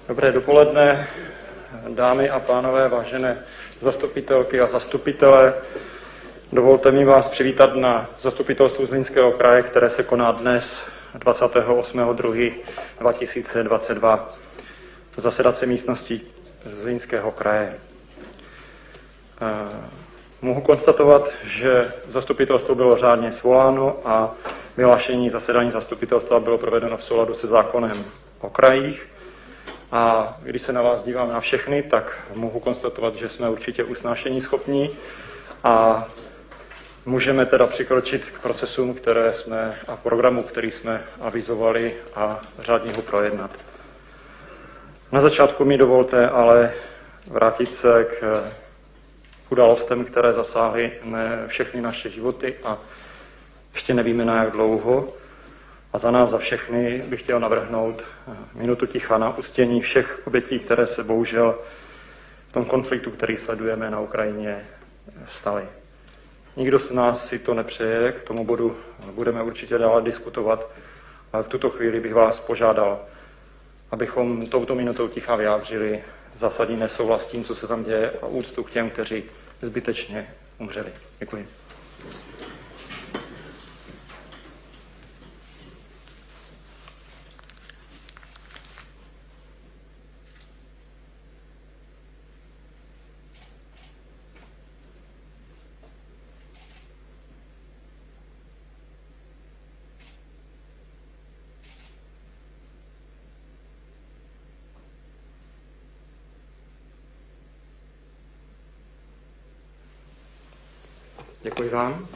Dobré dopoledne, dámy a pánové, vážené zastupitelky a zastupitelé. Dovolte mi vás přivítat na zastupitelstvu Zlínského kraje, které se koná dnes 28.2.2022 v zasedací místnosti Zlínského kraje. Mohu konstatovat, že zastupitelstvo bylo řádně svoláno a vyhlášení zasedání zastupitelstva bylo provedeno v souladu se zákonem o krajích. A když se na vás dívám na všechny, tak mohu konstatovat, že jsme určitě usnášeníschopní a můžeme teda přikročit k procesům, a programu, který jsme avizovali a řádně ho projednat. Na začátku mi dovolte ale vrátit se k událostem, které zasáhly všechny naše životy a ještě nevíme na jak dlouho. A za nás, za všechny, bych chtěl navrhnout minutu ticha na uctění všech obětí, které se bohužel v tom konfliktu, který sledujeme na Ukrajině, staly. Nikdo z nás si to nepřeje, k tomu bodu budeme určitě dále diskutovat, ale v tuto chvíli bych vás požádal, abychom touto minutou ticha vyjádřili zásadní nesouhlas s tím, co se tam děje, a úctu k těm, kteří zbytečně umřeli. Děkuji. Děkuji vám.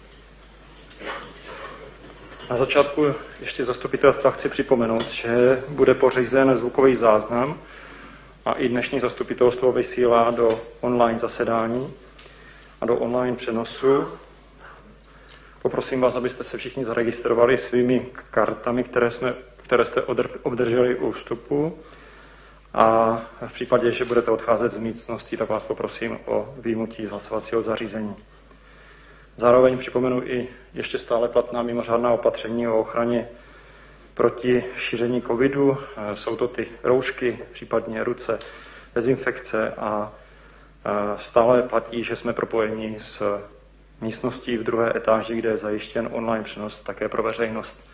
Na začátku ještě zastupitelstva chci připomenout, že bude pořízen zvukový záznam a i dnešní zastupitelstvo vysílá do online zasedání a do online přenosu. Poprosím vás, abyste se všichni zaregistrovali svými kartami, které jste obdrželi u vstupu. A v případě, že budete odcházet z místnosti, tak vás poprosím o vyjmutí z hlasovacího zařízení. Zároveň připomenu i ještě stále platná mimořádná opatření o ochraně proti šíření covidu. Jsou to ty roušky, případně ruce, dezinfekce a stále platí, že jsme propojeni s místností v druhé etáži, kde je zajištěn online přenos také pro veřejnost.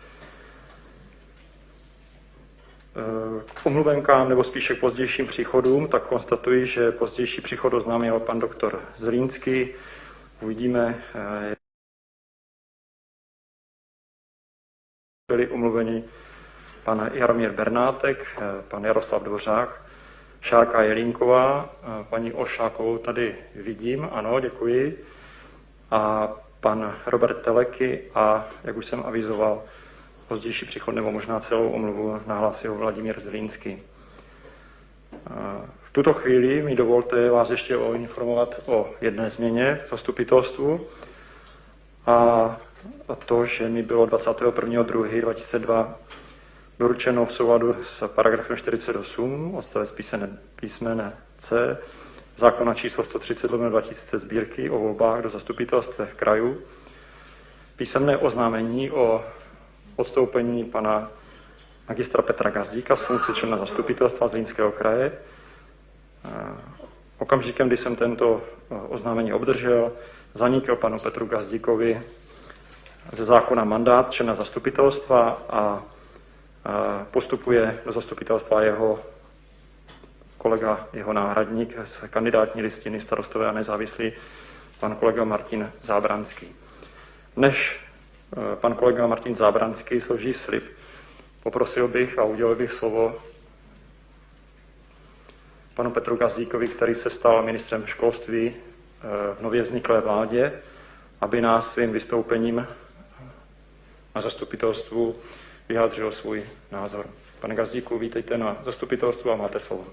K omluvenkám nebo spíše k pozdějším příchodům, tak konstatuji, že pozdější příchod oznámil pan doktor Zlínský. Uvidíme, byli omluveni pan Jaromír Bernátek, pan Jaroslav Dvořák, Šárka Jelínková, paní Olšákovou tady vidím, ano, děkuji, a pan Robert Teleky a, jak už jsem avizoval, pozdější příchod nebo možná celou omluvu nahlásil Vladimír Zlínský. V tuto chvíli mi dovolte vás ještě informovat o jedné změně v zastupitelstvu, a to, že mi bylo 21.2.2002 doručeno v souladu s paragrafem 48 odstavec písmene C zákona číslo 130/2000 Sbírky o volbách do zastupitelstev krajů písemné oznámení o odstoupení pana magistra Petra Gazdíka z funkce člena zastupitelstva Zlínského kraje. Okamžikem, kdy jsem tento oznámení obdržel, zanikl panu Petru Gazdíkovi ze zákona mandát člena zastupitelstva a postupuje do zastupitelstva jeho kolega, jeho náhradník z kandidátní listiny Starostové a nezávislí, pan kolega Martin Zábranský. Než pan kolega Martin Zábranský složí slib, poprosil bych a udělil bych slovo panu Petru Gazdíkovi, který se stal ministrem školství v nově vzniklé vládě, aby nás svým vystoupením na zastupitelstvu vyjádřil svůj názor. Pane Gazdíku, vítejte na zastupitelstvu a máte slovo.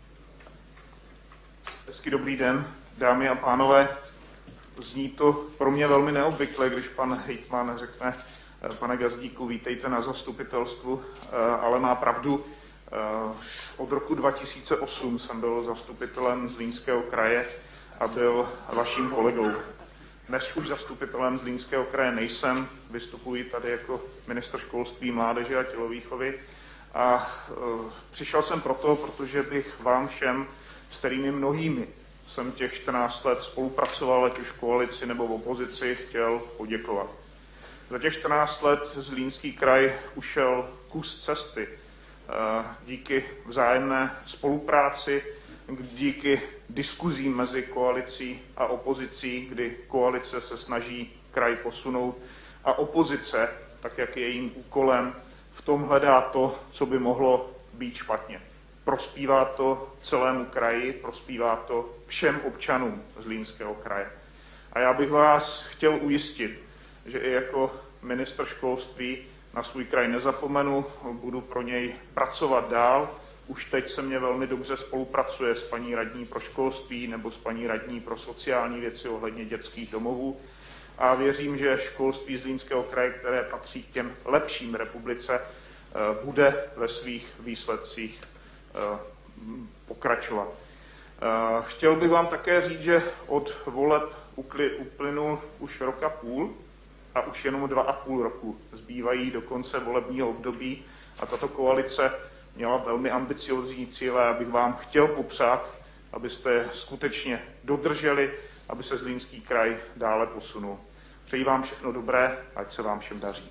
Hezký dobrý den, dámy a pánové. Zní to pro mě velmi neobvykle, když pan hejtman řekne: pane Gazdíku, vítejte na zastupitelstvu, ale má pravdu. Od roku 2008 jsem byl zastupitelem Zlínského kraje a byl vaším kolegou. Dnes už zastupitelem Zlínského kraje nejsem, vystupuji tady jako ministr školství, mládeže a tělovýchovy A přišel jsem proto, protože bych vám všem, s kterými mnohými jsem těch 14 let spolupracoval, ať už v koalici nebo v opozici, chtěl poděkovat. Za těch 14 let Zlínský kraj ušel kus cesty díky vzájemné spolupráci, díky diskuzím mezi koalicí a opozicí, kdy koalice se snaží kraj posunout a opozice, tak jak je jejím úkolem, v tom hledá to, co by mohlo být špatně. Prospívá to celému kraji, prospívá to všem občanům Zlínského kraje. A já bych vás chtěl ujistit, že i jako ministr školství na svůj kraj nezapomenu, budu pro něj pracovat dál. Už teď se mě velmi dobře spolupracuje s paní radní pro školství nebo s paní radní pro sociální věci ohledně dětských domovů. A věřím, že školství Zlínského kraje, které patří k těm lepším republice, bude ve svých výsledcích pokračovat. Chtěl bych vám také říct, že od voleb uplynul už rok a půl a už jenom 2,5 roku zbývají do konce volebního období a tato koalice měla velmi ambiciózní cíle, abych vám chtěl popřát, abyste je skutečně dodrželi, aby se Zlínský kraj dále posunul. Přeji vám všechno dobré, ať se vám všem daří.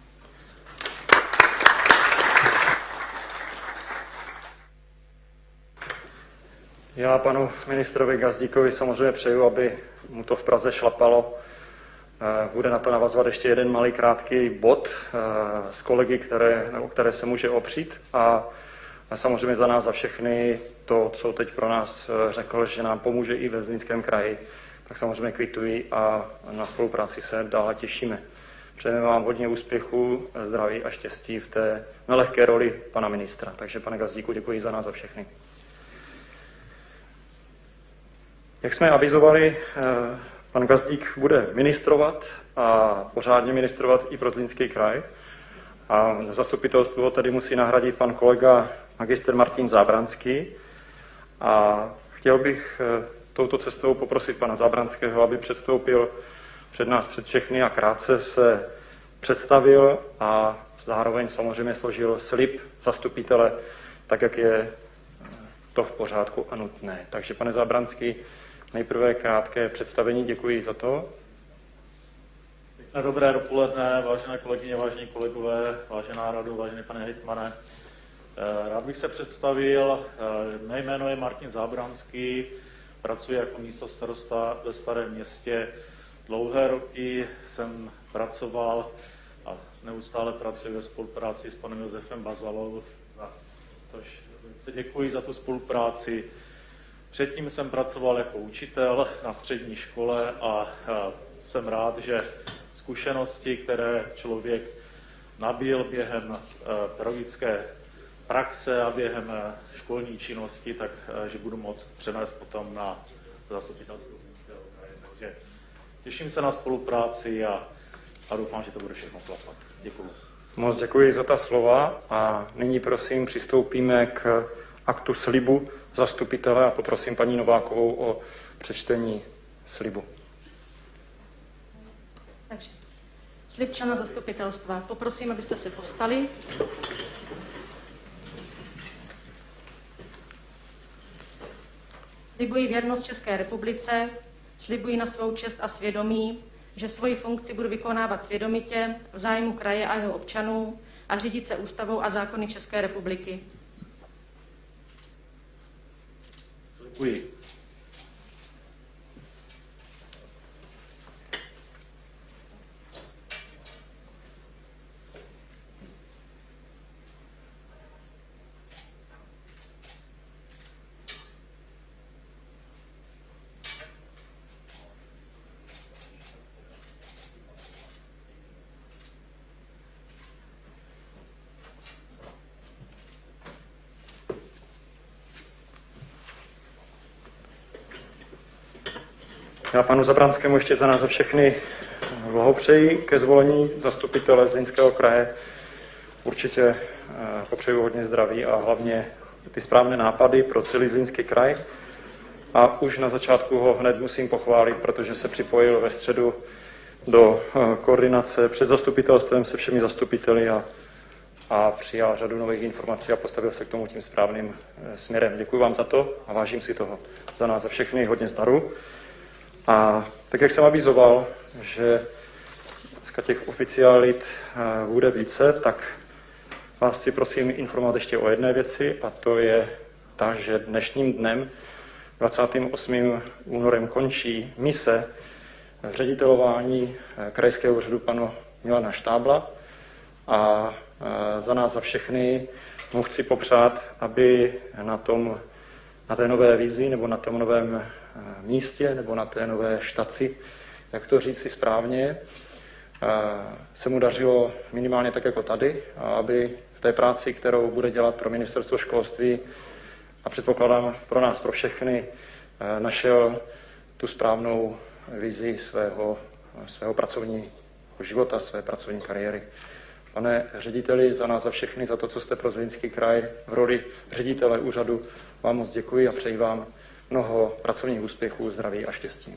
Já panu ministrovi Gazdíkovi samozřejmě přeju, aby mu to v Praze šlapalo. Bude na to navazovat ještě jeden malý krátký bod s kolegy, které se může opřít. A samozřejmě za nás, za všechny, to, co teď pro nás řekl, že nám pomůže i ve Zlínském kraji, tak samozřejmě kvituji a na spolupráci se dále těšíme. Přejeme vám hodně úspěchu, zdraví a štěstí v té nelehké roli pana ministra. Takže, pane Gazdíku, děkuji za nás za všechny. Jak jsme avizovali, pan Gazdík bude ministrovat a pořádně ministrovat i pro Zlínský kraj. A zastupitelstvo tady musí nahradit pan kolega magister Martin Zábranský. A chtěl bych touto cestou poprosit pana Zábranského, aby předstoupil před nás, před všechny a krátce se představil a zároveň samozřejmě složil slib zastupitele, tak jak je to v pořádku a nutné. Takže pane Zábranský, nejprve krátké představení, děkuji za to. Dobré dopoledne, vážené kolegyně, vážení kolegové, vážená rado, vážený pane hejtmane. Rád bych se představil, mé jméno je Martin Zábranský, pracuji jako místostarosta ve Starém Městě. Dlouhé roky jsem pracoval a neustále pracuji ve spolupráci s panem Josefem Bazalou, což děkuji za tu spolupráci. Předtím jsem pracoval jako učitel na střední škole a jsem rád, že zkušenosti, které člověk nabyl během pedagogické praxe a během školní činnosti, takže budu moct přenést potom na zastupitelstvo Zlínského kraje. Takže těším se na spolupráci a doufám, že to bude všechno klapat. Děkuji. Moc děkuji za ta slova a nyní prosím přistoupíme k aktu slibu zastupitele a poprosím paní Novákovou o přečtení slibu. Takže slib člena zastupitelstva. Poprosím, abyste se povstali. Slibuji věrnost České republice, slibuji na svou čest a svědomí, že svoji funkci budu vykonávat svědomitě v zájmu kraje a jeho občanů a řídit se ústavou a zákony České republiky. Slibuji. Já panu Zabranskému ještě za nás za všechny blahopřeji ke zvolení zastupitele Zlínského kraje. Určitě popřeju hodně zdraví a hlavně ty správné nápady pro celý Zlínský kraj. A už na začátku ho hned musím pochválit, protože se připojil ve středu do koordinace před zastupitelstvem se všemi zastupiteli a a přijal řadu nových informací a postavil se k tomu tím správným směrem. Děkuji vám za to a vážím si toho. Za nás, za všechny, hodně zdaru. A tak, jak jsem avizoval, že dneska těch oficiálit bude více, tak vás si prosím informovat ještě o jedné věci, a to je ta, že dnešním dnem, 28. únorem, končí mise v ředitelování krajského úřadu pana Milana Štábla a za nás, za všechny mu chci popřát, aby na té nové vizi nebo na tom novém místě nebo na té nové štaci, jak to říct si správně, se mu dařilo minimálně tak jako tady, a aby v té práci, kterou bude dělat pro ministerstvo školství a předpokládám pro nás, pro všechny, našel tu správnou vizi svého pracovního života, své pracovní kariéry. Pane řediteli, za nás, za všechny, za to, co jste pro Zlínský kraj v roli ředitele úřadu, vám moc děkuji a přeji vám mnoho pracovních úspěchů, zdraví a štěstí.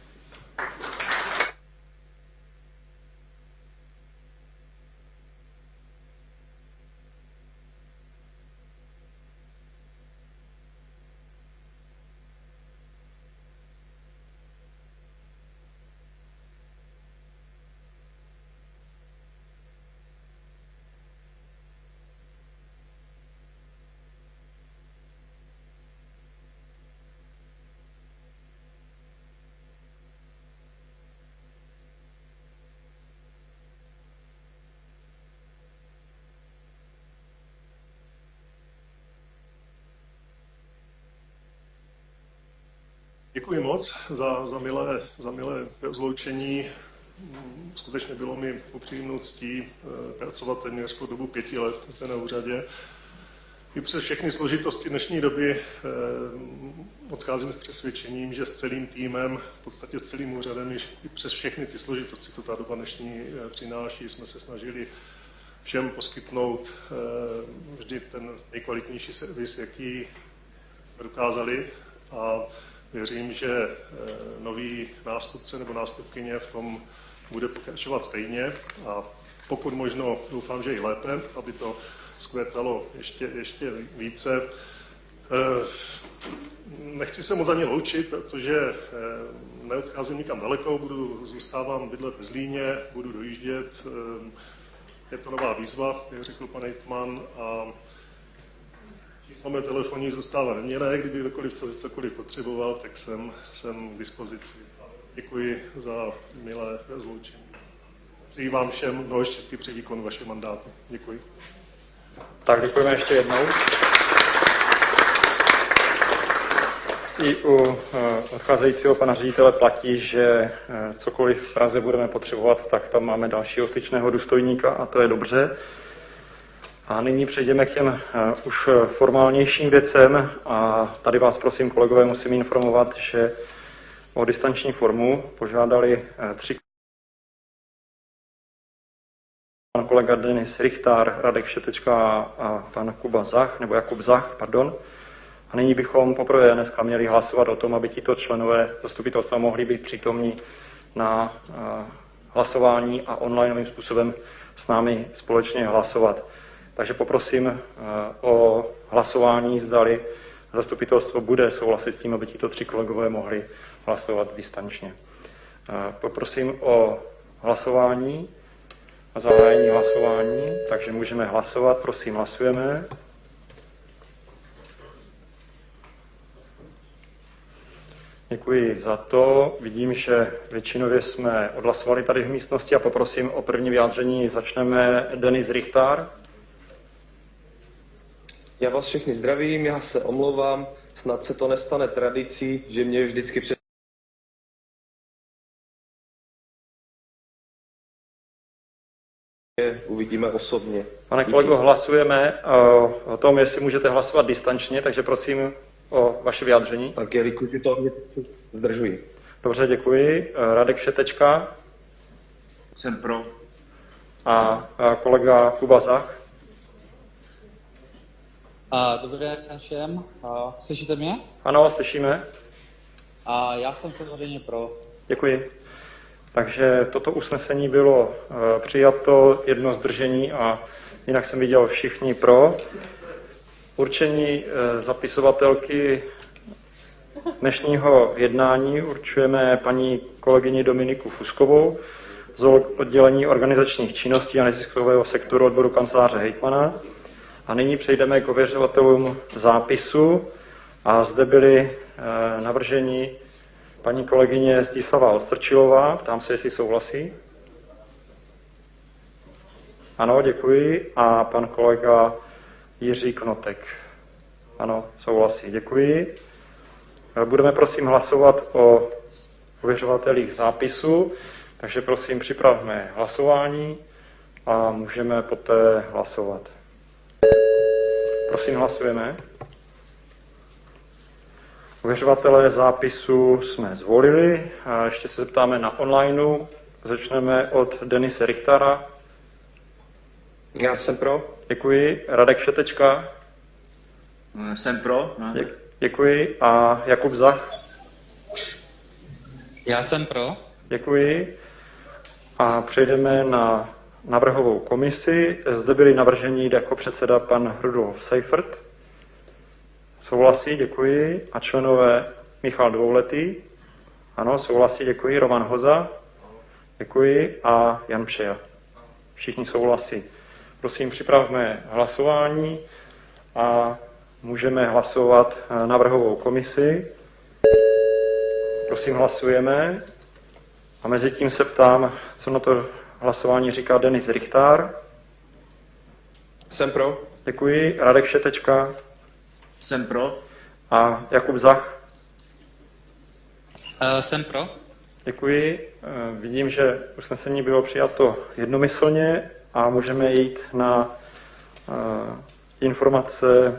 Děkuji moc za milé rozloučení. Skutečně bylo mi upřímnou ctí pracovat téměř po dobu 5 let zde na úřadě. I přes všechny složitosti dnešní doby odcházím s přesvědčením, že s celým týmem, v podstatě s celým úřadem, i přes všechny ty složitosti, co ta doba dnešní přináší, jsme se snažili všem poskytnout vždy ten nejkvalitnější servis, jaký dokázali, a věřím, že nový nástupce nebo nástupkyně v tom bude pokračovat stejně a pokud možno doufám, že i lépe, aby to zkvétalo ještě více. Nechci se moc ani loučit, protože neodcházím nikam daleko, zůstávám bydlet ve Zlíně, budu dojíždět. Je to nová výzva, jak řekl pan hejtman, a číslo mé telefonní zůstává neměnné, kdyby kdokoliv cokoliv potřeboval, tak jsem k dispozici. Děkuji za milé rozloučení. Přeji vám všem mnoho štěstí při výkonu vašeho mandátu. Děkuji. Tak děkujeme ještě jednou. I u odcházejícího pana ředitele platí, že cokoliv v Praze budeme potřebovat, tak tam máme dalšího styčného důstojníka a to je dobře. A nyní přejdeme k těm už formálnějším věcem a tady vás prosím, kolegové, musím informovat, že o distanční formu požádali 3 pan kolega Denis Richtár, Radek Všetečka a pan Kuba Zach, nebo Jakub Zach, pardon. A nyní bychom poprvé dneska měli hlasovat o tom, aby tito členové zastupitelstva mohli být přítomní na hlasování a onlineovým způsobem s námi společně hlasovat. Takže poprosím o hlasování, zdali zastupitelstvo bude souhlasit s tím, aby tito 3 kolegové mohli hlasovat distančně. Poprosím o hlasování a zahájení hlasování, takže můžeme hlasovat. Prosím, hlasujeme. Děkuji za to. Vidím, že většinově jsme odhlasovali tady v místnosti a poprosím o první vyjádření. Začneme Denis Richtár. Já vás všechny zdravím, já se omlouvám, snad se to nestane tradicí, že mě vždycky uvidíme osobně. Pane kolego, hlasujeme o tom, jestli můžete hlasovat distančně, takže prosím o vaše vyjádření. Tak jelikož je to, mě se zdržuji. Dobře, děkuji. Radek Všetečka. Jsem pro. A kolega Kuba Zach. Dobrý den všem. Slyšíte mě? Ano, slyšíme. Já jsem samozřejmě pro. Děkuji. Takže toto usnesení bylo přijato, jedno zdržení a jinak jsem viděl všichni pro. Určení zapisovatelky dnešního jednání určujeme paní kolegyni Dominiku Fuskovou z oddělení organizačních činností a neziskového sektoru odboru kanceláře hejtmana. A nyní přejdeme k ověřovatelům zápisu a zde byli navrženi paní kolegyně Zdislava Ostrčilová. Ptám se, jestli souhlasí. Ano, děkuji. A pan kolega Jiří Knotek. Ano, souhlasí. Děkuji. Budeme prosím hlasovat o ověřovatelích zápisu, takže prosím připravme hlasování a můžeme poté hlasovat. Prosím, hlasujeme. Ověřovatelé zápisu jsme zvolili. A ještě se zeptáme na onlineu. Začneme od Denise Richtara. Já jsem pro. Děkuji. Radek Šetečka. Jsem pro. No. Děkuji. A Jakub Zach. Já jsem pro. Děkuji. A přejdeme na navrhovou komisi. Zde byli navrženi jako předseda pan Rudolf Seifert. Souhlasí, děkuji. A členové Michal Dvouletý. Ano, souhlasí, děkuji. Roman Hoza. Děkuji. A Jan Pšeja. Všichni souhlasí. Prosím, připravme hlasování a můžeme hlasovat navrhovou komisi. Prosím, hlasujeme. A mezi tím se ptám, co na to hlasování říká Denis Richtár. Jsem pro. Děkuji. Radek Šetečka. Jsem pro. A Jakub Zach. Jsem pro. Děkuji. Vidím, že usnesení bylo přijato jednomyslně a můžeme jít na informace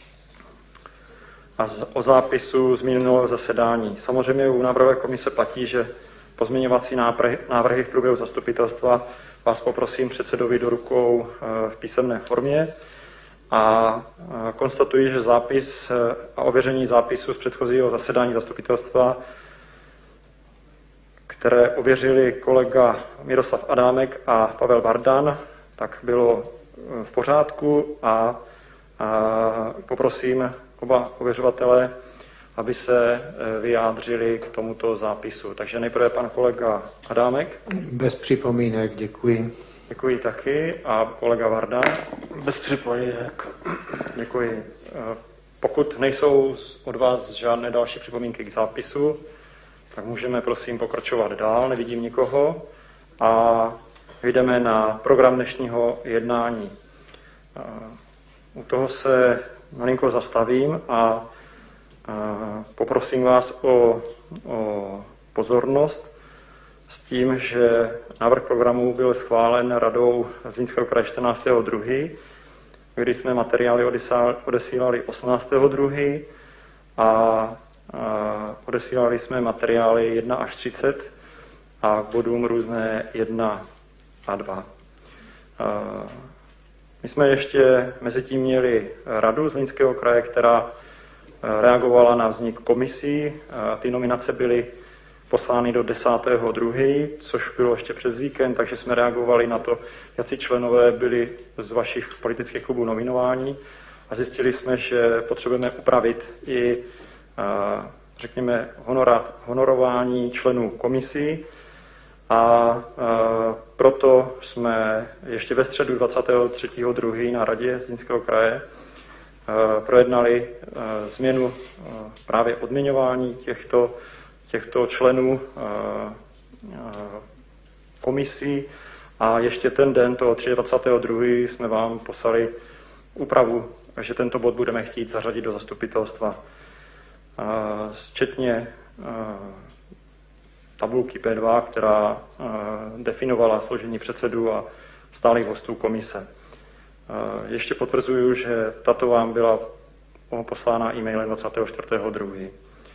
o zápisu z minulého zasedání. Samozřejmě u návrhové komise platí, že pozměňovací návrhy v průběhu zastupitelstva vás poprosím předsedovi do rukou v písemné formě a konstatuji, že zápis a ověření zápisu z předchozího zasedání zastupitelstva, které ověřili kolega Miroslav Adámek a Pavel Bardan, tak bylo v pořádku a poprosím oba ověřovatele, aby se vyjádřili k tomuto zápisu. Takže nejprve pan kolega Adámek. Bez připomínek, děkuji. Děkuji taky. A kolega Varda. Bez připomínek. Děkuji. Pokud nejsou od vás žádné další připomínky k zápisu, tak můžeme prosím pokračovat dál. Nevidím nikoho. A jdeme na program dnešního jednání. U toho se malinko zastavím a poprosím vás o pozornost s tím, že návrh programu byl schválen radou Zlínského kraje 14.2., kdy jsme materiály odesílali 18.2. a odesílali jsme materiály 1 až 30 a k bodům různé 1 a 2. My jsme ještě mezi tím měli radu Zlínského kraje, která reagovala na vznik komisí. Ty nominace byly poslány do 10.2., což bylo ještě přes víkend, takže jsme reagovali na to, jací členové byli z vašich politických klubů nominováni a zjistili jsme, že potřebujeme upravit i, řekněme, honorování členů komisí a proto jsme ještě ve středu 23.2. na radě Zlínského kraje projednali změnu právě odměňování těchto členů komisí a ještě ten den toho 23.2. jsme vám poslali úpravu, že tento bod budeme chtít zařadit do zastupitelstva. Včetně tabulky P2, která definovala složení předsedů a stálých hostů komise. Ještě potvrzuju, že tato vám byla poslána e-mailem 24.2.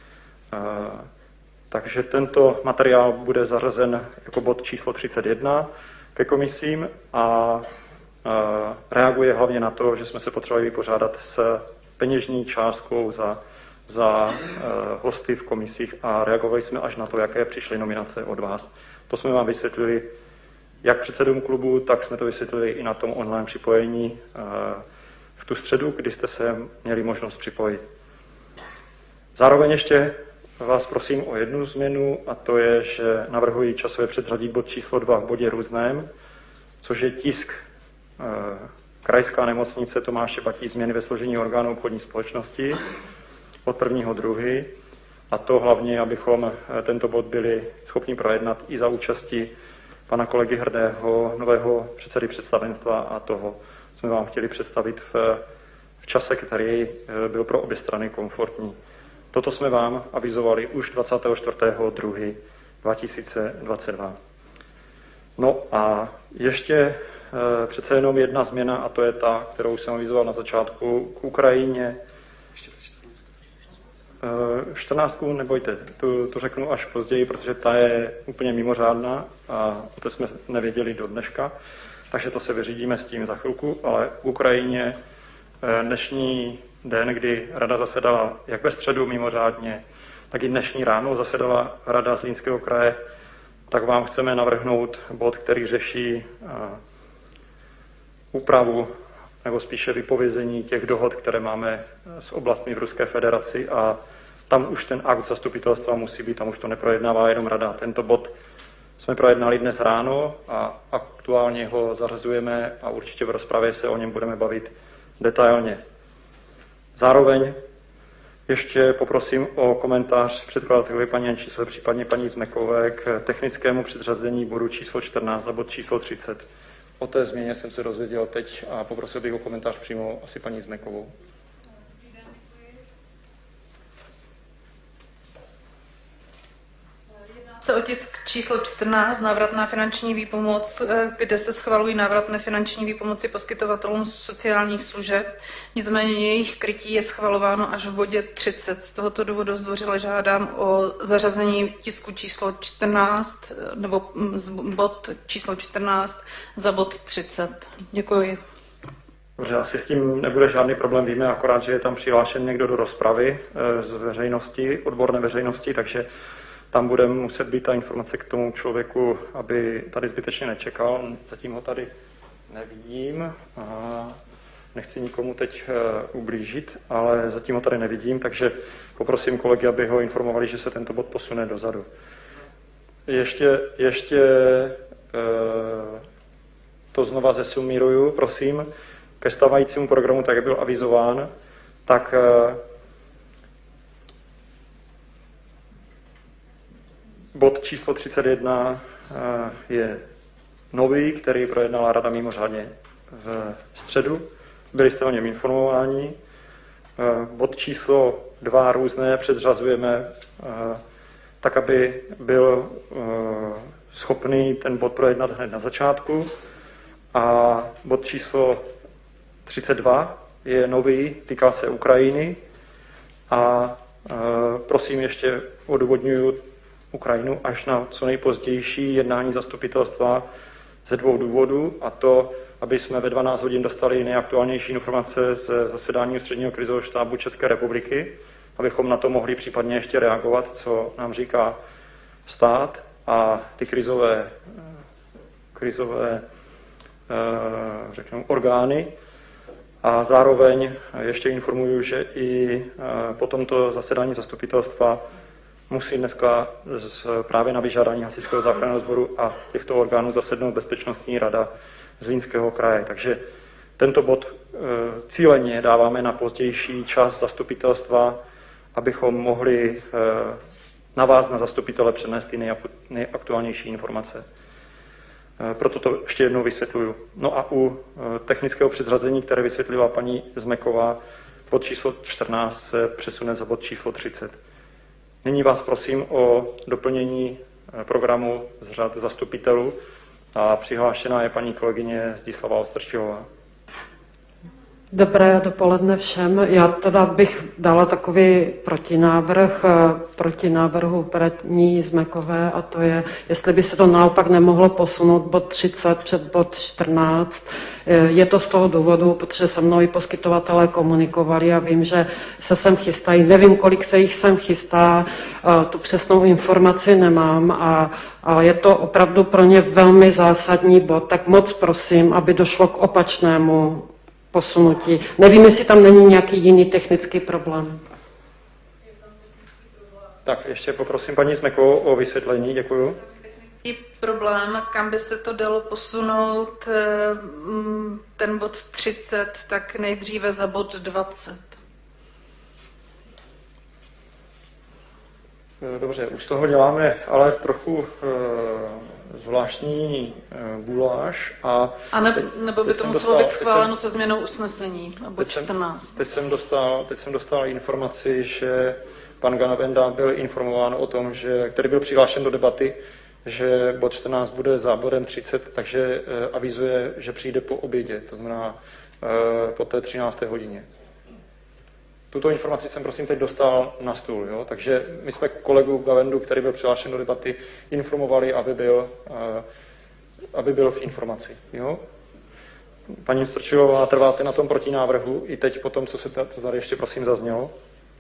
Takže tento materiál bude zařazen jako bod číslo 31 ke komisím a reaguje hlavně na to, že jsme se potřebovali vypořádat s peněžní částkou za hosty v komisích a reagovali jsme až na to, jaké přišly nominace od vás. To jsme vám vysvětlili jak předsedům klubu, tak jsme to vysvětlili i na tom online připojení v tu středu, kdy jste se měli možnost připojit. Zároveň ještě vás prosím o jednu změnu, a to je, že navrhuji časově předřadit bod číslo 2 v bodě různém, což je tisk Krajská nemocnice Tomáše Batí, změny ve složení orgánů obchodní společnosti od 1.2. A to hlavně, abychom tento bod byli schopni projednat i za účasti pana kolegy Hrdého, nového předsedy představenstva, a toho jsme vám chtěli představit v čase, který byl pro obě strany komfortní. Toto jsme vám avizovali už 24.2.2022. No a ještě přece jenom jedna změna, a to je ta, kterou jsem avizoval na začátku, k Ukrajině. 14, nebojte, tu řeknu až později, protože ta je úplně mimořádná a o to jsme nevěděli do dneška, takže to se vyřídíme s tím za chvilku, ale k Ukrajině dnešní den, kdy rada zasedala jak ve středu mimořádně, tak i dnešní ráno zasedala rada Zlínského kraje, tak vám chceme navrhnout bod, který řeší úpravu nebo spíše vypovězení těch dohod, které máme s oblastmi v Ruské federaci, a tam už ten akt zastupitelstva musí být, tam už to neprojednává jenom rada. Tento bod jsme projednali dnes ráno a aktuálně ho zařazujeme a určitě v rozpravě se o něm budeme bavit detailně. Zároveň ještě poprosím o komentář předkladatelky paní Jančísové, případně paní Zmekové k technickému předřazení bodu číslo 14 za bod číslo 30. O té změně jsem se dozvěděl teď a poprosil bych o komentář přímo asi paní Zmekovou. Se o tisk číslo 14, návratná finanční výpomoc, kde se schvalují návratné finanční výpomoci poskytovatelům sociálních služeb. Nicméně jejich krytí je schvalováno až v bodě 30. Z tohoto důvodu zdvořile žádám o zařazení tisku číslo 14, nebo bod číslo 14 za bod 30. Děkuji. Dobře, asi s tím nebude žádný problém. Víme akorát, že je tam přihlášen někdo do rozpravy z veřejnosti, odborné veřejnosti, takže tam bude muset být ta informace k tomu člověku, aby tady zbytečně nečekal. Zatím ho tady nevidím a nechci nikomu teď ublížit, ale zatím ho tady nevidím, takže poprosím kolegy, aby ho informovali, že se tento bod posune dozadu. Ještě to znova zesumíruju, prosím, ke stávajícímu programu, tak jak byl avizován, tak bod číslo 31 je nový, který projednala rada mimořádně v středu. Byli jste o něm informováni. Bod číslo 2 různé předřazujeme tak, aby byl schopný ten bod projednat hned na začátku. A bod číslo 32 je nový, týká se Ukrajiny. A prosím, ještě odůvodňuji Ukrajinu až na co nejpozdější jednání zastupitelstva ze 2 důvodů, a to, aby jsme ve 12 hodin dostali nejaktuálnější informace z zasedání Ústředního krizového štábu České republiky, abychom na to mohli případně ještě reagovat, co nám říká stát a ty krizové řekněme, orgány. A zároveň ještě informuju, že i po tomto zasedání zastupitelstva musí dneska právě na vyžádání Hasičského záchranného sboru a těchto orgánů zasednout Bezpečnostní rada Zlínského kraje. Takže tento bod cíleně dáváme na pozdější čas zastupitelstva, abychom mohli na vás, na zastupitele, přenést ty nejaktuálnější informace. Proto to ještě jednou vysvětluju. No a u technického předřazení, které vysvětlila paní Zmeková, bod číslo 14 se přesune za bod číslo 30. Nyní vás prosím o doplnění programu z řad zastupitelů a přihlášená je paní kolegyně Zdislava Ostrčihová. Dobré dopoledne všem. Já teda bych dala takový protinávrh proti návrhu paní Zmekové, a to je, jestli by se to naopak nemohlo posunout bod 30 před bod 14. Je to z toho důvodu, protože se mnou i poskytovatelé komunikovali a vím, že se sem chystají. Nevím, kolik se jich sem chystá, tu přesnou informaci nemám, ale je to opravdu pro ně velmi zásadní bod, tak moc prosím, aby došlo k opačnému posunutí. Nevím, jestli tam není nějaký jiný technický problém. Tak ještě poprosím paní Zmekovou o vysvětlení, děkuju. Technický problém, kam by se to dalo posunout, ten bod 30, tak nejdříve za bod 20. Dobře, už toho děláme ale trochu zvláštní guláš. Nebo by to muselo být schváleno se změnou usnesení, bod 14. Teď jsem dostal informaci, že pan Ganavenda byl informován o tom, který byl přihlášen do debaty, že bod 14 bude za bodem 30, takže avizuje, že přijde po obědě, to znamená po té 13. hodině. Tuto informaci jsem prosím teď dostal na stůl, jo? Takže my jsme kolegu Gavendu, který byl přihlášen do debaty, informovali, aby byl v informaci. Jo? Paní Strčilová, trváte na tom protinávrhu i teď po tom, co se tady ještě prosím zaznělo?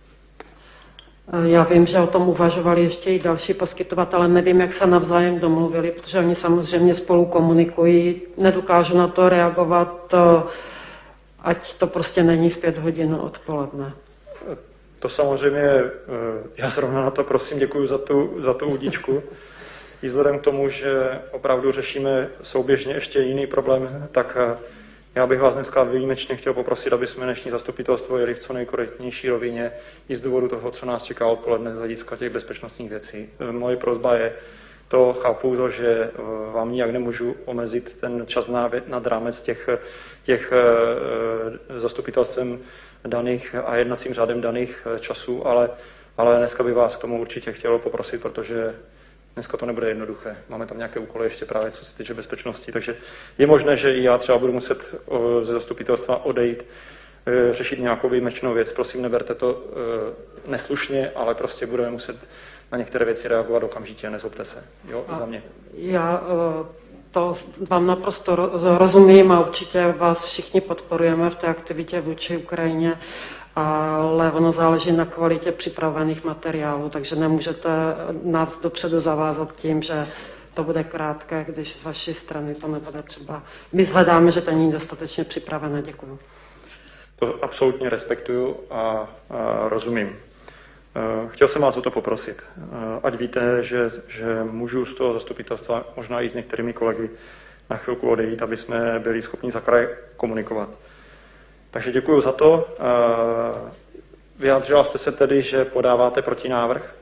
Já vím, že o tom uvažovali ještě i další poskytovatelé, nevím, jak se navzájem domluvili, protože oni samozřejmě spolu komunikují, nedokážu na to reagovat, ať to prostě není v 5 hodin odpoledne. To samozřejmě, já zrovna na to prosím děkuji za tu údičku. I vzhledem k tomu, že opravdu řešíme souběžně ještě jiný problém, tak já bych vás dneska výjimečně chtěl poprosit, aby jsme dnešní zastupitelstvo jeli v co nejkorektnější rovině i z důvodu toho, co nás čeká odpoledne z hlediska těch bezpečnostních věcí. Moje prosba je, to chápu to, že vám nijak nemůžu omezit ten čas nad rámec těch zastupitelstvem daných a jednacím řádem daných časů, ale dneska by vás k tomu určitě chtělo poprosit, protože dneska to nebude jednoduché. Máme tam nějaké úkoly ještě právě co se týče bezpečnosti, takže je možné, že i já třeba budu muset ze zastupitelstva odejít, řešit nějakou výjimečnou věc. Prosím, neberte to neslušně, ale prostě budeme muset na některé věci reagovat okamžitě, nezlobte se. Jo, i za mě. Já to vám naprosto rozumím a určitě vás všichni podporujeme v té aktivitě vůči Ukrajině, ale ono záleží na kvalitě připravených materiálů, takže nemůžete nás dopředu zavázat tím, že to bude krátké, když z vaší strany to nebude třeba. My shledáme, že to není dostatečně připravené. Děkuju. To absolutně respektuju a rozumím. Chtěl jsem vás o to poprosit. Ať víte, že můžu z toho zastupitelstva, možná i s některými kolegy, na chvilku odejít, aby jsme byli schopni za kraj komunikovat. Takže děkuji za to. Vyjádřila jste se tedy, že podáváte protinávrh?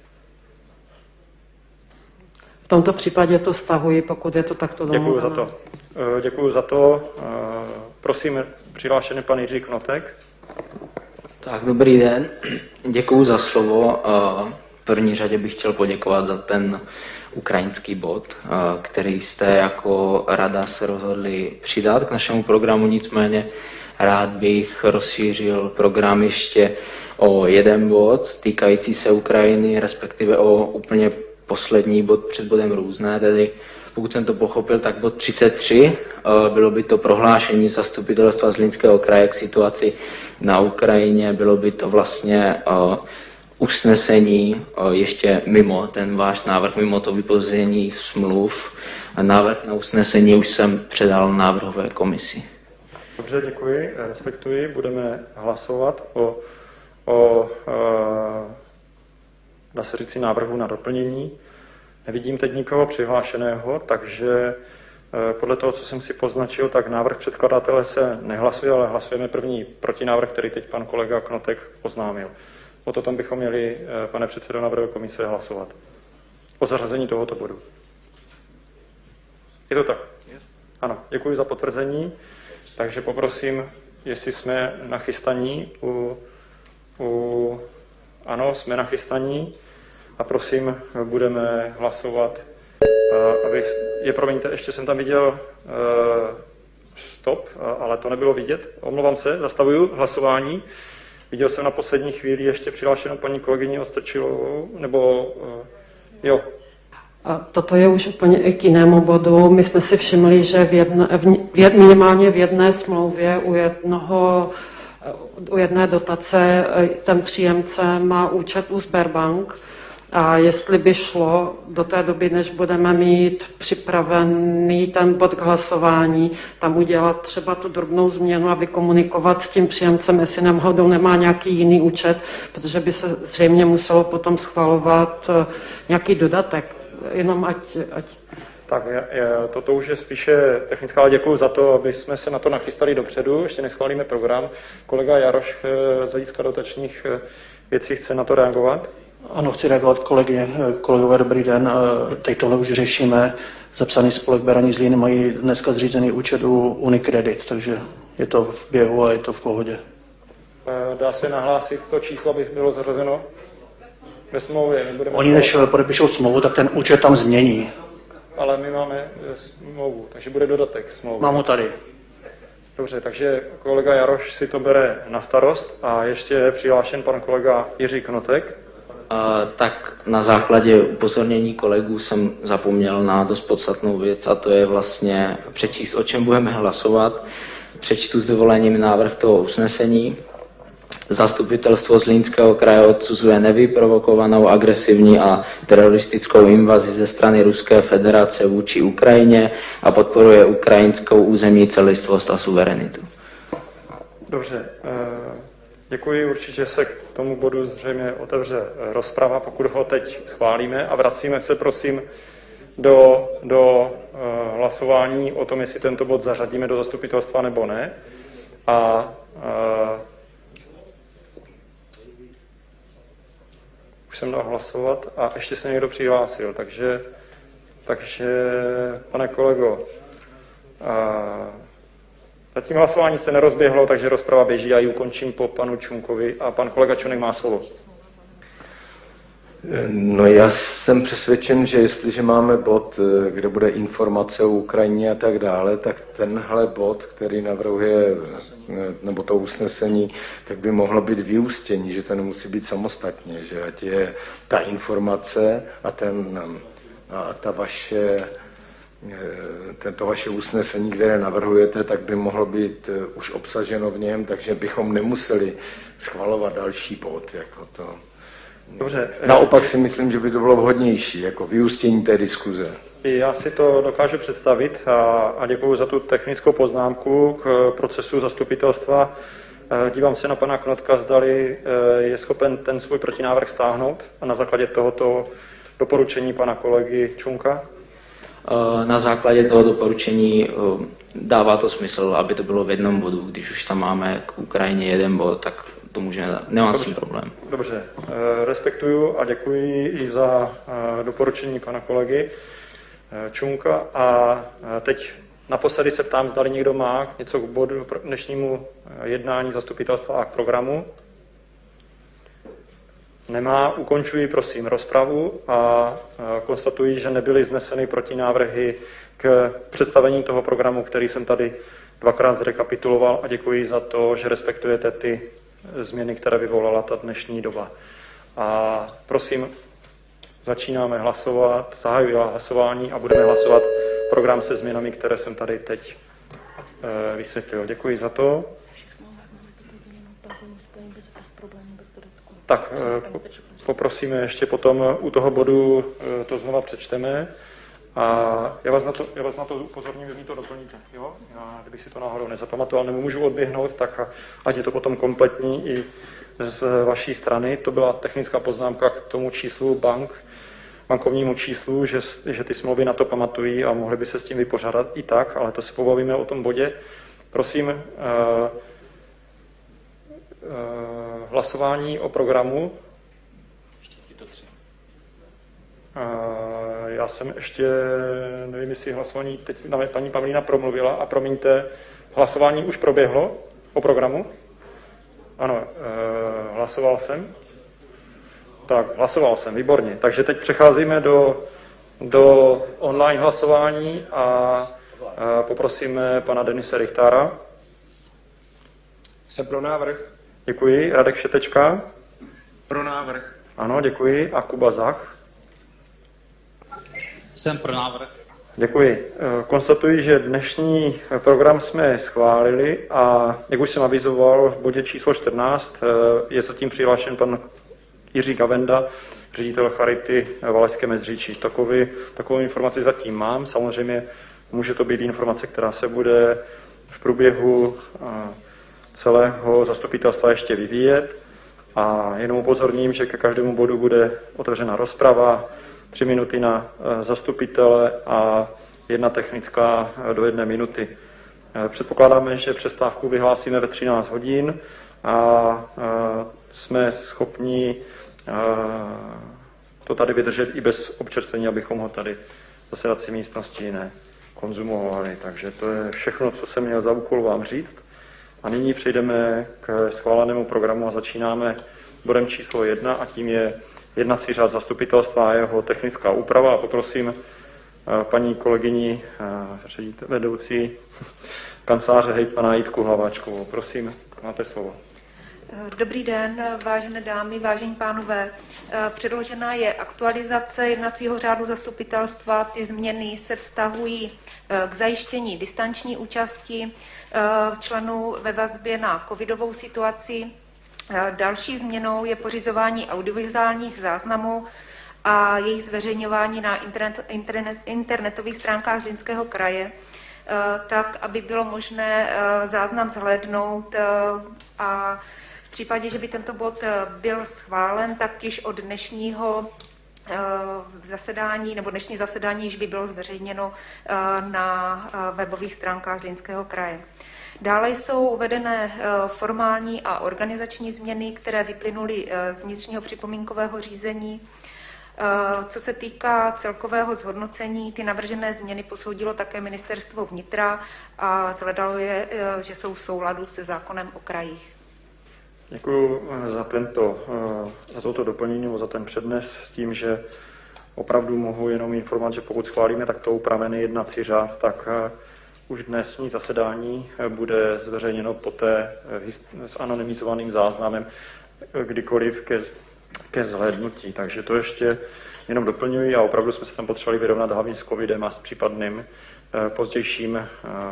V tomto případě to stahuji, pokud je to takto domluvené. Děkuji za to. Prosím, přihlášený pan Jiří Knotek. Tak, dobrý den. Děkuji za slovo. V první řadě bych chtěl poděkovat za ten ukrajinský bod, který jste jako rada se rozhodli přidat k našemu programu. Nicméně rád bych rozšířil program ještě o jeden bod týkající se Ukrajiny, respektive o úplně poslední bod před bodem různé, tedy pokud jsem to pochopil, tak bod 33, bylo by to prohlášení zastupitelstva Zlínského kraje k situaci na Ukrajině, bylo by to vlastně usnesení ještě mimo ten váš návrh, mimo to vypovězení smluv. A návrh na usnesení už jsem předal návrhové komisi. Dobře, děkuji, respektuji. Budeme hlasovat o dá se říci, návrhu na doplnění. Nevidím teď nikoho přihlášeného, takže podle toho, co jsem si poznačil, tak návrh předkladatele se nehlasuje, ale hlasujeme první protinávrh, který teď pan kolega Knotek oznámil. O tom bychom měli, pane předsedo návrhové komise, hlasovat. O zařazení tohoto bodu. Je to tak? Ano, děkuji za potvrzení. Takže poprosím, jestli jsme nachystaní Ano, jsme nachystaní a prosím, budeme hlasovat, promiňte, ještě jsem tam viděl stop, ale to nebylo vidět. Omlouvám se, zastavuju hlasování. Viděl jsem na poslední chvíli ještě přihlášenou paní kolegyni Ostrčilovou, nebo jo. Toto je už úplně i k jinému bodu. My jsme si všimli, že minimálně v jedné smlouvě u jedné dotace ten příjemce má účet u Sberbank a jestli by šlo do té doby, než budeme mít připravený ten bod k hlasování, tam udělat třeba tu drobnou změnu a vykomunikovat s tím příjemcem, jestli náhodou nemá nějaký jiný účet, protože by se zřejmě muselo potom schvalovat nějaký dodatek. Jenom ať... Tak toto už je spíše technická, ale děkuji za to, aby jsme se na to nachystali dopředu, ještě neschválíme program. Kolega Jaroš z hlediska dotačních věcí chce na to reagovat. Ano, chci reagovat, kolegové, dobrý den. Teď tohle už řešíme. Zapsaný spolek Beraní Zlín mají dneska zřízený účet u Unicredit, takže je to v běhu a je to v pohodě. Dá se nahlásit to číslo, aby bylo zařazeno ve smlouvě? Oni než podepíšou smlouvu, tak ten účet tam změní. Ale my máme smlouvu, takže bude dodatek smlouvy. Mám ho tady. Dobře, takže kolega Jaroš si to bere na starost a ještě je přihlášen pan kolega Jiří Knotek. Tak na základě upozornění kolegů jsem zapomněl na dost podstatnou věc a to je vlastně přečíst, o čem budeme hlasovat. Přečtu s dovolením návrh toho usnesení. Zastupitelstvo Zlínského kraje odsuzuje nevyprovokovanou agresivní a teroristickou invazi ze strany Ruské federace vůči Ukrajině a podporuje ukrajinskou územní celistvost a suverenitu. Dobře, děkuji. Určitě se k tomu bodu zřejmě otevře rozprava, pokud ho teď schválíme, a vracíme se prosím do hlasování o tom, jestli tento bod zařadíme do zastupitelstva nebo ne. Už jsem dal hlasovat a ještě se někdo přihlásil, takže pane kolego, zatím hlasování se nerozběhlo, takže rozprava běží a ji ukončím po panu Čunkovi a pan kolega Čunek má slovo. No já jsem přesvědčen, že jestliže máme bod, kde bude informace o Ukrajině a tak dále, tak tenhle bod, který navrhuje, nebo to usnesení, tak by mohlo být vyústění, že to nemusí být samostatně, že ať je ta informace a to vaše usnesení, které navrhujete, tak by mohlo být už obsaženo v něm, takže bychom nemuseli schvalovat další bod, jako to. Dobře. Naopak si myslím, že by to bylo vhodnější, jako vyústění té diskuze. Já si to dokážu představit a děkuji za tu technickou poznámku k procesu zastupitelstva. Dívám se na pana Knotka, zdali je schopen ten svůj protinávrh stáhnout a na základě tohoto doporučení pana kolegy Čunka. Na základě toho doporučení dává to smysl, aby to bylo v jednom bodu. Když už tam máme k Ukrajině jeden bod, tak to můžeme, nemám s tím problém. Dobře, respektuju a děkuji i za doporučení pana kolegy Čunka. A teď naposledy se ptám, zdali někdo má něco k bodu dnešnímu jednání zastupitelstva a k programu. Nemá, ukončuji prosím rozpravu a konstatuji, že nebyly vzneseny protinávrhy k představení toho programu, který jsem tady dvakrát zrekapituloval, a děkuji za to, že respektujete ty změny, které vyvolala ta dnešní doba. A prosím, začínáme hlasovat, zahajuji hlasování a budeme hlasovat program se změnami, které jsem tady teď vysvětlil. Děkuji za to. Tak poprosíme ještě potom u toho bodu, to znova přečteme. A já vás na to upozorním, že mi to doplníte. Jo? Já, kdybych si to náhodou nezapamatoval, nebo můžu odběhnout, tak ať je to potom kompletní i z vaší strany. To byla technická poznámka k tomu číslu bankovnímu číslu, že ty smlouvy na to pamatují a mohly by se s tím vypořádat i tak, ale to se pobavíme o tom bodě. Prosím, hlasování o programu. Já jsem ještě, nevím, jestli hlasování, teď paní Pavlína promluvila a promiňte, hlasování už proběhlo o programu? Ano, hlasoval jsem. Tak, hlasoval jsem, výborně. Takže teď přecházíme do online hlasování a Poprosíme pana Denise Richtára. Jsem pro návrh. Děkuji. Radek Šetečka. Pro návrh. Ano, děkuji. A Kuba Zach. Jsem pro návrh. Děkuji. Konstatuji, že dnešní program jsme schválili a jak už jsem avizoval, v bodě číslo 14 je zatím přihlášen pan Jiří Gavenda, ředitel Charity Valašské Meziříčí. Takovou informaci zatím mám. Samozřejmě může to být informace, která se bude v průběhu celého zastupitelstva ještě vyvíjet. A jenom upozorním, že ke každému bodu bude otevřena rozprava, 3 minuty na zastupitele a 1 technická do 1 minuty. Předpokládáme, že přestávku vyhlásíme ve 13 hodin a jsme schopni to tady vydržet i bez občerstvení, abychom ho tady v zasedací místnosti nekonzumovali. Takže to je všechno, co jsem měl za úkol vám říct. A nyní přejdeme k schválenému programu a začínáme bodem číslo 1 a tím je jednací řád zastupitelstva a jeho technická úprava. A poprosím paní kolegyni vedoucí kanceláře hejtmana Jitku Hlaváčkovou. Prosím, máte slovo. Dobrý den, vážené dámy, vážení pánové. Předložena je aktualizace jednacího řádu zastupitelstva. Ty změny se vztahují k zajištění distanční účasti členů ve vazbě na covidovou situaci. Další změnou je pořizování audiovizuálních záznamů a jejich zveřejňování na internetových stránkách Zlínského kraje, tak, aby bylo možné záznam zhlédnout a v případě, že by tento bod byl schválen, tak již od dnešního zasedání, nebo dnešní zasedání již by bylo zveřejněno na webových stránkách Zlínského kraje. Dále jsou uvedené formální a organizační změny, které vyplynuly z vnitřního připomínkového řízení. Co se týká celkového zhodnocení, ty navržené změny posoudilo také Ministerstvo vnitra a shledalo je, že jsou v souladu se zákonem o krajích. Děkuji za toto doplnění nebo za ten přednes s tím, že opravdu mohu jenom informovat, že pokud schválíme takto upravený jednací řád, tak už dnesní zasedání bude zveřejněno poté s anonymizovaným záznamem kdykoliv ke zhlédnutí. Takže to ještě jenom doplňuji a opravdu jsme se tam potřebovali vyrovnat hlavně s covidem a s případným pozdějším,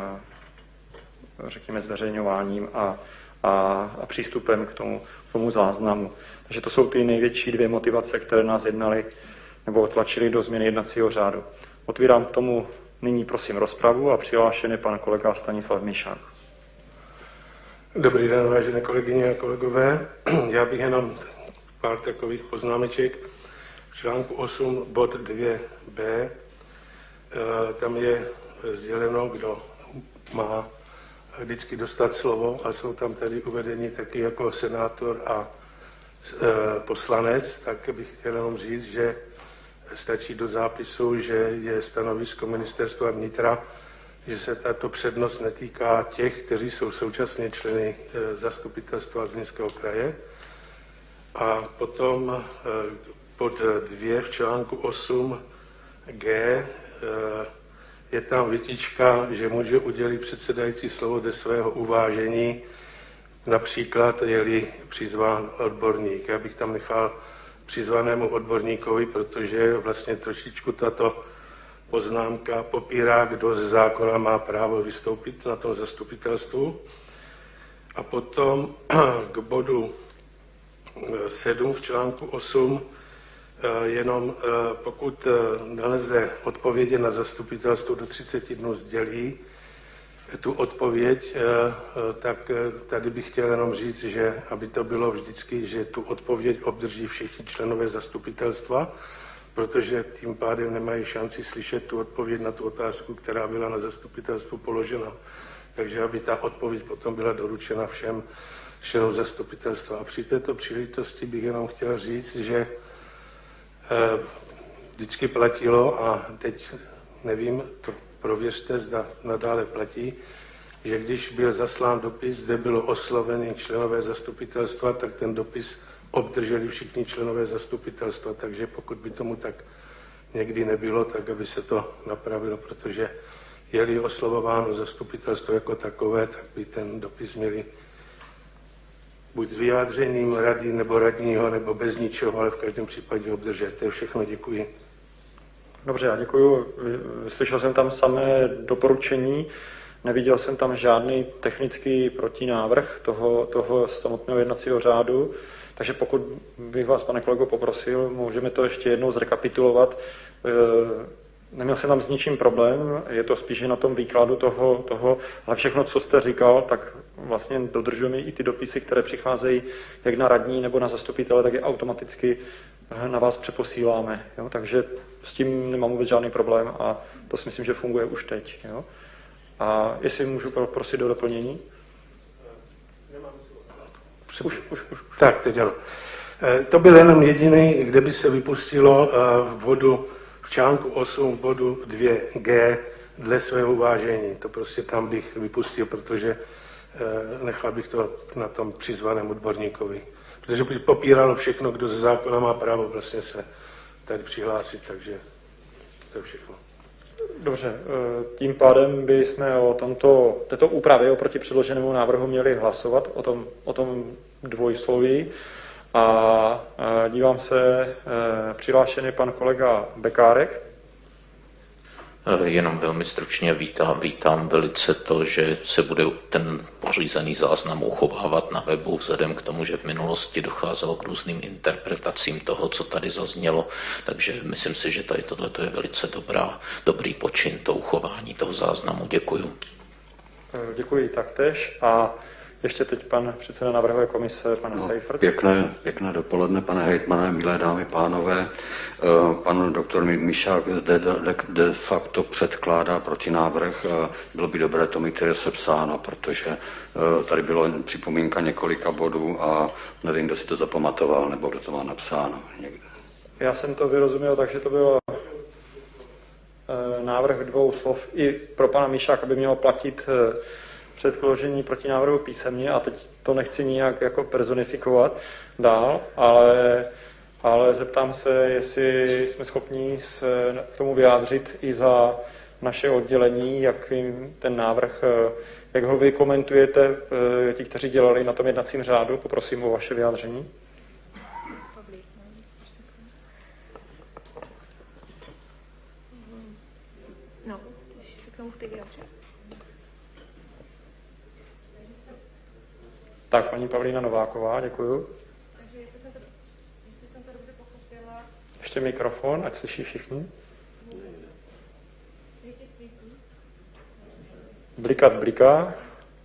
řekněme, zveřejňováním a přístupem k tomu záznamu. Takže to jsou ty největší 2 motivace, které nás jednaly nebo tlačily do změny jednacího řádu. Otvírám k tomu nyní prosím rozpravu a přihlášen je pan kolega Stanislav Mišák. Dobrý den, vážené kolegyně a kolegové. Já bych jenom pár takových poznámeček. V článku 8 bod 2b tam je sděleno, kdo má vždycky dostat slovo a jsou tam tady uvedeni taky jako senátor a poslanec, tak bych chtěl jenom říct, že stačí do zápisu, že je stanovisko Ministerstva vnitra, že se tato přednost netýká těch, kteří jsou současně členy zastupitelstva Zlínského kraje. A potom pod 2 v článku 8g je tam vytička, že může udělit předsedající slovo do svého uvážení, například je-li přizván odborník. Já bych tam nechal přizvanému odborníkovi, protože vlastně trošičku tato poznámka popírá, kdo ze zákona má právo vystoupit na tom zastupitelstvu. A potom k bodu 7 v článku 8, jenom pokud nelze odpovědět na zastupitelstvu do 30 dnů sdělí tu odpověď, tak tady bych chtěl jenom říct, že aby to bylo vždycky, že tu odpověď obdrží všichni členové zastupitelstva, protože tím pádem nemají šanci slyšet tu odpověď na tu otázku, která byla na zastupitelstvu položena. Takže aby ta odpověď potom byla doručena všem členům zastupitelstva. A při této příležitosti bych jenom chtěl říct, že vždycky platilo, a teď nevím, to prověřte, zda nadále platí, že když byl zaslán dopis, zde bylo osloveny členové zastupitelstva, tak ten dopis obdrželi všichni členové zastupitelstva. Takže pokud by tomu tak někdy nebylo, tak aby se to napravilo, protože je-li oslovováno zastupitelstvo jako takové, tak by ten dopis měli buď s vyjádřením rady nebo radního, nebo bez ničeho, ale v každém případě obdržet. To je všechno, děkuji. Dobře, já děkuju. Slyšel jsem tam samé doporučení, neviděl jsem tam žádný technický protinávrh toho samotného jednacího řádu, takže pokud bych vás, pane kolego, poprosil, můžeme to ještě jednou zrekapitulovat. Neměl jsem tam s ničím problém, je to spíše na tom výkladu toho, ale všechno, co jste říkal, tak vlastně dodržujeme i ty dopisy, které přicházejí jak na radní nebo na zastupitele, tak je automaticky na vás přeposíláme. Jo? Takže s tím nemám vůbec žádný problém a to si myslím, že funguje už teď. Jo? A jestli můžu prosit do doplnění? Už. Tak, teď ano. To byl jenom jediný, kde by se vypustilo v článku 8 bodu 2g dle svého uvážení. To prostě tam bych vypustil, protože nechal bych to na tom přizvaném odborníkovi. Protože by popíralo všechno, kdo ze zákona má právo vlastně se tady přihlásit, takže to je všechno. Dobře, tím pádem by jsme o této úpravě oproti předloženému návrhu měli hlasovat, o tom dvojsloví. A dívám se, přihlášený pan kolega Bekárek. Jenom velmi stručně vítám velice to, že se bude ten pořízený záznam uchovávat na webu, vzhledem k tomu, že v minulosti docházelo k různým interpretacím toho, co tady zaznělo. Takže myslím si, že tady tohleto je velice dobrý počin, to uchování toho záznamu. Děkuju. Děkuji taktéž. A ještě teď pan předseda návrhové komise, pan Seifert. Pěkné dopoledne, pane hejtmane, milé dámy, pánové. Pan doktor Mišák zde de facto předkládá protinávrh. Bylo by dobré to mít tedy sepsáno, protože tady bylo připomínka několika bodů a nevím, kdo si to zapamatoval, nebo kdo to má napsáno někde. Já jsem to vyrozuměl, takže to bylo návrh dvou slov i pro pana Mišáka by mělo platit předložení protinávrhu písemně a teď to nechci nijak jako personifikovat dál, ale zeptám se, jestli jsme schopni se k tomu vyjádřit i za naše oddělení, jak ten návrh, jak ho vy komentujete, ti, kteří dělali na tom jednacím řádu, poprosím o vaše vyjádření. No, se k tomu chci vyjádřit. Tak, paní Pavlína Nováková, děkuju. Takže jestli jsem to dobře pochopila. Ještě mikrofon, ať slyší všichni. Svítí. Bliká.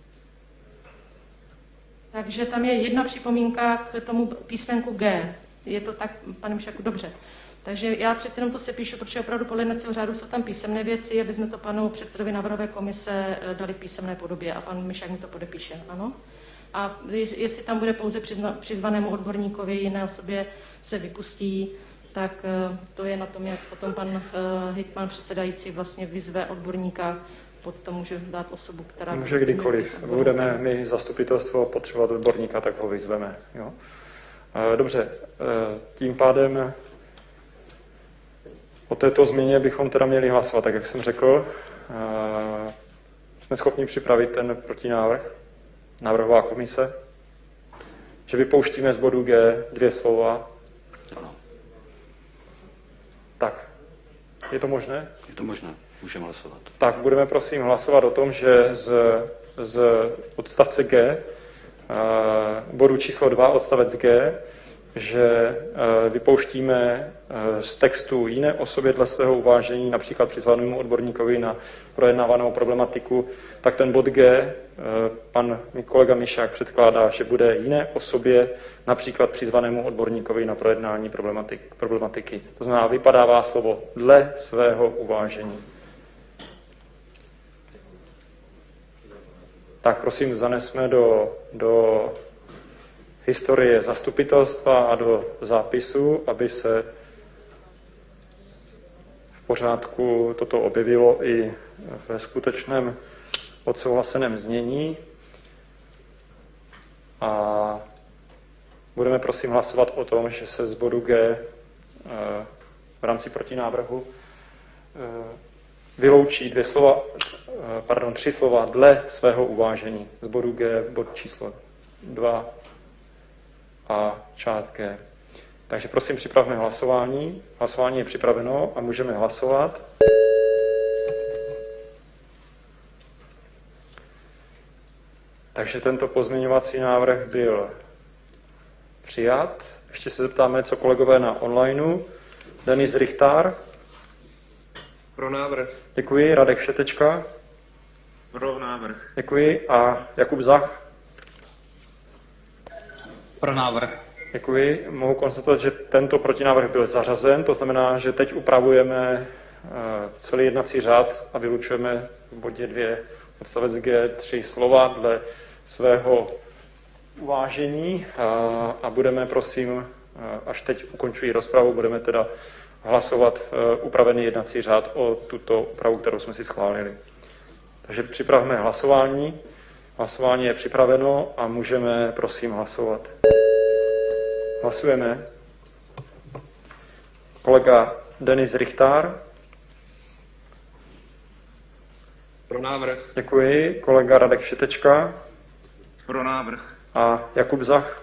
Takže tam je jedna připomínka k tomu písmenku G. Je to tak, pane Mišáku, dobře. Takže já přece jenom to se píšu, protože opravdu podle jednacího řádu jsou tam písemné věci, aby jsme to panu předsedovi návrhové komise dali v písemné podobě a pan Mišák mi to podepíše, ano? A jestli tam bude pouze přizvanému odborníkovi, jiné osobě se vypustí, tak to je na tom, jak potom pan hejtman předsedající vlastně vyzve odborníka, pod to může dát osobu, která... Může kdykoliv. Budeme my zastupitelstvo potřebovat odborníka, tak ho vyzveme. Jo? Dobře, tím pádem o této změně bychom teda měli hlasovat, tak jak jsem řekl. Jsme schopni připravit ten protinávrh, návrhová komise, že vypouštíme z bodu G 2 slova. Tak, je to možné? Je to možné, můžeme hlasovat. Tak, budeme prosím hlasovat o tom, že z odstavce G, bodu číslo 2, odstavec G, že vypouštíme z textu jiné osobě dle svého uvážení, například přizvanému odborníkovi na projednávanou problematiku, tak ten bod G, pan kolega Mišák předkládá, že bude jiné osobě, například přizvanému odborníkovi na projednání problematiky. To znamená, vypadává slovo dle svého uvážení. Tak prosím, zanesme do historie zastupitelstva a do zápisu, aby se v pořádku toto objevilo i ve skutečném odsouhlaseném znění. A budeme prosím hlasovat o tom, že se z bodu G v rámci protinávrhu vyloučí tři slova dle svého uvážení z bodu G, bod číslo 2 a část G. Takže prosím, připravme hlasování. Hlasování je připraveno a můžeme hlasovat. Takže tento pozměňovací návrh byl přijat. Ještě se zeptáme, co kolegové na onlineu. Denis Richtár. Pro návrh. Děkuji. Radek Šetečka. Pro návrh. Děkuji. A Jakub Zach. Pro návrh. Děkuji. Mohu konstatovat, že tento protinávrh byl zařazen, to znamená, že teď upravujeme celý jednací řád a vylučujeme v bodě 2 odstavec G 3 slova dle svého uvážení a budeme, prosím, až teď ukončují rozpravu, budeme teda hlasovat upravený jednací řád o tuto úpravu, kterou jsme si schválili. Takže připravme hlasování. Hlasování je připraveno a můžeme, prosím, hlasovat. Hlasujeme. Kolega Denis Richtár. Pro návrh. Děkuji. Kolega Radek Šetečka. Pro návrh. A Jakub Zach.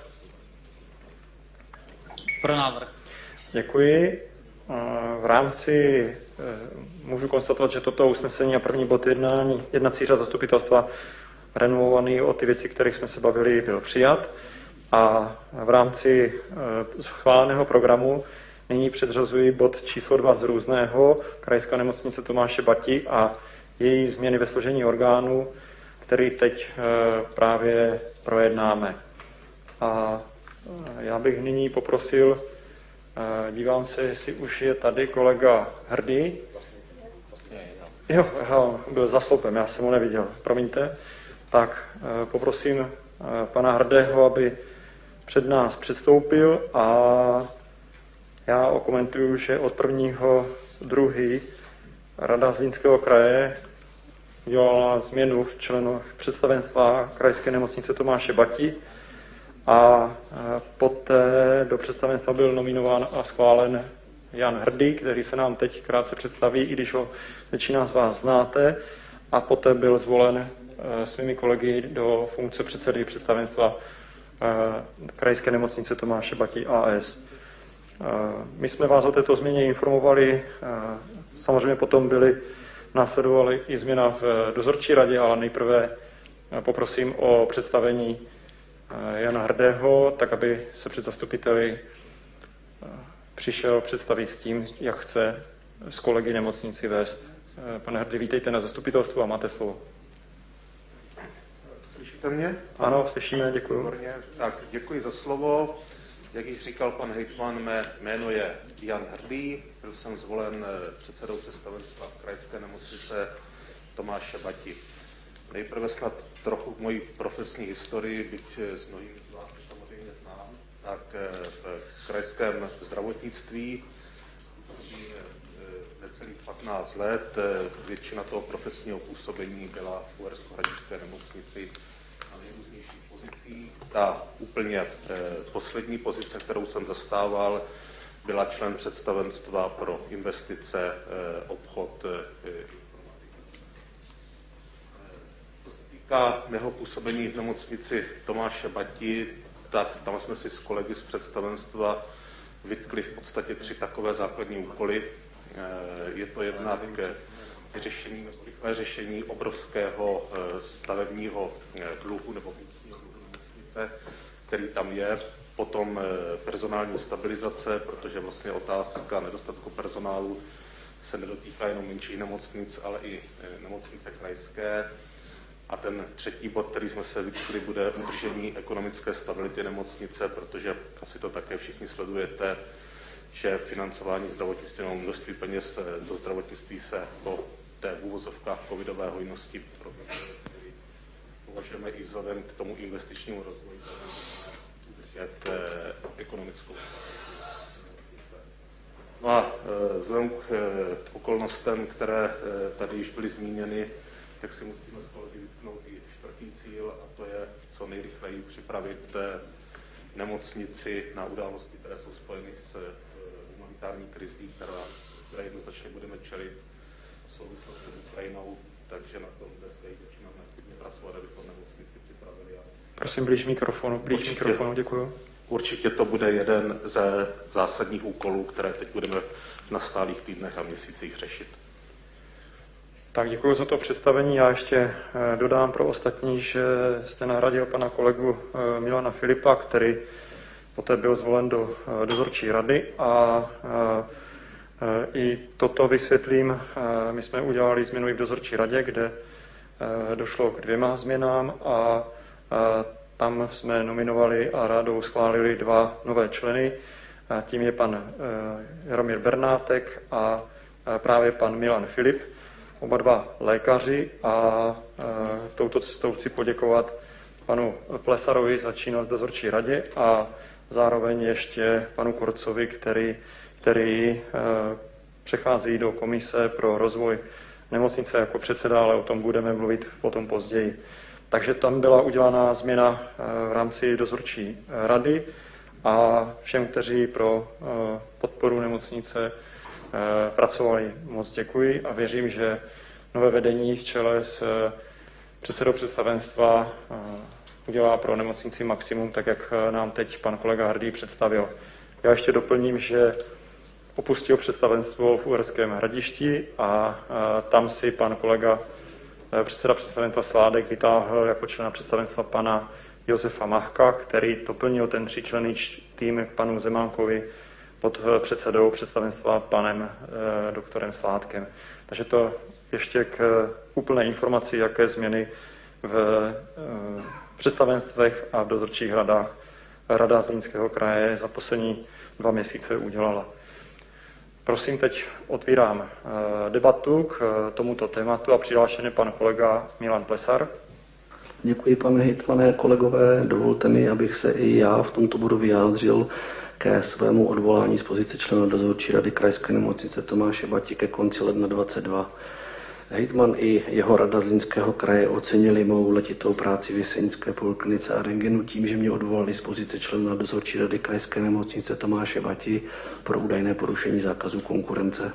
Pro návrh. Děkuji. V rámci můžu konstatovat, že toto usnesení a první bod jednací řád zastupitelstva renovovaný o ty věci, kterých jsme se bavili, byl přijat. A v rámci schváleného programu nyní předřazuji bod číslo 2 z různého, Krajská nemocnice Tomáše Bati a její změny ve složení orgánů, který teď právě projednáme. A já bych nyní poprosil, dívám se, jestli už je tady kolega Hrdý. Jo, byl za sloupem, já jsem ho neviděl, promiňte. Tak poprosím pana Hrdého, aby před nás předstoupil a já okomentuju, že od 1.2. Rada Zlínského kraje udělala změnu v členech představenstva Krajské nemocnice Tomáše Bati a poté do představenstva byl nominován a schválen Jan Hrdý, který se nám teď krátce představí, i když ho většina z vás znáte, a poté byl zvolen svými kolegy do funkce předsedy představenstva Krajské nemocnice Tomáše Bati AS. My jsme vás o této změně informovali, samozřejmě potom následovaly i změna v dozorčí radě, ale nejprve poprosím o představení Jana Hrdého, tak aby se před zastupiteli přišel představit s tím, jak chce s kolegy nemocnici vést. Pane Hrdý, vítejte na zastupitelstvu a máte slovo. Slyšíte mě? Ano, slyšíme, děkuji. Výborně. Tak, děkuji za slovo. Jak již říkal pan hejtman, mé jméno je Jan Hrdý, byl jsem zvolen předsedou představenstva Krajské nemocnice Tomáše Bati. Nejprve snad trochu k mojí profesní historii, byť s mnohými z vás samozřejmě znám, tak v krajském zdravotnictví necelých 15 let, většina toho profesního působení byla v Uherskohradišťské nemocnici na nejrůznějších pozicích. Ta úplně poslední pozice, kterou jsem zastával, byla člen představenstva pro investice, obchod, co se týká mého působení v nemocnici Tomáše Bati, tak tam jsme si s kolegy z představenstva vytkli v podstatě 3 takové základní úkoly. Je to jednak rychlé řešení obrovského stavebního dluhu nebo vnitřního dluhu nemocnice, který tam je. Potom personální stabilizace, protože vlastně otázka nedostatku personálu se nedotýká jenom menších nemocnic, ale i nemocnice krajské. A ten třetí bod, který jsme se vytkli, bude udržení ekonomické stability nemocnice, protože asi to také všichni sledujete, že financování zdravotnictví nebo množství peněz do zdravotnictví se po té v uvozovkách covidové hojnosti považujeme i vzhledem k tomu investičnímu rozvoji udržet ekonomickou. No a vzhledem k okolnostem, které tady již byly zmíněny, tak si musíme z toho vytknout i 4. cíl, a to je co nejrychleji připravit nemocnici na události, které jsou spojeny s humanitární krizí, které jednoznačně budeme čelit. v souvislosti s Ukrajinou, takže na tom dneska i začínáme aktivně pracovat, abychom nemocnici připravili. Prosím, blíž mikrofonu, děkuju. Určitě to bude jeden ze zásadních úkolů, které teď budeme v nastalých týdnech a měsících řešit. Tak děkuji za to představení. Já ještě dodám pro ostatní, že jste nahradil pana kolegu Milana Filipa, který poté byl zvolen do dozorčí rady a i toto vysvětlím. My jsme udělali změnu i v dozorčí radě, kde došlo k 2 změnám a tam jsme nominovali a rádou schválili 2 nové členy. Tím je pan Jaromír Bernátek a právě pan Milan Filip, oba 2 lékaři, a touto cestou chci poděkovat panu Plesarovi za činnost v dozorčí radě a zároveň ještě panu Korcovi, který přechází do komise pro rozvoj nemocnice jako předseda, ale o tom budeme mluvit potom později. Takže tam byla udělána změna v rámci dozorčí rady a všem, kteří pro podporu nemocnice pracovali, moc děkuji a věřím, že nové vedení v čele s předsedou představenstva udělá pro nemocnici maximum, tak jak nám teď pan kolega Hrdý představil. Já ještě doplním, že opustil představenstvo v Uherském Hradišti a tam si pan kolega předseda představenstva Sládek vytáhl jako člena představenstva pana Josefa Machka, který doplnil ten 3členný tým k panu Zemánkovi pod předsedou představenstva panem doktorem Sládkem. Takže to ještě k úplné informaci, jaké změny v představenstvech a v dozorčích radách Rada Zlínského kraje za poslední 2 měsíce udělala. Prosím, teď otvírám debatu k tomuto tématu a přihlášen je pan kolega Milan Plesar. Děkuji, pane hejtmane. Kolegové, dovolte mi, abych se i já v tomto bodu vyjádřil ke svému odvolání z pozice člena dozorčí rady Krajské nemocnice Tomáše Bati ke konci ledna 2022. Hejtman i jeho rada Zlínského kraje ocenili mou letitou práci v Jesenické poliklinice a rentgenu tím, že mě odvolali z pozice člena dozorčí rady Krajské nemocnice Tomáše Bati pro údajné porušení zákazu konkurence.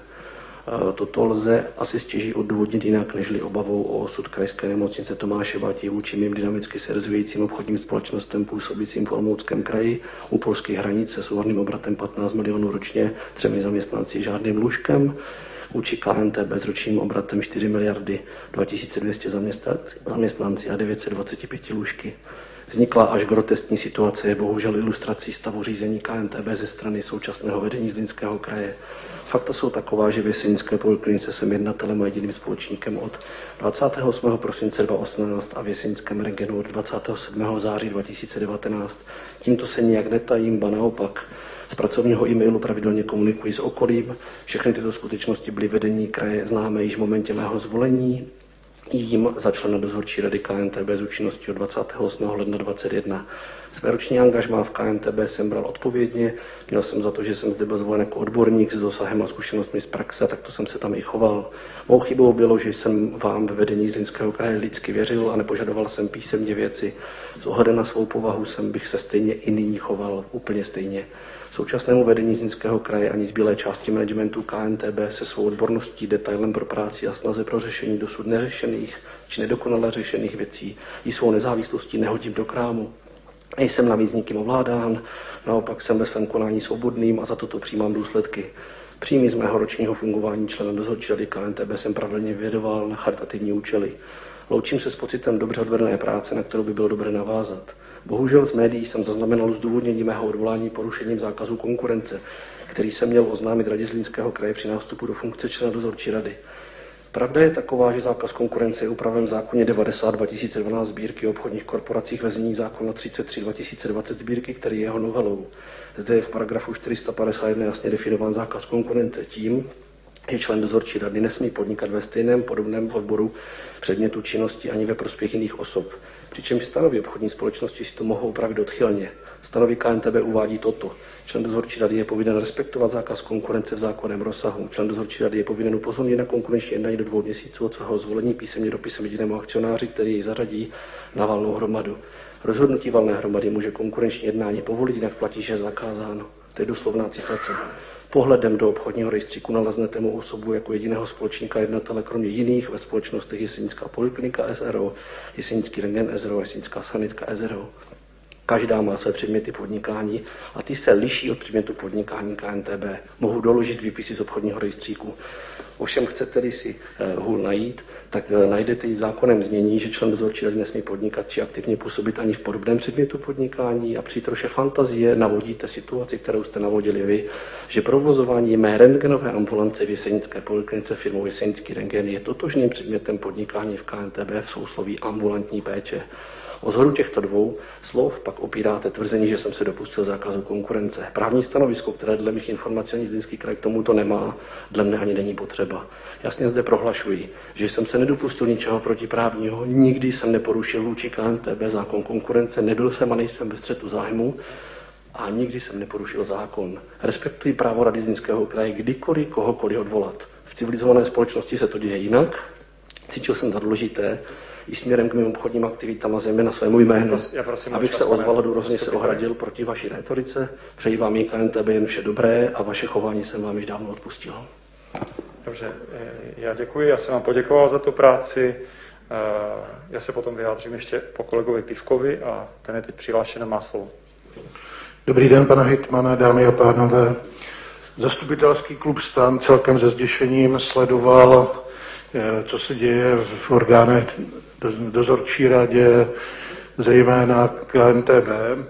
Toto lze asi stěží odůvodnit jinak nežli obavou o osud Krajské nemocnice Tomáše Bati vůči mým dynamicky se rozvíjejícím obchodním společnostem působícím v Olomouckém kraji u polských hranic se souhrnným obratem 15 milionů ročně, 3 zaměstnanci, žádným lůžkem, vůči KNTB s ročním obratem 4 miliardy 2200 zaměstnanci a 925 lůžky. Vznikla až groteskní situace je bohužel ilustrací stavu řízení KNTB ze strany současného vedení Zlínského kraje. Fakta jsou taková, že v Jesenické poliklinice jsem jednatelem a jediným společníkem od 28. prosince 2018 a v Jesenickém rentgenu od 27. září 2019. Tímto se nijak netajím, ba naopak. Z pracovního e-mailu pravidelně komunikuji s okolím. Všechny tyto skutečnosti byly vedení kraje známé již v momentě mého zvolení. Jím za člena dozorčí rady KNTB s účinností od 28. ledna 2021. Své roční angažmá v KNTB jsem bral odpovědně. Měl jsem za to, že jsem zde byl zvolen jako odborník s dosahem a zkušenostmi z praxe, a takto jsem se tam i choval. Mou chybou bylo, že jsem vám ve vedení Zlínského kraje lidsky věřil a nepožadoval jsem písemně věci. S ohledem na svou povahu bych se stejně i nyní choval úplně stejně. Současnému vedení Zlínského kraje ani zbylé části managementu KNTB se svou odborností, detailem pro práci a snaze pro řešení dosud neřešených či nedokonale řešených věcí i svou nezávislostí nehodím do krámu. Nejsem navíc nikým ovládán, naopak jsem ve svém konání svobodným a za toto přijímám důsledky. Příjmy z mého ročního fungování člena dozorčí rady KNTB jsem pravidelně vědoval na charitativní účely. Loučím se s pocitem dobře odvedené práce, na kterou by bylo dobré navázat. Bohužel z médií jsem zaznamenal zdůvodnění mého odvolání porušením zákazu konkurence, který jsem měl oznámit Radě Zlínského kraje při nástupu do funkce člena dozorčí rady. Pravda je taková, že zákaz konkurence je upraven v zákoně 90/2012 sbírky o obchodních korporacích ve znění zákona 33/2020 sbírky, který je jeho novelou. Zde je v paragrafu 451 jasně definován zákaz konkurence tím, že člen dozorčí rady nesmí podnikat ve stejném podobném odboru předmětu činnosti ani ve prospěch jiných osob. Přičemž stanovy obchodní společnosti si to mohou upravit odchylně. Stanovy KNTB uvádí toto. Člen dozorčí rady je povinen respektovat zákaz konkurence v zákonném rozsahu. Člen dozorčí rady je povinen upozornit na konkurenční jednání do 2 měsíců od svého zvolení písemně dopisem jedinému akcionáři, který jej zařadí na valnou hromadu. Rozhodnutí valné hromady může konkurenční jednání povolit, jinak platí, že je zakázáno. To je doslovná citace. Pohledem do obchodního rejstříku naleznete mou osobu jako jediného společníka jednatele, kromě jiných ve společnostech Jesenická poliklinika SRO, Jesenický rentgen SRO, Jesenická sanitka SRO. Každá má své předměty podnikání a ty se liší od předmětu podnikání KNTB. Mohu doložit výpisy z obchodního rejstříku. Ovšem chcete-li si hůl najít, tak najdete i v zákonem znění, že člen dozorčí rady nesmí podnikat či aktivně působit ani v podobném předmětu podnikání a při troše fantazie navodíte situaci, kterou jste navodili vy, že provozování mé rentgenové ambulance v Jesenické poliklinice firmou Jesenický rentgen je totožným předmětem podnikání v KNTB v sousloví ambulantní péče. O shodu těchto dvou slov pak opíráte tvrzení, že jsem se dopustil zákazu konkurence. Právní stanovisko, které dle mých informací ani Zlínský kraj k tomuto nemá, dle mne ani není potřeba. Jasně zde prohlašuji, že jsem se nedopustil ničeho protiprávního, nikdy jsem neporušil vůči KNTB zákon konkurence, nebyl jsem a nejsem ve střetu zájmu a nikdy jsem neporušil zákon. Respektuji právo Rady Zlínského kraje kdykoliv kohokoliv odvolat. V civilizované společnosti se to děje jinak. Cítil jsem za důležité i směrem k mým obchodním aktivitám a zejména svému jménu. Abych se ozval a důrazně se ohradil proti vaší rétorice. Přeji vám i KNTB jen vše dobré a vaše chování jsem vám již dávno odpustil. Dobře, já děkuji, já jsem vám poděkoval za tu práci. Já se potom vyjádřím ještě po kolegovi Pivkovi a ten je teď přihlášen a má slovo. Dobrý den, pane hejtmane, dámy a pánové. Zastupitelský klub STAN celkem se zděšením sledoval, co se děje v orgánech dozorčí radě, zejména KNTB,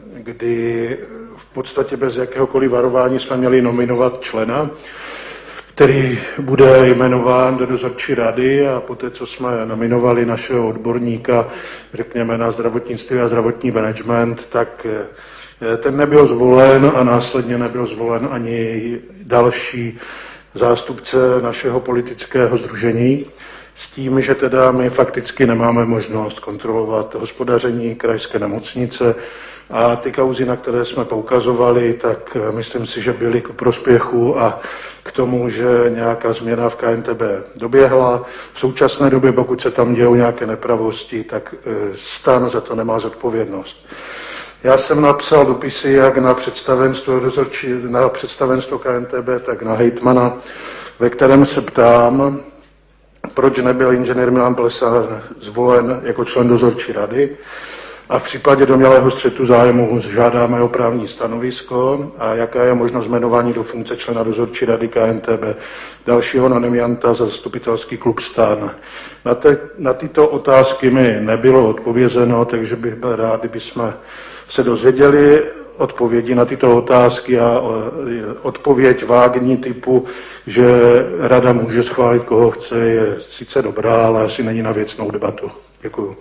kdy v podstatě bez jakéhokoliv varování jsme měli nominovat člena, který bude jmenován do dozorčí rady a poté, co jsme nominovali našeho odborníka, řekněme, na zdravotnictví a zdravotní management, tak ten nebyl zvolen a následně nebyl zvolen ani další zástupce našeho politického sdružení, s tím, že teda my fakticky nemáme možnost kontrolovat hospodaření krajské nemocnice a ty kauzy, na které jsme poukazovali, tak myslím si, že byly k prospěchu a k tomu, že nějaká změna v KNTB doběhla. V současné době, pokud se tam dějou nějaké nepravosti, tak STAN za to nemá zodpovědnost. Já jsem napsal dopisy jak na představenstvo KNTB, tak na hejtmana, ve kterém se ptám, proč nebyl inženýr Milan Plesar zvolen jako člen dozorčí rady a v případě domnělého střetu zájmu žádáme o právní stanovisko a jaká je možnost jmenování do funkce člena dozorčí rady KNTB dalšího nominanta za zastupitelský klub STAN. Na tyto otázky mi nebylo odpovězeno, takže bych byl rád, kdybychom se dozvěděli odpovědi na tyto otázky a odpověď vágní typu, že rada může schválit, koho chce, je sice dobrá, ale asi není na věcnou debatu. Děkuju.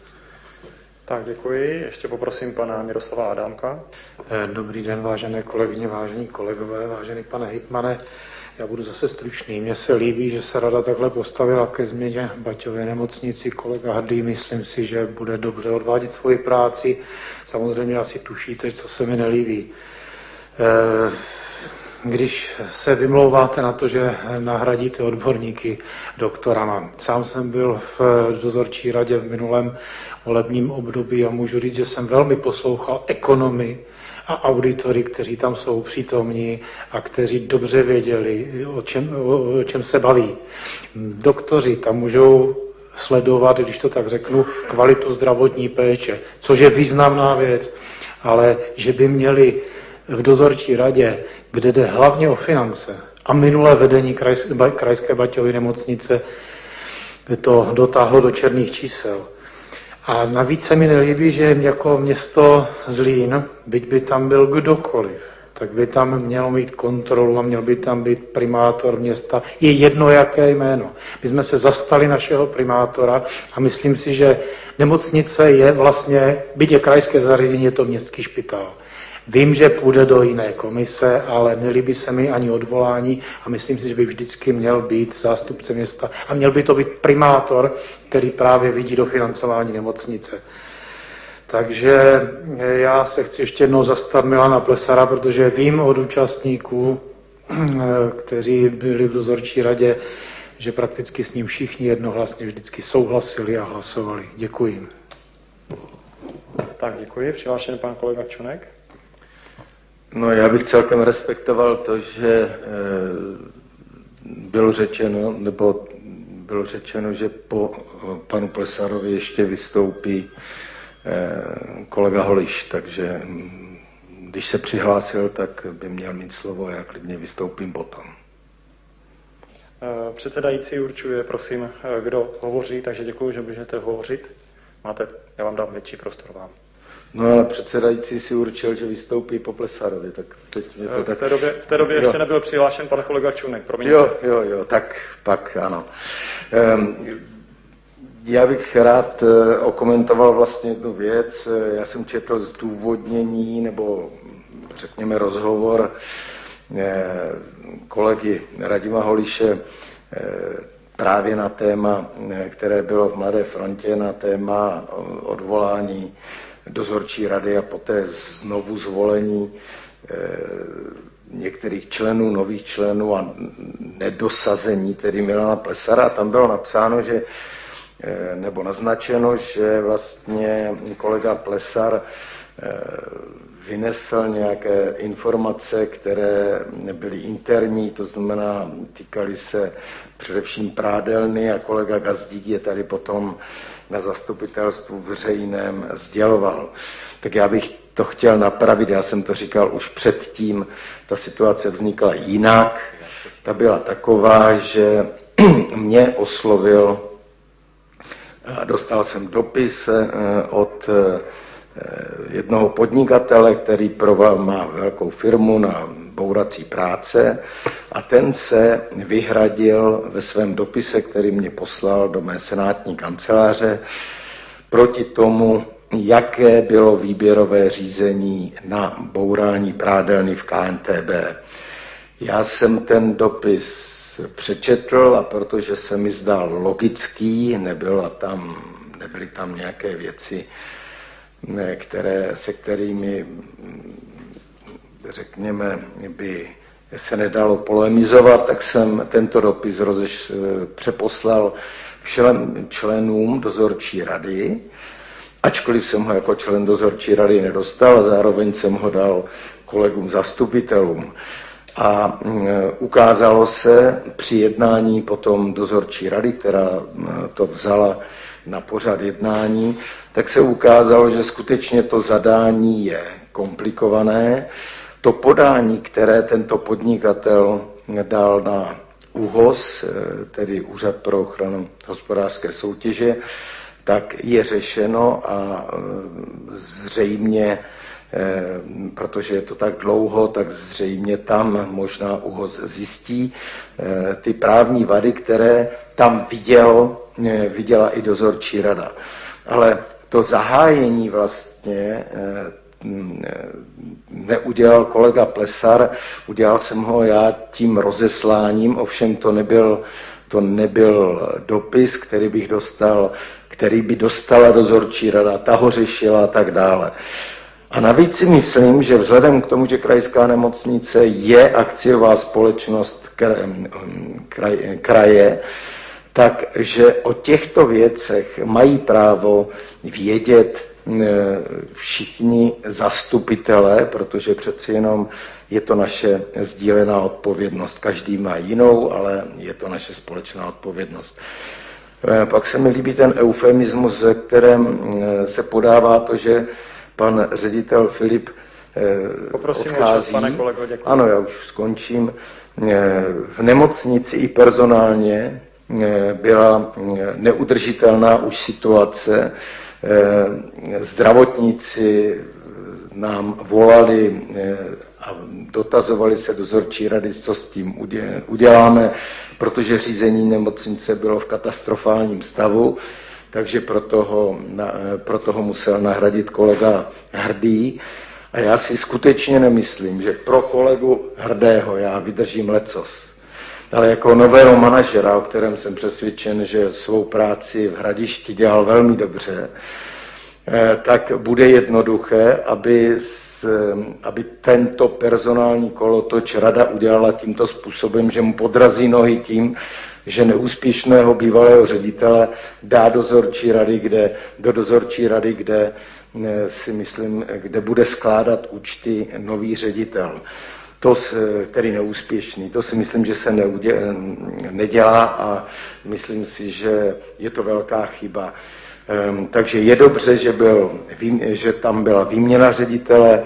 Tak děkuji. Ještě poprosím pana Miroslava Adámka. Dobrý den, vážené kolegyně, vážení kolegové, vážený pane hejtmane. Já budu zase stručný. Mně se líbí, že se rada takhle postavila ke změně Baťově nemocnici. Kolega Hrdý, myslím si, že bude dobře odvádět svoji práci. Samozřejmě asi tušíte, co se mi nelíbí. Když se vymlouváte na to, že nahradíte odborníky doktorama. Sám jsem byl v dozorčí radě v minulém volebním období a můžu říct, že jsem velmi poslouchal ekonomy a auditory, kteří tam jsou přítomní a kteří dobře věděli, o čem se baví. Doktoři tam můžou sledovat, když to tak řeknu, kvalitu zdravotní péče, což je významná věc, ale že by měli v dozorčí radě, kde jde hlavně o finance a minulé vedení krajské Baťovy nemocnice to dotáhlo do černých čísel. A navíc se mi nelíbí, že jako město Zlín, byť by tam byl kdokoliv, tak by tam mělo mít kontrolu a měl by tam být primátor města. Je jedno, jaké jméno. My jsme se zastali našeho primátora a myslím si, že nemocnice je vlastně, byť je krajské zařízení, je to městský špitál. Vím, že půjde do jiné komise, ale nelíbí se mi ani odvolání a myslím si, že by vždycky měl být zástupce města a měl by to být primátor, který právě vidí do financování nemocnice. Takže já se chci ještě jednou zastat Milana Plesara, protože vím od účastníků, kteří byli v dozorčí radě, že prakticky s ním všichni jednohlasně vždycky souhlasili a hlasovali. Děkuji. Tak děkuji. Přihlášen pan kolega Čunek. No, já bych celkem respektoval to, že bylo řečeno, že po panu Plesarovi ještě vystoupí kolega Holiš, takže když se přihlásil, tak by měl mít slovo, já klidně vystoupím potom. Předsedající určuje, prosím, kdo hovoří, takže děkuji, že můžete hovořit. Já vám dám větší prostor vám. No ale předsedající si určil, že vystoupí po Plesarovi, tak teď mě to tak... V té době ještě nebyl přihlášen pan kolega Čunek, promiňte. Jo, tak pak ano. Já bych rád okomentoval vlastně jednu věc. Já jsem četl zdůvodnění, nebo řekněme rozhovor kolegy Radima Holiše právě na téma, které bylo v Mladé frontě, na téma odvolání dozorčí rady a poté znovu zvolení některých členů, nových členů a nedosazení tedy Milana Plesara. A tam bylo napsáno, že nebo naznačeno, že vlastně kolega Plesar vynesl nějaké informace, které byly interní, to znamená týkaly se především prádelny a kolega Gazdík je tady potom na zastupitelstvu veřejném sděloval. Tak já bych to chtěl napravit, já jsem to říkal už předtím, ta situace vznikla jinak. Ta byla taková, že mě oslovil, dostal jsem dopis od jednoho podnikatele, který má velkou firmu na bourací práce a ten se vyhradil ve svém dopise, který mě poslal do mé senátní kanceláře, proti tomu, jaké bylo výběrové řízení na bourání prádelny v KNTB. Já jsem ten dopis přečetl a protože se mi zdal logický, nebyly tam nějaké věci, se kterými, řekněme, by se nedalo polemizovat, tak jsem tento dopis přeposlal všem členům dozorčí rady, ačkoliv jsem ho jako člen dozorčí rady nedostal a zároveň jsem ho dal kolegům zastupitelům. A ukázalo se při jednání potom dozorčí rady, která to vzala na pořad jednání, tak se ukázalo, že skutečně to zadání je komplikované. To podání, které tento podnikatel dal na ÚHOS, tedy Úřad pro ochranu hospodářské soutěže, tak je řešeno a zřejmě, protože je to tak dlouho, tak zřejmě tam možná ÚHOS zjistí ty právní vady, které tam viděla i dozorčí rada. Ale to zahájení vlastně neudělal kolega Plesar, udělal jsem ho já tím rozesláním, ovšem to nebyl dopis, který by dostala dozorčí rada, ta ho řešila a tak dále. A navíc si myslím, že vzhledem k tomu, že krajská nemocnice je akciová společnost kraje, takže o těchto věcech mají právo vědět všichni zastupitelé, protože přeci jenom je to naše sdílená odpovědnost. Každý má jinou, ale je to naše společná odpovědnost. Pak se mi líbí ten eufemismus, ve kterém se podává to, že pan ředitel Filip Poprosím odchází. o čas, pane kolego, děkuji. Ano, já už skončím. V nemocnici i personálně byla neudržitelná už situace. Zdravotníci nám volali a dotazovali se dozorčí rady, co s tím uděláme, protože řízení nemocnice bylo v katastrofálním stavu, takže proto ho musel nahradit kolega Hrdý. A já si skutečně nemyslím, že pro kolegu Hrdého já vydržím lecos. Ale jako nového manažera, o kterém jsem přesvědčen, že svou práci v Hradišti dělal velmi dobře, tak bude jednoduché, aby tento personální kolotoč rada udělala tímto způsobem, že mu podrazí nohy tím, že neúspěšného bývalého ředitele dá do dozorčí rady, kde si myslím, kde bude skládat účty nový ředitel. Který neúspěšný. To si myslím, že se nedělá a myslím si, že je to velká chyba. Takže je dobře, že tam byla výměna ředitele.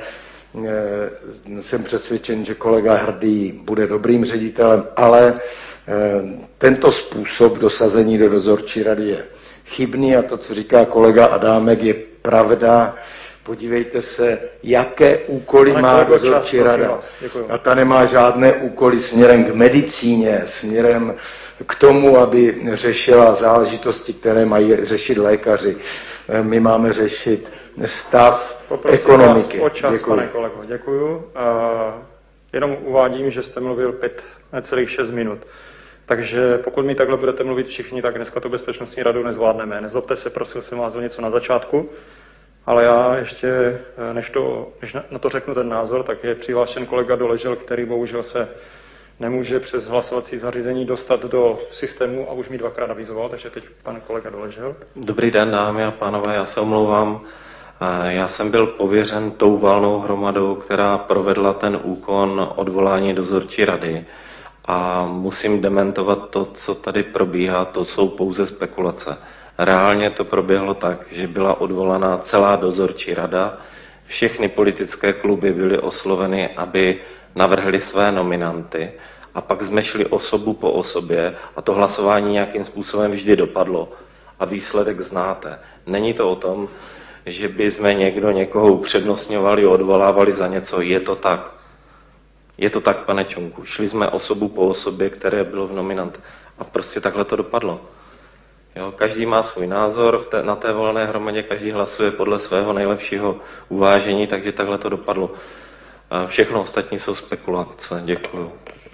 Jsem přesvědčen, že kolega Hrdý bude dobrým ředitelem, ale tento způsob dosazení do dozorčí rady je chybný a to, co říká kolega Adámek, je pravda. Podívejte se, jaké úkoly má dozorčí rada. A ta nemá žádné úkoly směrem k medicíně, směrem k tomu, aby řešila záležitosti, které mají řešit lékaři. My máme řešit stav ekonomiky. Vás o čas, pane kolego. Děkuju. Jenom uvádím, že jste mluvil 5,6 minut. Takže pokud mi takhle budete mluvit všichni, tak dneska tu bezpečnostní radu nezvládneme. Nezlobte se, prosil jsem vás o něco na začátku. Ale já ještě, než na to řeknu ten názor, tak je přihlášen kolega Doležel, který bohužel se nemůže přes hlasovací zařízení dostat do systému a už mi dvakrát avizoval, takže teď pan kolega Doležel. Dobrý den, dámy a pánové, já se omlouvám. Já jsem byl pověřen tou valnou hromadou, která provedla ten úkon odvolání dozorčí rady a musím dementovat to, co tady probíhá, to jsou pouze spekulace. Reálně to proběhlo tak, že byla odvolaná celá dozorčí rada, všechny politické kluby byly osloveny, aby navrhli své nominanty a pak jsme šli osobu po osobě a to hlasování nějakým způsobem vždy dopadlo a výsledek znáte. Není to o tom, že by jsme někoho upřednostňovali, odvolávali za něco, je to tak. Je to tak, pane Čunku. Šli jsme osobu po osobě, které bylo v nominant a prostě takhle to dopadlo. Jo, každý má svůj názor na té volné hromadě, každý hlasuje podle svého nejlepšího uvážení, takže takhle to dopadlo. Všechno ostatní jsou spekulace. Děkuju.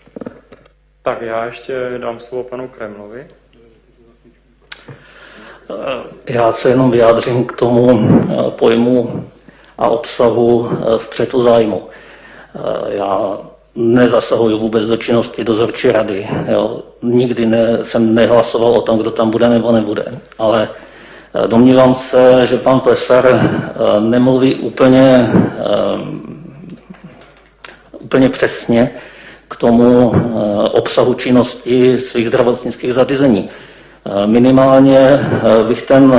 Tak já ještě dám slovo panu Kremlovi. Já se jenom vyjádřím k tomu pojmu a obsahu střetu zájmu. Já nezasahuji vůbec do činnosti dozorčí rady. Jo. Nikdy jsem nehlasoval o tom, kdo tam bude nebo nebude. Ale domnívám se, že pan Plesar nemluví úplně přesně k tomu obsahu činnosti svých zdravotnických zařízení. Minimálně bych ten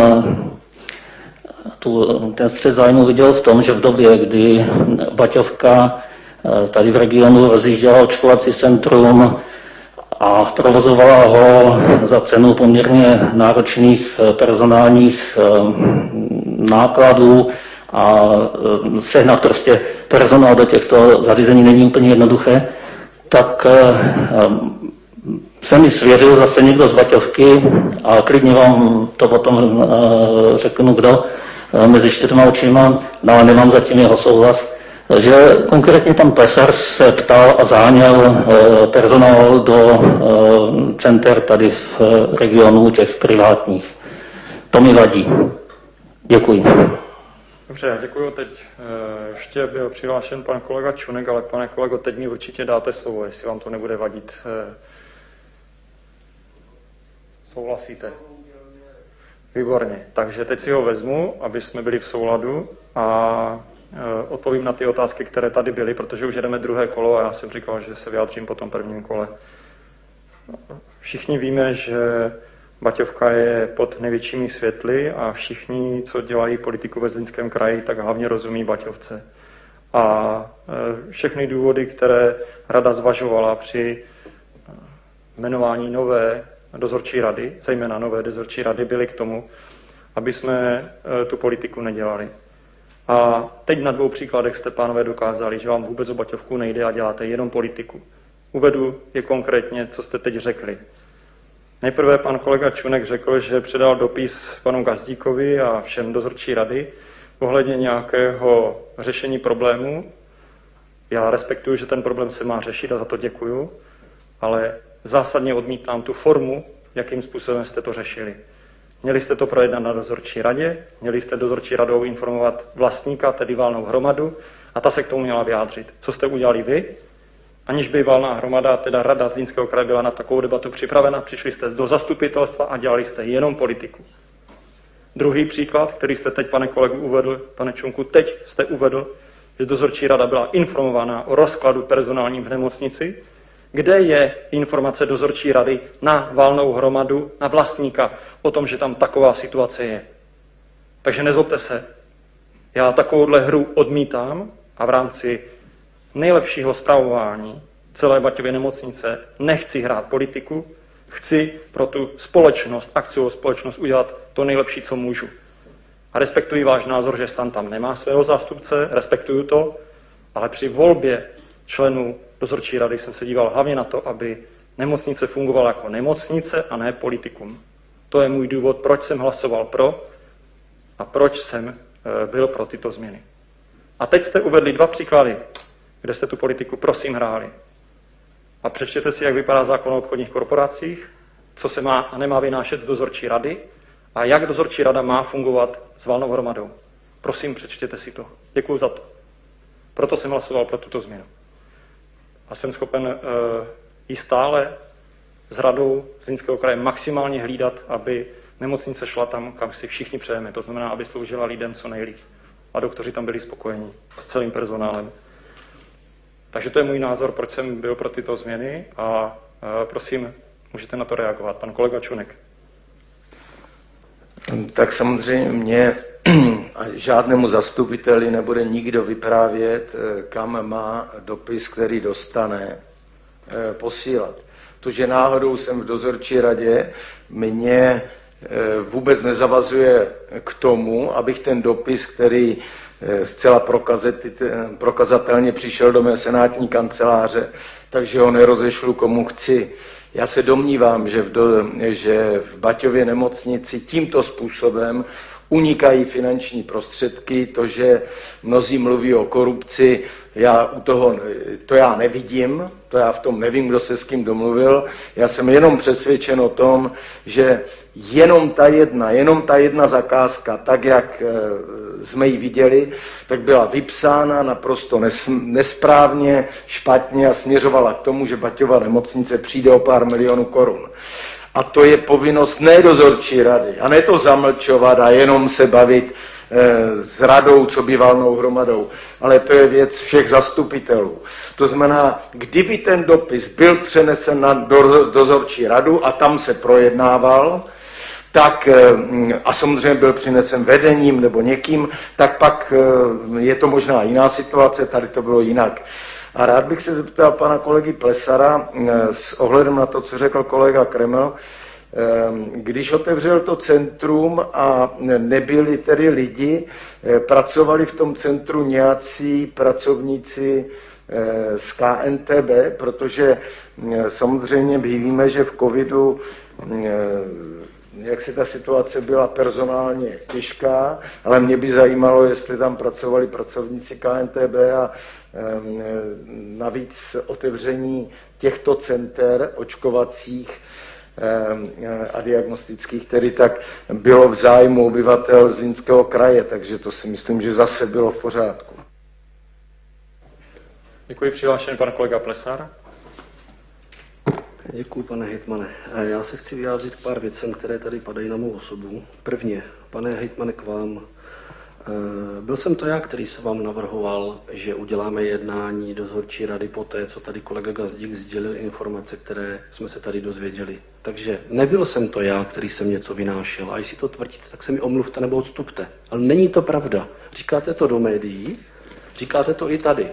střet zájmu viděl v tom, že v době, kdy Baťovka tady v regionu rozjížděla očkovací centrum a provozovala ho za cenu poměrně náročných personálních nákladů a sehnat prostě personál do těchto zařízení není úplně jednoduché, tak se mi svěřil zase někdo z Baťovky a klidně vám to potom řeknu, kdo mezi 4 očima, no ale nemám zatím jeho souhlas, že konkrétně pan Plesar se ptal a záněl personál do center tady v regionu těch privátních. To mi vadí. Děkuji. Dobře, děkuji. Teď ještě byl přihlášen pan kolega Čunek, ale pane kolego, teď mi určitě dáte slovo, jestli vám to nebude vadit. Souhlasíte? Výborně. Takže teď si ho vezmu, aby jsme byli v souladu a odpovím na ty otázky, které tady byly, protože už jedeme druhé kolo a já jsem říkal, že se vyjádřím po tom prvním kole. Všichni víme, že Baťovka je pod největšími světly a všichni, co dělají politiku ve Zlínském kraji, tak hlavně rozumí Baťovce. A všechny důvody, které rada zvažovala při jmenování nové dozorčí rady, zejména nové dozorčí rady, byly k tomu, aby jsme tu politiku nedělali. A teď na 2 příkladech jste, pánové, dokázali, že vám vůbec o Baťovku nejde a děláte jenom politiku. Uvedu je konkrétně, co jste teď řekli. Nejprve pan kolega Čunek řekl, že předal dopis panu Gazdíkovi a všem dozorčí rady ohledně nějakého řešení problému. Já respektuju, že ten problém se má řešit a za to děkuju, ale zásadně odmítám tu formu, jakým způsobem jste to řešili. Měli jste to projednat na dozorčí radě, měli jste dozorčí radou informovat vlastníka, tedy valnou hromadu, a ta se k tomu měla vyjádřit. Co jste udělali vy? Aniž by valná hromada, teda rada Zlínského kraje byla na takovou debatu připravena, přišli jste do zastupitelstva a dělali jste jenom politiku. Druhý příklad, který jste teď, pane kolegu, uvedl, pane Čunku, teď jste uvedl, že dozorčí rada byla informována o rozkladu personálním v nemocnici. Kde je informace dozorčí rady na valnou hromadu, na vlastníka o tom, že tam taková situace je? Takže nezlobte se, já takovouhle hru odmítám a v rámci nejlepšího spravování celé Baťovy nemocnice nechci hrát politiku, chci pro tu společnost, akciovou společnost udělat to nejlepší, co můžu. A respektuji váš názor, že STAN tam nemá svého zástupce, respektuju to, ale při volbě členů dozorčí rady jsem se díval hlavně na to, aby nemocnice fungovala jako nemocnice a ne politikum. To je můj důvod, proč jsem hlasoval pro a proč jsem byl pro tyto změny. A teď jste uvedli 2 příklady, kde jste tu politiku prosím hráli. A přečtěte si, jak vypadá zákon o obchodních korporacích, co se má a nemá vynášet z dozorčí rady a jak dozorčí rada má fungovat s valnou hromadou. Prosím, přečtěte si to. Děkuju za to. Proto jsem hlasoval pro tuto změnu. A jsem schopen i stále s radou Zlínského kraje maximálně hlídat, aby nemocnice šla tam, kam si všichni přejeme. To znamená, aby sloužila lidem co nejlíp. A doktoři tam byli spokojení s celým personálem. Takže to je můj názor, proč jsem byl pro tyto změny a prosím, můžete na to reagovat. Pan kolega Čunek. Tak samozřejmě mě a žádnému zastupiteli nebude nikdo vyprávět, kam má dopis, který dostane, posílat. To, že náhodou jsem v dozorčí radě, mě vůbec nezavazuje k tomu, abych ten dopis, který zcela prokazatelně přišel do mé senátní kanceláře, takže ho nerozešlu komu chci. Já se domnívám, že v Baťově nemocnici tímto způsobem unikají finanční prostředky, to, že mnozí mluví o korupci, to já nevidím, to já v tom nevím, kdo se s kým domluvil, já jsem jenom přesvědčen o tom, že jenom ta jedna zakázka, tak jak jsme ji viděli, tak byla vypsána naprosto nesprávně, špatně a směřovala k tomu, že Baťova nemocnice přijde o pár milionů korun. A to je povinnost ne dozorčí rady a ne to zamlčovat a jenom se bavit s radou, co by valnou hromadou, ale to je věc všech zastupitelů. To znamená, kdyby ten dopis byl přenesen na dozorčí radu a tam se projednával, tak a samozřejmě byl přinesen vedením nebo někým, tak pak je to možná jiná situace, tady to bylo jinak. A rád bych se zeptal pana kolegy Plesara s ohledem na to, co řekl kolega Kreml, když otevřel to centrum a nebyli tedy lidi, pracovali v tom centru nějací pracovníci z KNTB, protože samozřejmě víme, že v covidu jak si ta situace byla personálně těžká, ale mě by zajímalo, jestli tam pracovali pracovníci KNTB a navíc otevření těchto center očkovacích a diagnostických, tedy tak bylo v zájmu obyvatel Zlínského kraje, takže to si myslím, že zase bylo v pořádku. Děkuji, přihlášen pan kolega Plesar. Děkuji, pane hejtmane. Já se chci vyjádřit k pár věcem, které tady padají na mou osobu. Prvně, pane hejtmane, k vám. Byl jsem to já, který se vám navrhoval, že uděláme jednání dozorčí rady po té, co tady kolega Gazdík sdělil informace, které jsme se tady dozvěděli. Takže nebyl jsem to já, který jsem něco vynášel. A jestli to tvrdíte, tak se mi omluvte nebo odstupte. Ale není to pravda. Říkáte to do médií, říkáte to i tady.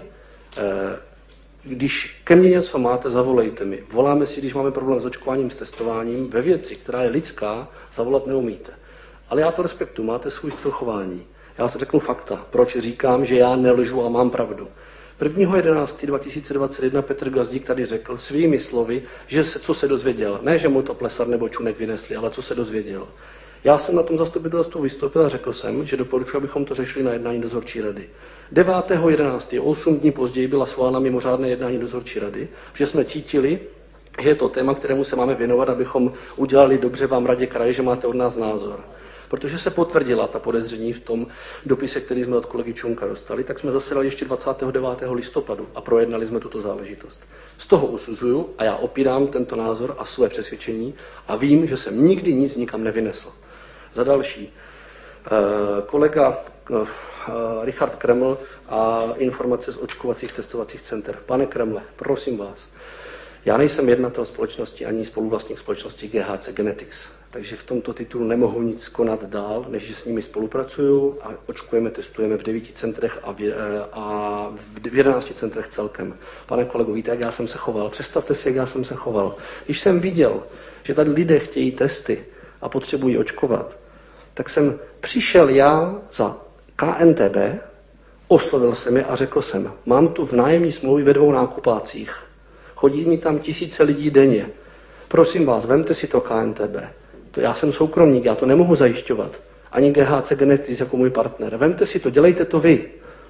Když ke mně něco máte, zavolejte mi. Voláme si, když máme problém s očkováním, s testováním. Ve věci, která je lidská, zavolat neumíte. Ale já to respektuju, máte svůj styl chování. Já si řeknu fakta, proč říkám, že já nelžu a mám pravdu. 1.11.2021 Petr Gazdík tady řekl svými slovy, že co se dozvěděl. Ne, že mu to Plesar nebo Čunek vynesli, ale co se dozvěděl. Já jsem na tom zastupitelstvu vystoupil a řekl jsem, že doporučuji, abychom to řešili na jednání dozorčí rady. 9.11. 8 dní později byla svolána mimořádné jednání dozorčí rady, že jsme cítili, že je to téma, kterému se máme věnovat, abychom udělali dobře vám radě kraje, že máte od nás názor. Protože se potvrdila ta podezření v tom dopise, který jsme od kolegy Čunka dostali, tak jsme zasedali ještě 29. listopadu a projednali jsme tuto záležitost. Z toho usuzuju a já opírám tento názor a své přesvědčení a vím, že jsem nikdy nic nikam nevynesl. Za další, Kolega Richard Kreml a informace z očkovacích testovacích center. Pane Kremle, prosím vás, já nejsem jednatel společnosti ani spoluvlastník společnosti GHC Genetics, takže v tomto titulu nemohu nic konat dál, než že s nimi spolupracuju a očkujeme, testujeme v 9 centrech a v 11 centrech celkem. Pane kolego, víte, jak já jsem se choval? Představte si, jak já jsem se choval. Když jsem viděl, že tady lidé chtějí testy a potřebují očkovat, tak jsem přišel já za KNTB, oslovil jsem je a řekl jsem, mám tu v nájemní smlouvě ve 2 nákupácích. Chodí mi tam tisíce lidí denně. Prosím vás, vemte si to KNTB. To já jsem soukromník, já to nemohu zajišťovat. Ani GHC Genetics jako můj partner. Vemte si to, dělejte to vy.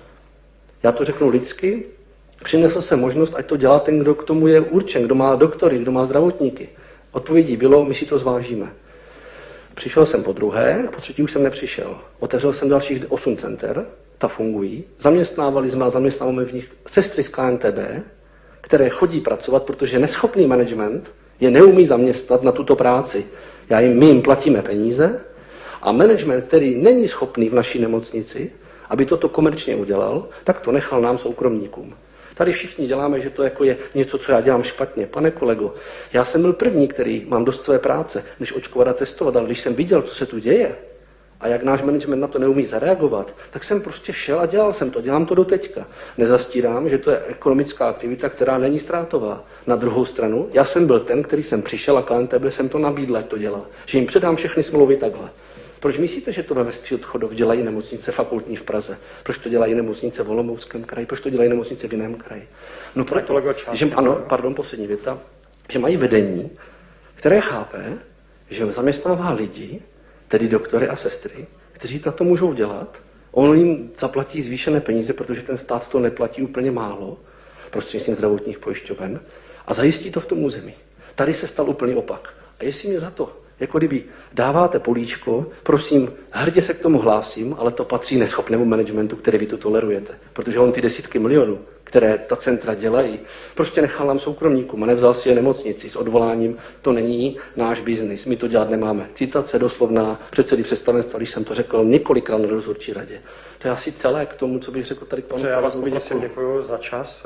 Já to řeknu lidsky, přinesl jsem možnost, ať to dělá ten, kdo k tomu je určen, kdo má doktory, kdo má zdravotníky. Odpovědí bylo, my si to zvážíme. Přišel jsem po druhé, a po třetí už jsem nepřišel. Otevřel jsem dalších 8 center, ta fungují. Zaměstnávali jsme a zaměstnáváme v nich sestry z KNTB, které chodí pracovat, protože neschopný management je neumí zaměstnat na tuto práci. My jim platíme peníze a management, který není schopný v naší nemocnici, aby toto komerčně udělal, tak to nechal nám soukromníkům. Tady všichni děláme, že to jako je něco, co já dělám špatně. Pane kolego, já jsem byl první, který mám dost své práce, než očkovat a testovat, ale když jsem viděl, co se tu děje a jak náš management na to neumí zareagovat, tak jsem prostě šel a dělal jsem to. Dělám to doteďka. Nezastírám, že to je ekonomická aktivita, která není ztrátová. Na druhou stranu, já jsem byl ten, který jsem přišel a KNTB jsem to nabídl, jak to dělal. Že jim předám všechny smlouvy takhle. Proč myslíte, že to ve Westfield Chodov dělají nemocnice fakultní v Praze? Proč to dělají nemocnice v Olomouckém kraji? Proč to dělají nemocnice v jiném kraji? No proto, že, poslední věta, že mají vedení, které chápe, že zaměstnává lidi, tedy doktory a sestry, kteří na to můžou dělat. On jim zaplatí zvýšené peníze, protože ten stát to neplatí úplně málo, prostřednictvím zdravotních pojišťoven, a zajistí to v tom území. Tady se stal úplný opak. A jestli mě za to, jako kdyby dáváte políčko, prosím, hrdě se k tomu hlásím, ale to patří neschopnému managementu, který vy to tolerujete. Protože on ty desítky milionů, které ta centra dělají, prostě nechal nám soukromníkům a nevzal si je nemocnici s odvoláním, to není náš biznis, my to dělat nemáme. Citace doslovná předsedy představenstva, když jsem to řekl několikrát na dozorčí radě. To je asi celé k tomu, co bych řekl tady k panu. Já vás děkuji za čas.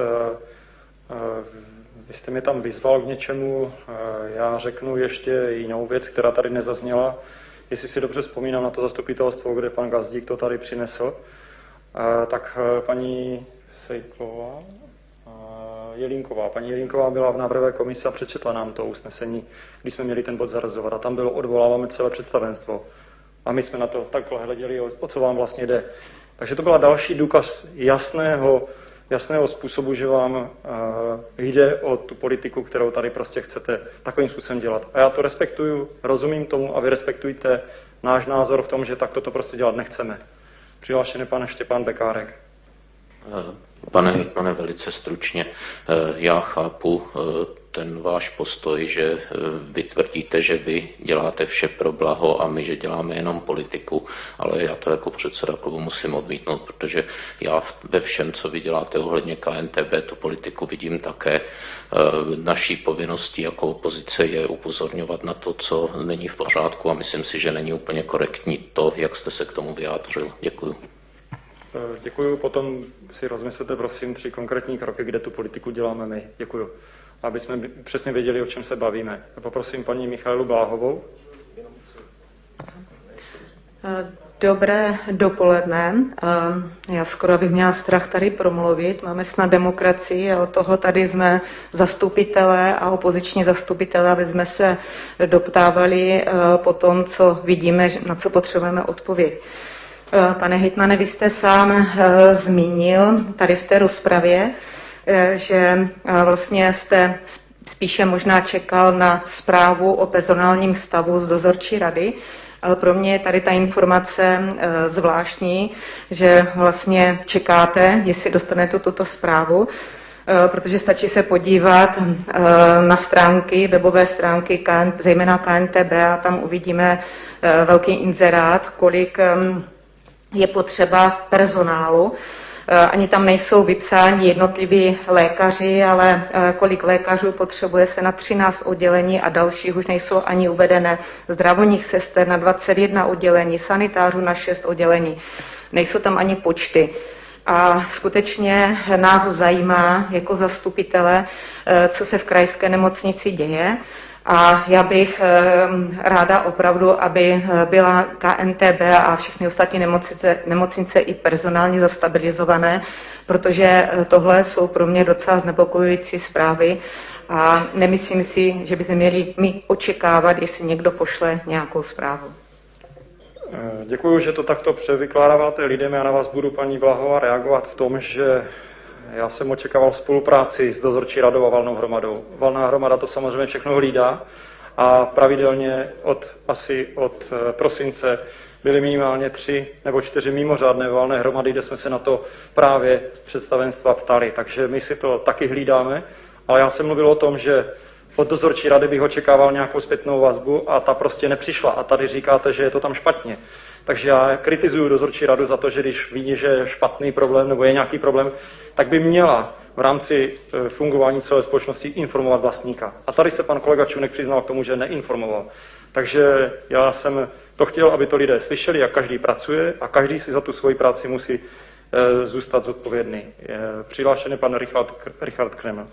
Vy jste mě tam vyzval k něčemu, já řeknu ještě jinou věc, která tady nezazněla. Jestli si dobře vzpomínám na to zastupitelstvo, kde pan Gazdík to tady přinesl, tak paní Jelínková byla v návrhové komisi a přečetla nám to usnesení, když jsme měli ten bod zařazovat. A tam bylo odvoláváme celé představenstvo. A my jsme na to takhle hleděli, o co vám vlastně jde. Takže to byla další důkaz jasného způsobu, že vám jde o tu politiku, kterou tady prostě chcete takovým způsobem dělat. A já to respektuju, rozumím tomu a vy respektujte náš názor v tom, že takto to prostě dělat nechceme. Přihlášený pan Štěpán Bekárek. Pane hejtmane, velice stručně. Já chápu ten váš postoj, že vy tvrdíte, že vy děláte vše pro blaho a my, že děláme jenom politiku, ale já to jako předseda klubu musím odmítnout, protože já ve všem, co vy děláte ohledně KNTB, tu politiku vidím také. Naší povinností jako opozice je upozorňovat na to, co není v pořádku a myslím si, že není úplně korektní to, jak jste se k tomu vyjádřil. Děkuju. Děkuju, potom si rozmyslete prosím 3 konkrétní kroky, kde tu politiku děláme my. Děkuju. Aby jsme přesně věděli, o čem se bavíme. Poprosím paní Michailu Bláhovou. Dobré dopoledne. Já skoro bych měla strach tady promluvit. Máme snad demokracii a od toho tady jsme zastupitelé a opoziční zastupitelé, aby jsme se doptávali po tom, co vidíme, na co potřebujeme odpověď. Pane hejtmane, vy jste sám zmínil tady v té rozpravě, že vlastně jste spíše možná čekal na zprávu o personálním stavu z dozorčí rady, ale pro mě je tady ta informace zvláštní, že vlastně čekáte, jestli dostanete tuto zprávu, protože stačí se podívat na stránky, webové stránky, zejména KNTB, a tam uvidíme velký inzerát, kolik je potřeba personálu. ani tam nejsou vypsáni jednotliví lékaři, ale kolik lékařů potřebuje se na 13 oddělení a dalších už nejsou ani uvedené, zdravotních sester na 21 oddělení, sanitářů na 6 oddělení. Nejsou tam ani počty. A skutečně nás zajímá jako zastupitele, co se v krajské nemocnici děje. A já bych ráda opravdu, aby byla KNTB a všechny ostatní nemocnice i personálně zastabilizované, protože tohle jsou pro mě docela znepokojující zprávy a nemyslím si, že by se měli my očekávat, jestli někdo pošle nějakou zprávu. Děkuji, že to takto převykládáváte lidem. Já na vás budu, paní Blahová, reagovat v tom, že já jsem očekával spolupráci s dozorčí radou a valnou hromadou. Valná hromada to samozřejmě všechno hlídá a pravidelně asi od prosince byly minimálně 3 nebo 4 mimořádné valné hromady, kde jsme se na to právě představenstva ptali. Takže my si to taky hlídáme, ale já jsem mluvil o tom, že od dozorčí rady bych očekával nějakou zpětnou vazbu a ta prostě nepřišla. A tady říkáte, že je to tam špatně. Takže já kritizuju dozorčí radu za to, že když vidí, že je špatný problém nebo je nějaký problém, tak by měla v rámci fungování celé společnosti informovat vlastníka. A tady se pan kolega Čunek přiznal k tomu, že neinformoval. Takže já jsem to chtěl, aby to lidé slyšeli, jak každý pracuje a každý si za tu svoji práci musí zůstat zodpovědný. Přihlášený pan Richard Kreml.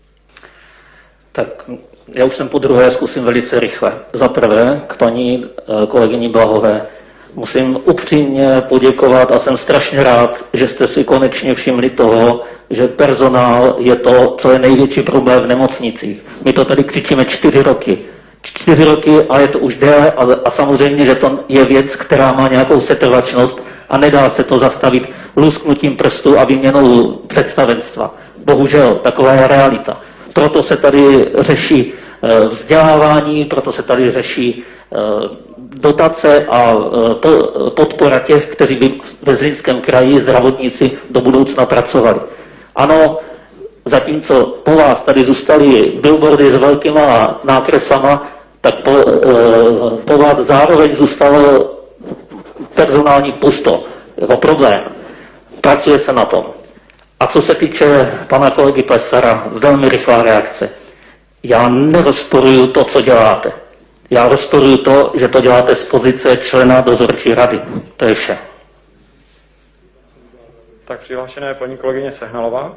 Tak já už jsem po druhé, zkusím velice rychle. Za prvé k paní kolegyni Blahové. Musím upřímně poděkovat a jsem strašně rád, že jste si konečně všimli toho, že personál je to, co je největší problém v nemocnicích. My to tady křičíme 4 roky. 4 roky a je to už déle a samozřejmě, že to je věc, která má nějakou setrvačnost a nedá se to zastavit lusknutím prstu a výměnou představenstva. Bohužel, taková je realita. Proto se tady řeší vzdělávání, proto se tady řeší dotace a podpora těch, kteří by ve Zlínském kraji zdravotníci do budoucna pracovali. Ano, zatímco po vás tady zůstaly billboardy s velkýma nákresama, tak po vás zároveň zůstalo personální pusto, jako problém. Pracuje se na tom. A co se týče pana kolegy Plesara, velmi rychlá reakce. Já nerozporuju to, co děláte. Já rozporuju to, že to děláte z pozice člena dozorčí rady. To je vše. Tak přihlášená je paní kolegyně Sehnalová.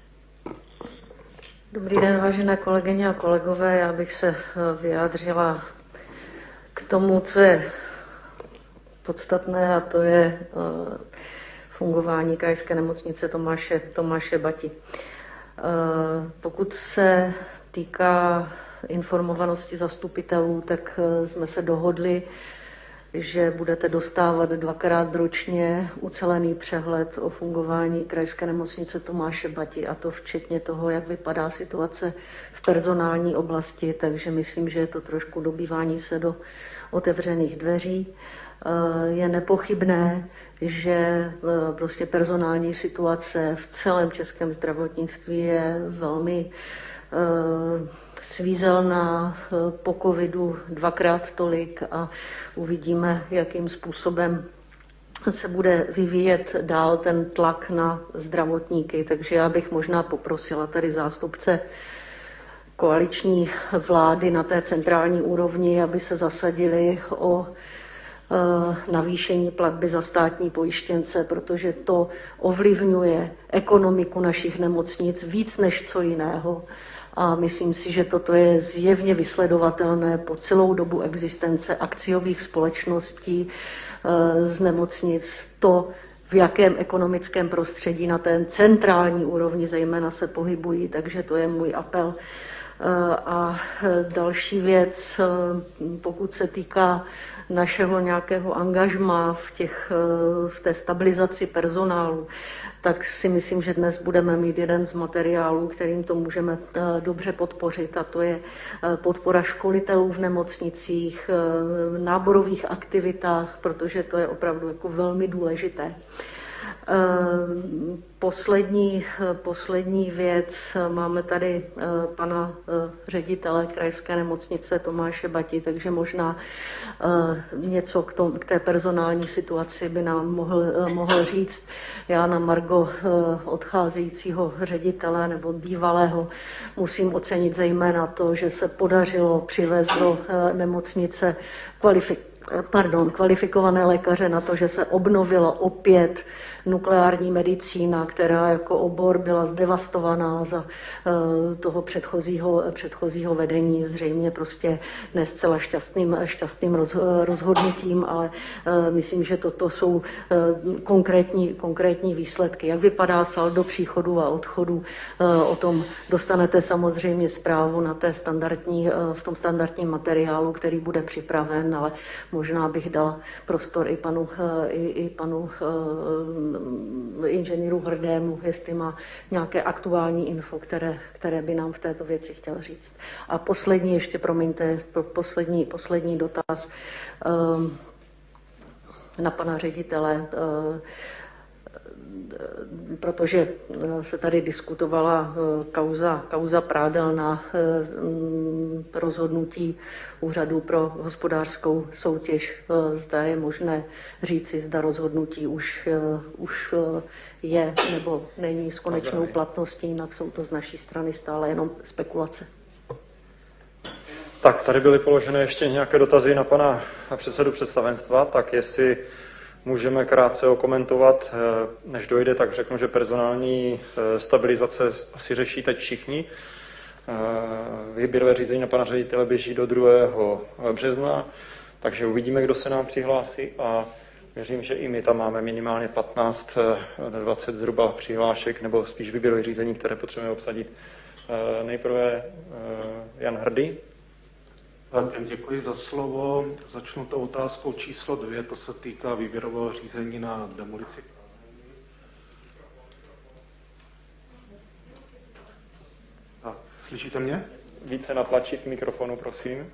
Dobrý den, vážené kolegyně a kolegové. Já bych se vyjádřila k tomu, co je podstatné, a to je fungování krajské nemocnice Tomáše Bati. Pokud se týká informovanosti zastupitelů, tak jsme se dohodli, že budete dostávat 2krát ročně ucelený přehled o fungování krajské nemocnice Tomáše Bati, a to včetně toho, jak vypadá situace v personální oblasti, takže myslím, že je to trošku dobývání se do otevřených dveří. Je nepochybné, že prostě personální situace v celém českém zdravotnictví je velmi svízelná, po covidu 2krát tolik a uvidíme, jakým způsobem se bude vyvíjet dál ten tlak na zdravotníky. Takže já bych možná poprosila tady zástupce koaliční vlády na té centrální úrovni, aby se zasadili o navýšení platby za státní pojištěnce, protože to ovlivňuje ekonomiku našich nemocnic víc než co jiného. A myslím si, že toto je zjevně vysledovatelné po celou dobu existence akciových společností z nemocnic. To, v jakém ekonomickém prostředí na té centrální úrovni zejména se pohybují, takže to je můj apel. A další věc, pokud se týká našeho nějakého angažmá v té stabilizaci personálu, tak si myslím, že dnes budeme mít jeden z materiálů, kterým to můžeme dobře podpořit, a to je podpora školitelů v nemocnicích, náborových aktivitách, protože to je opravdu jako velmi důležité. Poslední věc, máme tady pana ředitele krajské nemocnice Tomáše Bati, takže možná něco k té personální situaci by nám mohl říct. Já na margo odcházejícího ředitele nebo bývalého musím ocenit zejména to, že se podařilo přivést do nemocnice kvalifikované lékaře na to, že se obnovila opět nukleární medicína, která jako obor byla zdevastovaná za toho předchozího vedení, zřejmě prostě ne zcela šťastným rozhodnutím, ale myslím, že toto jsou konkrétní výsledky. Jak vypadá saldo příchodu a odchodu, o tom dostanete samozřejmě zprávu v tom standardním materiálu, který bude připraven, ale možná bych dal prostor i panu inženýru Hrdému, jestli má nějaké aktuální info, které by nám v této věci chtěl říct. A poslední, ještě promiňte, poslední dotaz na pana ředitele, protože se tady diskutovala kauza Prádelna, rozhodnutí Úřadu pro hospodářskou soutěž. Zda je možné říci, zda rozhodnutí už je nebo není s konečnou platností, jinak jsou to z naší strany stále jenom spekulace. Tak, tady byly položeny ještě nějaké dotazy na pana předsedu představenstva, tak jestli můžeme krátce okomentovat, než dojde, tak řeknu, že personální stabilizace asi řeší teď všichni. Výběrové řízení na pana ředitele běží do 2. března, takže uvidíme, kdo se nám přihlásí a věřím, že i my tam máme minimálně 15-20 zhruba přihlášek, nebo spíš výběrové řízení, které potřebujeme obsadit. Nejprve Jan Hrdý. Tak, děkuji za slovo. Začnu to otázkou číslo 2, to se týká výběrového řízení na demolici. Tak, slyšíte mě? Více natlačit k mikrofonu, prosím.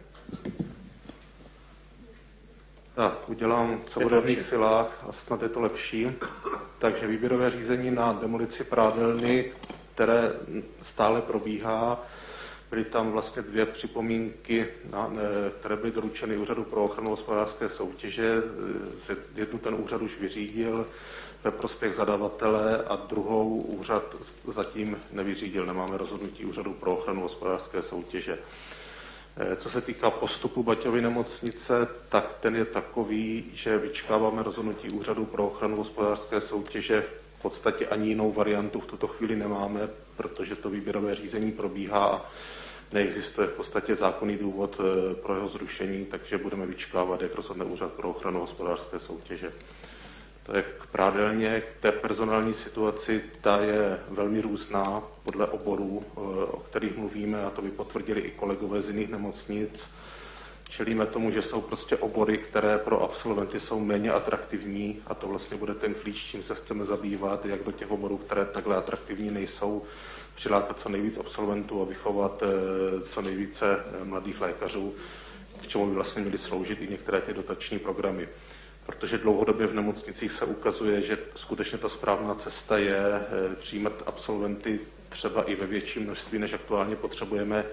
Tak, udělám, co bude v mých silách a snad je to lepší. Takže výběrové řízení na demolici prádelny, které stále probíhá. Byly tam vlastně 2 připomínky, které byly doručeny Úřadu pro ochranu hospodářské soutěže. Jednu ten úřad už vyřídil ve prospěch zadavatele a druhou úřad zatím nevyřídil. Nemáme rozhodnutí Úřadu pro ochranu hospodářské soutěže. Co se týká postupu Baťovy nemocnice, tak ten je takový, že vyčkáváme rozhodnutí Úřadu pro ochranu hospodářské soutěže. V podstatě ani jinou variantu v tuto chvíli nemáme, protože to výběrové řízení probíhá a neexistuje v podstatě zákonný důvod pro jeho zrušení, takže budeme vyčkávat, jak rozhodne Úřad pro ochranu hospodářské soutěže. To je k prádelně, k té personální situaci, ta je velmi různá podle oborů, o kterých mluvíme, a to by potvrdili i kolegové z jiných nemocnic. Čelíme tomu, že jsou prostě obory, které pro absolventy jsou méně atraktivní, a to vlastně bude ten klíč, čím se chceme zabývat, jak do těch oborů, které takhle atraktivní nejsou, přilákat co nejvíc absolventů a vychovat co nejvíce mladých lékařů, k čemu by vlastně měly sloužit i některé ty dotační programy. Protože dlouhodobě v nemocnicích se ukazuje, že skutečně ta správná cesta je přijímat absolventy třeba i ve větším množství, než aktuálně potřebujeme.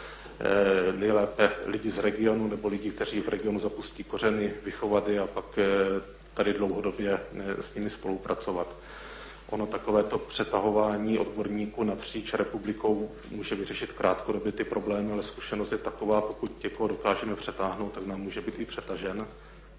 Nejlépe lidi z regionu nebo lidi, kteří v regionu zapustí kořeny, vychovat je a pak tady dlouhodobě s nimi spolupracovat. Ono takovéto přetahování odborníků napříč republikou může vyřešit krátkodobě ty problémy, ale zkušenost je taková, pokud někoho dokážeme přetáhnout, tak nám může být i přetažen.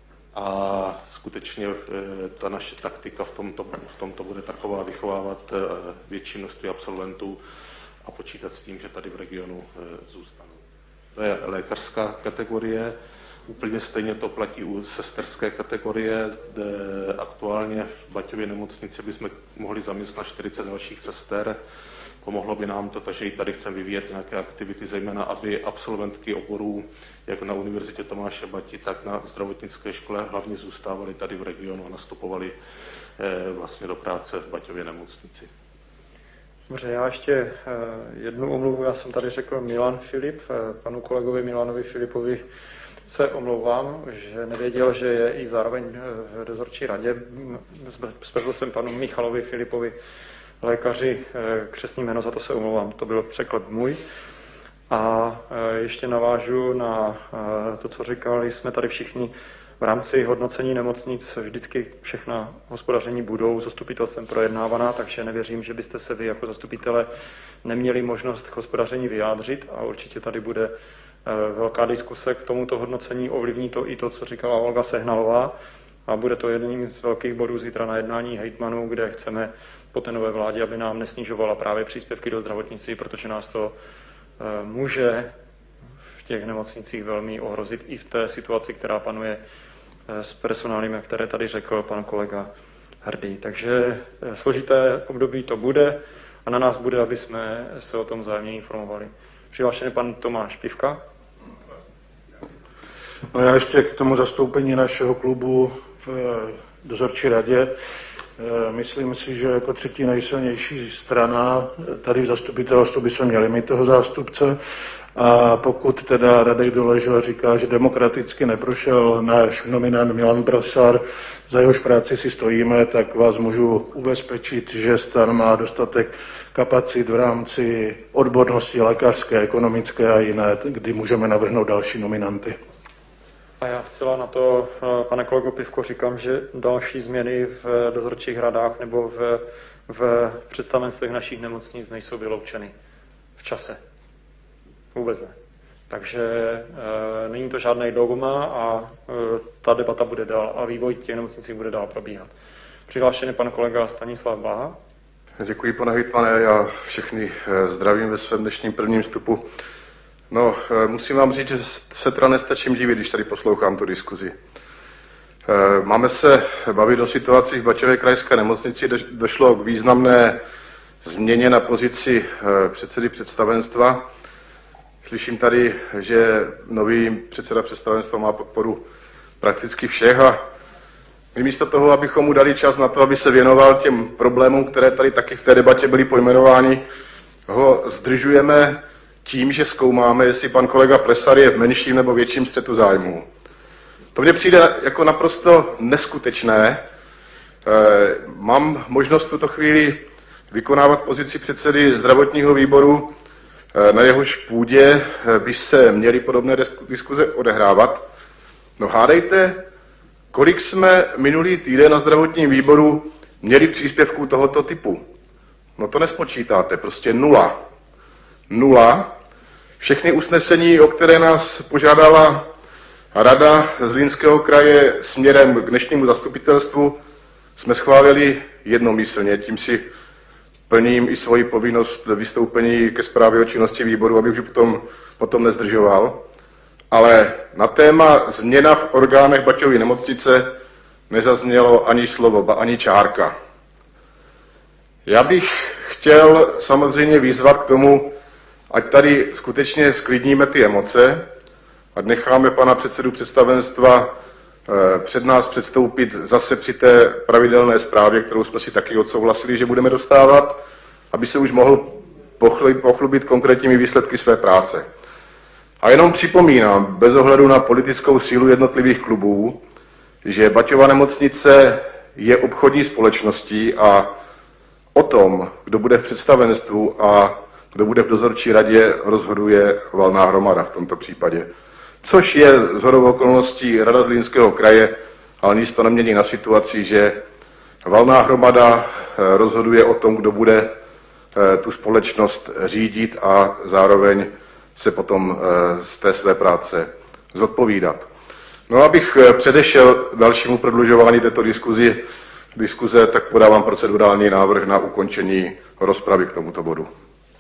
A skutečně ta naše taktika v tomto bude taková, vychovávat větší množství absolventů a počítat s tím, že tady v regionu zůstanou. To je lékařská kategorie. Úplně stejně to platí u sesterské kategorie, kde aktuálně v Baťově nemocnici bychom mohli zaměstnat 40 dalších sester. Pomohlo by nám to, takže i tady chceme vyvíjet nějaké aktivity, zejména aby absolventky oborů, jak na Univerzitě Tomáše Bati, tak na zdravotnické škole hlavně zůstávaly tady v regionu a nastupovaly vlastně do práce v Baťově nemocnici. Dobře, já ještě jednu omluvu, já jsem tady řekl Milan Filip, panu kolegovi Milanovi Filipovi se omlouvám, že nevěděl, že je i zároveň v dozorčí radě. Spletl jsem panu Michalovi Filipovi, lékaři, křestní jméno, za to se omlouvám, to byl překlep můj. A ještě navážu na to, co říkali, jsme tady všichni v rámci hodnocení nemocnic, vždycky všechna hospodaření budou zastupitelstvem projednávaná, takže nevěřím, že byste se vy jako zastupitele neměli možnost k hospodaření vyjádřit a určitě tady bude velká diskuse k tomuto hodnocení, ovlivní to i to, co říkala Olga Sehnalová a bude to jedním z velkých bodů zítra na jednání hejtmanů, kde chceme po té nové vládě, aby nám nesnižovala právě příspěvky do zdravotnictví, protože nás to může v těch nemocnicích velmi ohrozit i v té situaci, která panuje s personálem, které tady řekl pan kolega Hrdý. Takže složité období to bude a na nás bude, aby jsme se o tom vzájemně informovali. Přihlášený pan Tomáš Pivka. No já ještě k tomu zastoupení našeho klubu v dozorčí radě. Myslím si, že jako třetí nejsilnější strana tady v zastupitelstvu by se měli mít toho zástupce. A pokud teda Radek Doležel říká, že demokraticky neprošel náš nominant Milan Brasar, za jehož práci si stojíme, tak vás můžu ubezpečit, že stan má dostatek kapacit v rámci odbornosti lékařské, ekonomické a jiné, kdy můžeme navrhnout další nominanty. A já zcela na to, pane kolego Pivko, říkám, že další změny v dozorčích radách nebo v představenstvech našich nemocnic nejsou vyloučeny v čase. Vůbec ne. Takže není to žádný dogma a ta debata bude dál a vývoj těch nemocnic bude dál probíhat. Přihlášený pan kolega Stanislav Blaha. Děkuji, pane hejtmane, já všechny zdravím ve svém dnešním prvním vstupu. No, musím vám říct, že se teda nestačím divit, když tady poslouchám tu diskuzi. Máme se bavit o situaci v Baťově krajské nemocnici, došlo k významné změně na pozici předsedy představenstva. Slyším tady, že nový předseda představenstva má podporu prakticky všech a my místo toho, abychom mu dali čas na to, aby se věnoval těm problémům, které tady taky v té debatě byly pojmenovány, ho zdržujeme tím, že zkoumáme, jestli pan kolega Plesar je v menším nebo větším střetu zájmů. To mně přijde jako naprosto neskutečné. Mám možnost v tuto chvíli vykonávat pozici předsedy zdravotního výboru, na jehož půdě by se měly podobné diskuze odehrávat. No hádejte, kolik jsme minulý týden na zdravotním výboru měli příspěvků tohoto typu. No to nespočítáte, prostě nula. Nula. Všechny usnesení, o které nás požádala Rada Zlínského kraje směrem k dnešnímu zastupitelstvu, jsme schválili jednomyslně. Tím si plním i svoji povinnost vystoupení ke zprávě o činnosti výboru, abych už potom nezdržoval. Ale na téma změna v orgánech Baťovy nemocnice nezaznělo ani slovo, ba ani čárka. Já bych chtěl samozřejmě vyzvat k tomu, ať tady skutečně sklidníme ty emoce a necháme pana předsedu představenstva před nás předstoupit zase při té pravidelné zprávě, kterou jsme si taky odsouhlasili, že budeme dostávat, aby se už mohl pochlubit konkrétními výsledky své práce. A jenom připomínám, bez ohledu na politickou sílu jednotlivých klubů, že Baťova nemocnice je obchodní společností a o tom, kdo bude v představenstvu a kdo bude v dozorčí radě, rozhoduje valná hromada v tomto případě. Což je shodou okolností Rada Zlínského kraje, ale nic to nemění na situaci, že valná hromada rozhoduje o tom, kdo bude tu společnost řídit a zároveň se potom z té své práce zodpovídat. No, abych předešel dalšímu prodlužování této diskuze, tak podávám procedurální návrh na ukončení rozpravy k tomuto bodu.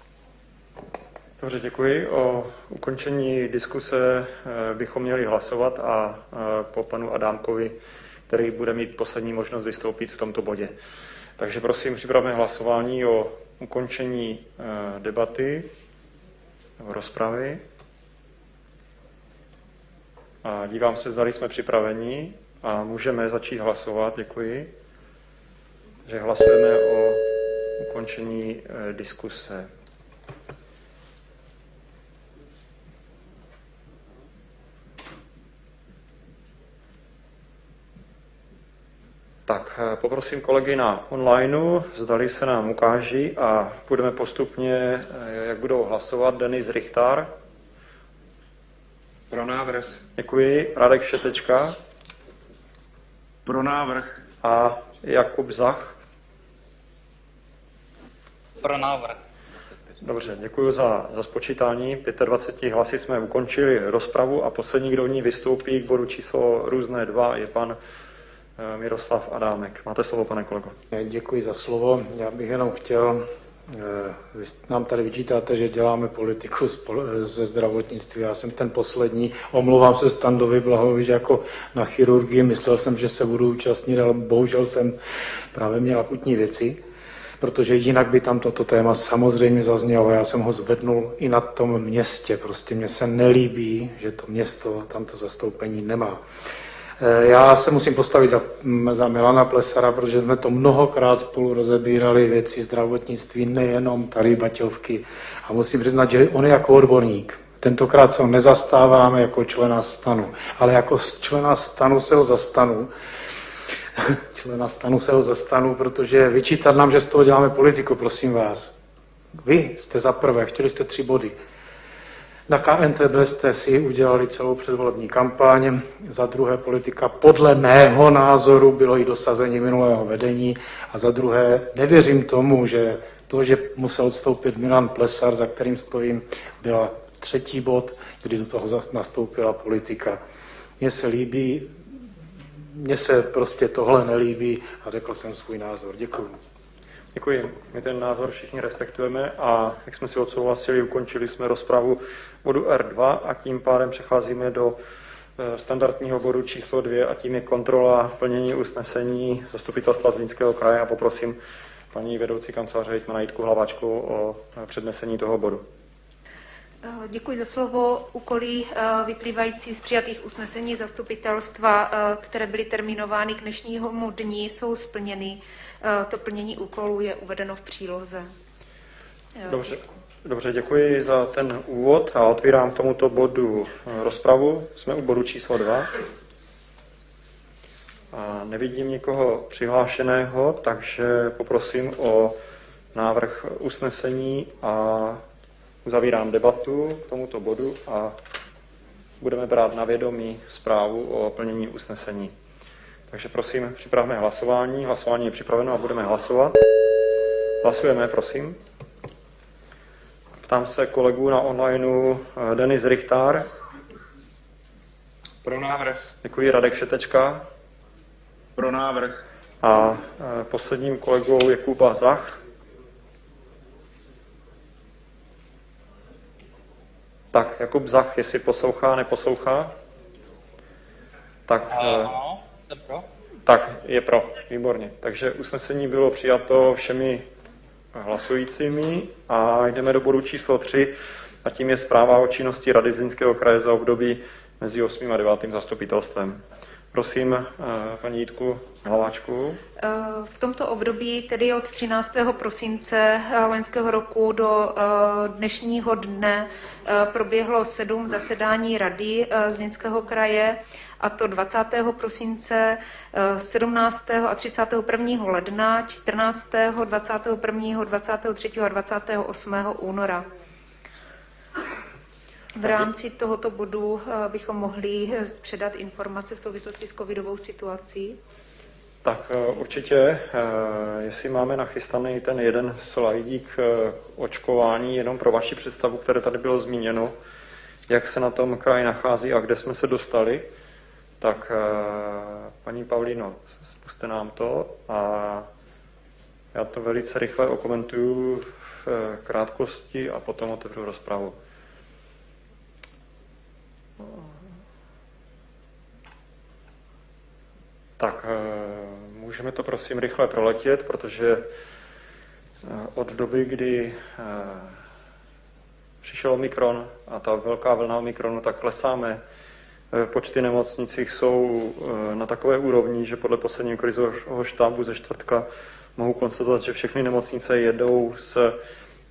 Dobře, děkuji. O ukončení diskuse bychom měli hlasovat a po panu Adámkovi, který bude mít poslední možnost vystoupit v tomto bodě. Takže prosím, připravme hlasování o ukončení debaty nebo rozpravy. A dívám se, zdali jsme připraveni a můžeme začít hlasovat. Děkuji. Takže hlasujeme o ukončení diskuse. Tak, poprosím kolegy na onlineu, zdali se nám ukáží a budeme postupně, jak budou hlasovat. Denis Richtár. Pro návrh. Děkuji. Radek Šetečka. Pro návrh. A Jakub Zach. Pro návrh. Dobře, děkuji za spočítání. 25 hlasy jsme ukončili rozpravu a poslední, kdo v ní vystoupí k bodu číslo různé 2, je pan Miroslav Adámek. Máte slovo, pane kolego. Děkuji za slovo. Já bych jenom chtěl, vy nám tady vyčítáte, že děláme politiku ze zdravotnictví. Já jsem ten poslední, omlouvám se Standovi Blahovi, že jako na chirurgii myslel jsem, že se budu účastnit, ale bohužel jsem právě měl akutní věci, protože jinak by tam toto téma samozřejmě zaznělo. Já jsem ho zvednul i na tom městě. Prostě mně se nelíbí, že to město tamto zastoupení nemá. Já se musím postavit za Milana Plesara, protože jsme to mnohokrát spolu rozebírali věci zdravotnictví, nejenom tady Baťovky. A musím přiznat, že on je jako odborník. Tentokrát se ho nezastáváme jako člena stanu, ale jako člena stanu se ho zastanu. Protože vyčítat nám, že z toho děláme politiku, prosím vás. Vy jste za prvé, chtěli jste 3 body. Na KNTB jste si udělali celou předvolební kampaň, za druhé politika podle mého názoru bylo i dosazení minulého vedení a za druhé nevěřím tomu, že to, že musel odstoupit Milan Plesar, za kterým stojím, byla 3. bod, kdy do toho nastoupila politika. Mně se prostě tohle nelíbí a řekl jsem svůj názor. Děkuji. Děkuji. My ten názor všichni respektujeme a jak jsme si odsouhlasili, ukončili jsme rozpravu bodu R2 a tím pádem přecházíme do standardního bodu číslo 2 a tím je kontrola plnění usnesení Zastupitelstva Zlínského kraje a poprosím paní vedoucí kanceláře hejtmana Jitku Hlaváčku o přednesení toho bodu. Děkuji za slovo. Úkoly vyplývající z přijatých usnesení zastupitelstva, které byly termínovány k dnešnímu dni, jsou splněny. To plnění úkolů je uvedeno v příloze. Dobře, děkuji za ten úvod a otvírám k tomuto bodu rozpravu. Jsme u bodu číslo 2. A nevidím nikoho přihlášeného, takže poprosím o návrh usnesení a uzavírám debatu k tomuto bodu a budeme brát na vědomí zprávu o plnění usnesení. Takže prosím, připravme hlasování. Hlasování je připraveno a budeme hlasovat. Hlasujeme, prosím. Ptám se kolegů na onlineu. Denis Richtár. Pro návrh. Děkuji. Radek Šetečka. Pro návrh. A posledním kolegou je Kuba Zach. Tak, Jakub Zach, jestli poslouchá, neposlouchá? Tak, Ano, jsem pro. Tak, je pro, výborně. Takže usnesení bylo přijato všemi hlasujícími a jdeme do bodu číslo 3 a tím je zpráva o činnosti Rady Zlínského kraje za období mezi 8. a 9. zastupitelstvem. Prosím, paní Jitku Hlaváčku. V tomto období, tedy od 13. prosince loňského roku do dnešního dne, proběhlo 7 zasedání Rady Zlínského kraje, a to 20. prosince, 17. a 31. ledna, 14., 21., 23. a 28. února. V rámci tohoto bodu bychom mohli předat informace v souvislosti s covidovou situací. Tak určitě, jestli máme nachystaný ten jeden slajdík očkování, jenom pro vaši představu, které tady bylo zmíněno, jak se na tom kraj nachází a kde jsme se dostali, tak paní Paulino, zkuste nám to a já to velice rychle okomentuju v krátkosti a potom otevřu rozpravu. Tak, můžeme to prosím rychle proletět, protože od doby, kdy přišel Omikron a ta velká vlna Omikronu, tak klesáme. Počty nemocnicích jsou na takové úrovni, že podle posledního krizového štábu ze čtvrtka mohu konstatovat, že všechny nemocnice jedou s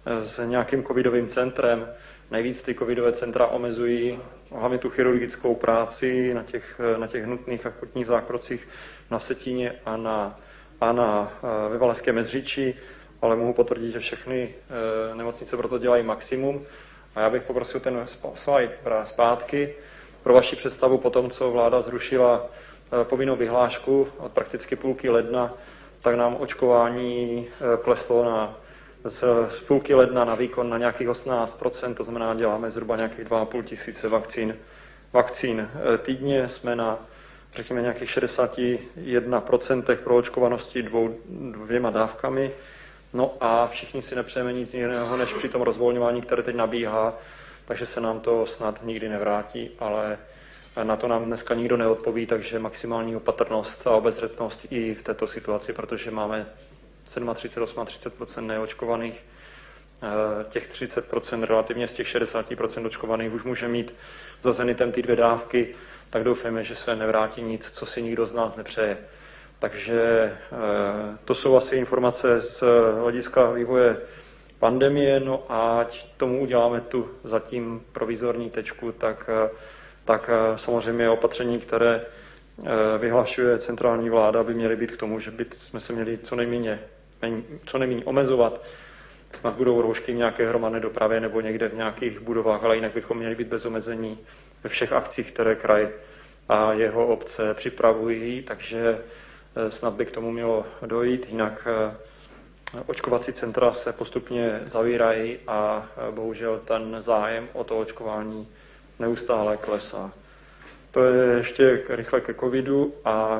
s nějakým covidovým centrem. Nejvíc ty covidové centra omezují hlavně tu chirurgickou práci na těch nutných akutních zákrocích na Vsetíně a ve Valašském Meziříčí, ale mohu potvrdit, že všechny nemocnice proto dělají maximum. A já bych poprosil ten slide zpátky. Pro vaši představu po tom, co vláda zrušila povinnou vyhlášku od prakticky půlky ledna, tak nám očkování kleslo z půlky ledna na výkon na nějakých 18%, to znamená, děláme zhruba nějakých 2,5 tisíce vakcín týdně, jsme na, řekněme, nějakých 61% proočkovanosti dvěma dávkami. No a všichni si nepřejeme nic jiného, než při tom rozvolňování, které teď nabíhá, takže se nám to snad nikdy nevrátí, ale na to nám dneska nikdo neodpoví, takže maximální opatrnost a obezřetnost i v této situaci, protože máme 37-38% neočkovaných, těch 30% relativně z těch 60% očkovaných už může mít za Zenitem ty 2 dávky, tak doufáme, že se nevrátí nic, co si nikdo z nás nepřeje. Takže to jsou asi informace z hlediska vývoje pandemie, no a ať tomu uděláme tu zatím provizorní tečku, tak samozřejmě opatření, které vyhlašuje centrální vláda, by měly být k tomu, že jsme se měli co nejméně omezovat. Snad budou roušky v nějaké hromadné dopravě nebo někde v nějakých budovách, ale jinak bychom měli být bez omezení ve všech akcích, které kraj a jeho obce připravují, takže snad by k tomu mělo dojít, jinak očkovací centra se postupně zavírají a bohužel ten zájem o to očkování neustále klesá. To je ještě rychle ke covidu a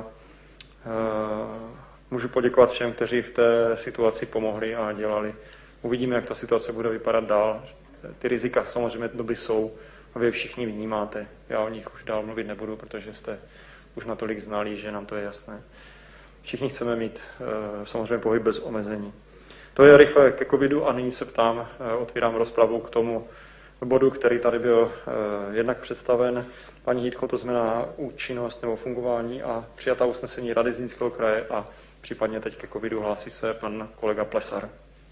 můžu poděkovat všem, kteří v té situaci pomohli a dělali. Uvidíme, jak ta situace bude vypadat dál. Ty rizika samozřejmě doby jsou a vy všichni vnímáte. Já o nich už dál mluvit nebudu, protože jste už natolik znalí, že nám to je jasné. Všichni chceme mít samozřejmě pohyb bez omezení. To je rychle ke covidu a nyní se ptám, otvírám rozpravu k tomu bodu, který tady byl jednak představen paní Hýtko, to znamená účinnost nebo fungování a přijatá usnesení Rady Zlínského kraje a případně teď ke covidu hlásí se pan kolega Plesar.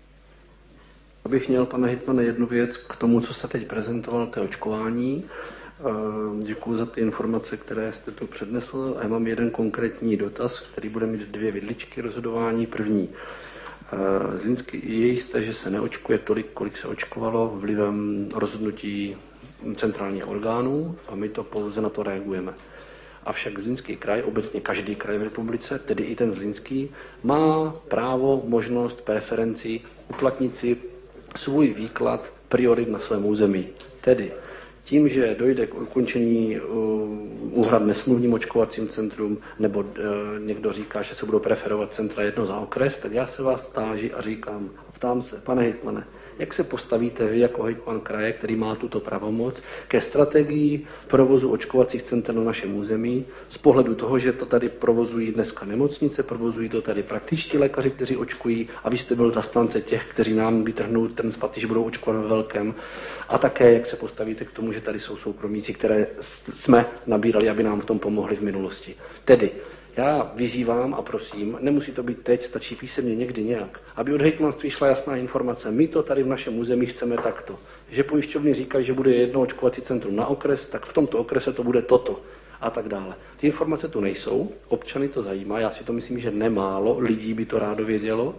Abych měl, pane hejtmane, jednu věc k tomu, co jste teď prezentoval, to je očkování. Děkuji za ty informace, které jste tu přednesl. A já mám jeden konkrétní dotaz, který bude mít 2 vidličky rozhodování. První. Zlínský je jisté, že se neočkuje tolik, kolik se očkovalo vlivem rozhodnutí centrálních orgánů a my to pouze na to reagujeme. Avšak Zlínský kraj, obecně každý kraj v republice, tedy i ten Zlínský, má právo, možnost, preferenci uplatnit si svůj výklad priorit na svém území. Tedy tím, že dojde k ukončení úhrad nesmluvním očkovacím centrum, nebo někdo říká, že se budou preferovat centra jedno za okres, tak já se vás táži a ptám se, pane hejtmane, jak se postavíte vy jako hejtman kraje, který má tuto pravomoc, ke strategii provozu očkovacích center na našem území, z pohledu toho, že to tady provozují dneska nemocnice, provozují to tady praktičtí lékaři, kteří očkují, a vy jste byl zastánce těch, kteří nám vytrhnou ten z paty, že budou očkovat ve velkém, a také jak se postavíte k tomu, že tady jsou soukromíci, které jsme nabírali, aby nám v tom pomohli v minulosti. Tedy já vyzývám a prosím, nemusí to být teď, stačí písemně někdy nějak, aby od hejtmanství šla jasná informace. My to tady v našem území chceme takto. Že pojišťovny říkají, že bude jedno očkovací centrum na okres, tak v tomto okrese to bude toto a tak dále. Ty informace tu nejsou, občany to zajímá, já si to myslím, že nemálo lidí by to rádo vědělo.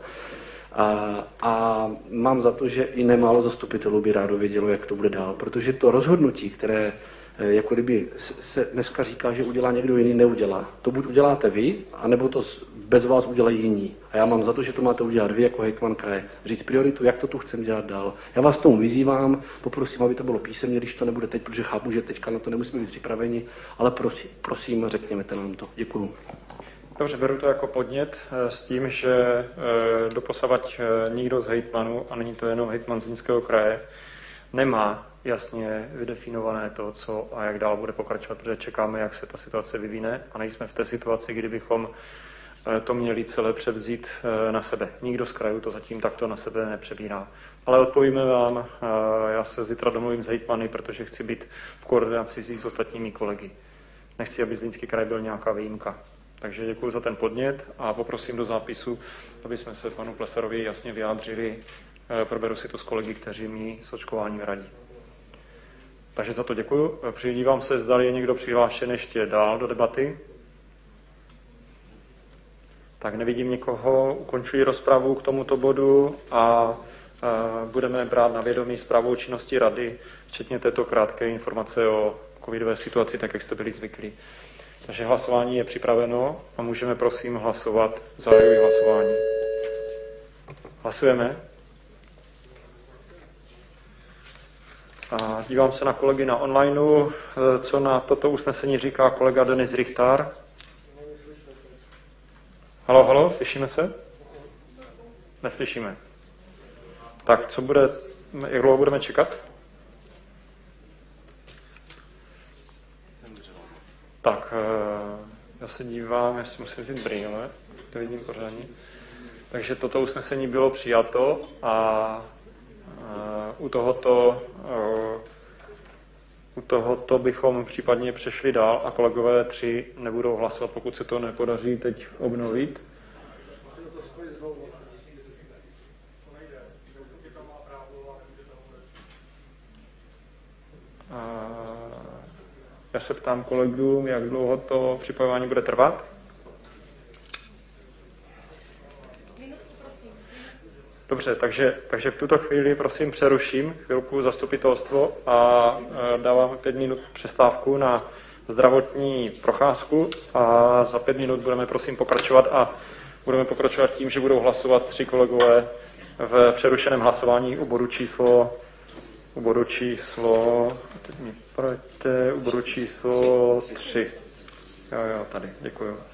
A mám za to, že i nemálo zastupitelů by rádo vědělo, jak to bude dál, protože to rozhodnutí, které jako kdyby se dneska říká, že udělá někdo jiný, neudělá. To buď uděláte vy, anebo to bez vás udělají jiní. A já mám za to, že to máte udělat vy jako hejtman kraje. Říct prioritu, jak to tu chceme dělat dál. Já vás tomu vyzývám, poprosím, aby to bylo písemně, když to nebude teď, protože chápu, že teďka na to nemusíme být připraveni, ale prosím, řekněte nám to. Děkuju. Dobře, beru to jako podnět s tím, že doposavať nikdo z hejtmanů, a není to jenom hejtman Zlínského kraje, nemá jasně vydefinované to, co a jak dál bude pokračovat, protože čekáme, jak se ta situace vyvine a nejsme v té situaci, kdybychom to měli celé převzít na sebe. Nikdo z krajů to zatím takto na sebe nepřebírá. Ale odpovíme vám, já se zítra domluvím s hejtmany, protože chci být v koordinaci s ostatními kolegy. Nechci, aby Zlínský kraj byl nějaká výjimka. Takže děkuji za ten podnět a poprosím do zápisu, aby jsme se panu Plesarovi jasně vyjádřili proberu si to s kolegy, kteří mi s očkováním radí. Takže za to děkuju. Přidívám se, zda je někdo přihlášen ještě dál do debaty. Tak nevidím nikoho, ukončuji rozpravu k tomuto bodu a budeme brát na vědomí zprávu o činnosti Rady, včetně této krátké informace o covidové situaci, tak jak jste byli zvyklí. Takže hlasování je připraveno a můžeme prosím hlasovat. Zahajuji hlasování. Hlasujeme. A dívám se na kolegy na onlineu, co na toto usnesení říká kolega Denis Richtár. Halo, slyšíme se? Neslyšíme. Tak, jak dlouho budeme čekat? Tak, já se dívám, jestli musím vzít brýle, to vidím pořádně. Takže toto usnesení bylo přijato a u tohoto bychom případně přešli dál a kolegové 3 nebudou hlasovat, pokud se to nepodaří teď obnovit. Já se ptám kolegům, jak dlouho to připojování bude trvat. Dobře, takže v tuto chvíli prosím přeruším chvilku zastupitelstvo a dávám 5 minut přestávku na zdravotní procházku a za 5 minut budeme prosím pokračovat a budeme pokračovat tím, že budou hlasovat 3 kolegové v přerušeném hlasování u bodu číslo 3. Jo, tady, děkuju.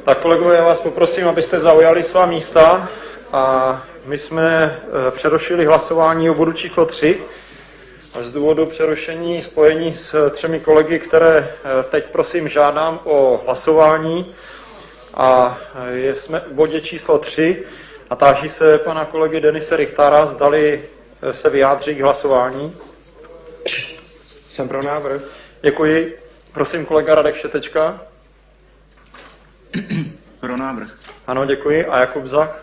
Tak kolegové, já vás poprosím, abyste zaujali svá místa a my jsme přerušili hlasování o bodu číslo 3 a z důvodu přerušení spojení s 3 kolegy, které teď prosím žádám o hlasování a jsme v bodě číslo 3 a táží se pana kolegy Denise Richtara, zdali se vyjádří k hlasování. Jsem pro návrh. Děkuji. Prosím kolega Radek Šetečka. Pro návrh. Ano, děkuji. A Jakub Zach?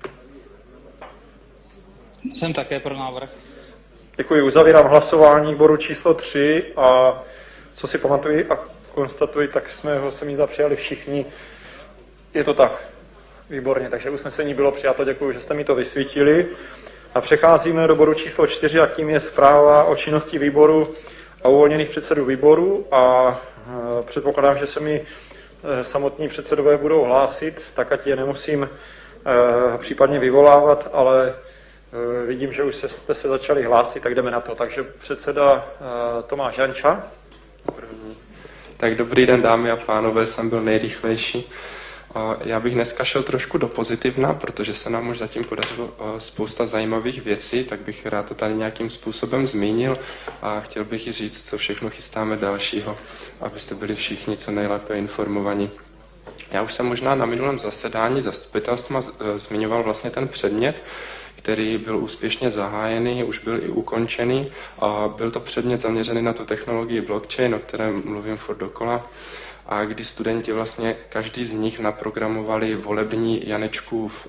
Jsem také pro návrh. Děkuji. Uzavírám hlasování k bodu číslo 3 a co si pamatuji a konstatuji, tak jsme ho se mi přijali všichni. Je to tak. Výborně, takže usnesení bylo přijato. Děkuji, že jste mi to vysvítili. A přecházíme do bodu číslo 4 a tím je zpráva o činnosti výboru a uvolněných předsedů výboru a předpokládám, že se mi samotní předsedové budou hlásit, tak ať je nemusím případně vyvolávat, ale vidím, že už jste se začali hlásit, tak jdeme na to. Takže předseda Tomáš Janča. Tak dobrý den, dámy a pánové, jsem byl nejrychlejší. Já bych dneska šel trošku do pozitivna, protože se nám už zatím podařilo spousta zajímavých věcí, tak bych rád to tady nějakým způsobem zmínil a chtěl bych i říct, co všechno chystáme dalšího, abyste byli všichni co nejlépe informovaní. Já už jsem možná na minulém zasedání zastupitelstva zmiňoval vlastně ten předmět, který byl úspěšně zahájený, už byl i ukončený a byl to předmět zaměřený na tu technologii blockchain, o kterém mluvím furt dokola. A kdy studenti vlastně, každý z nich naprogramovali volební Janečkův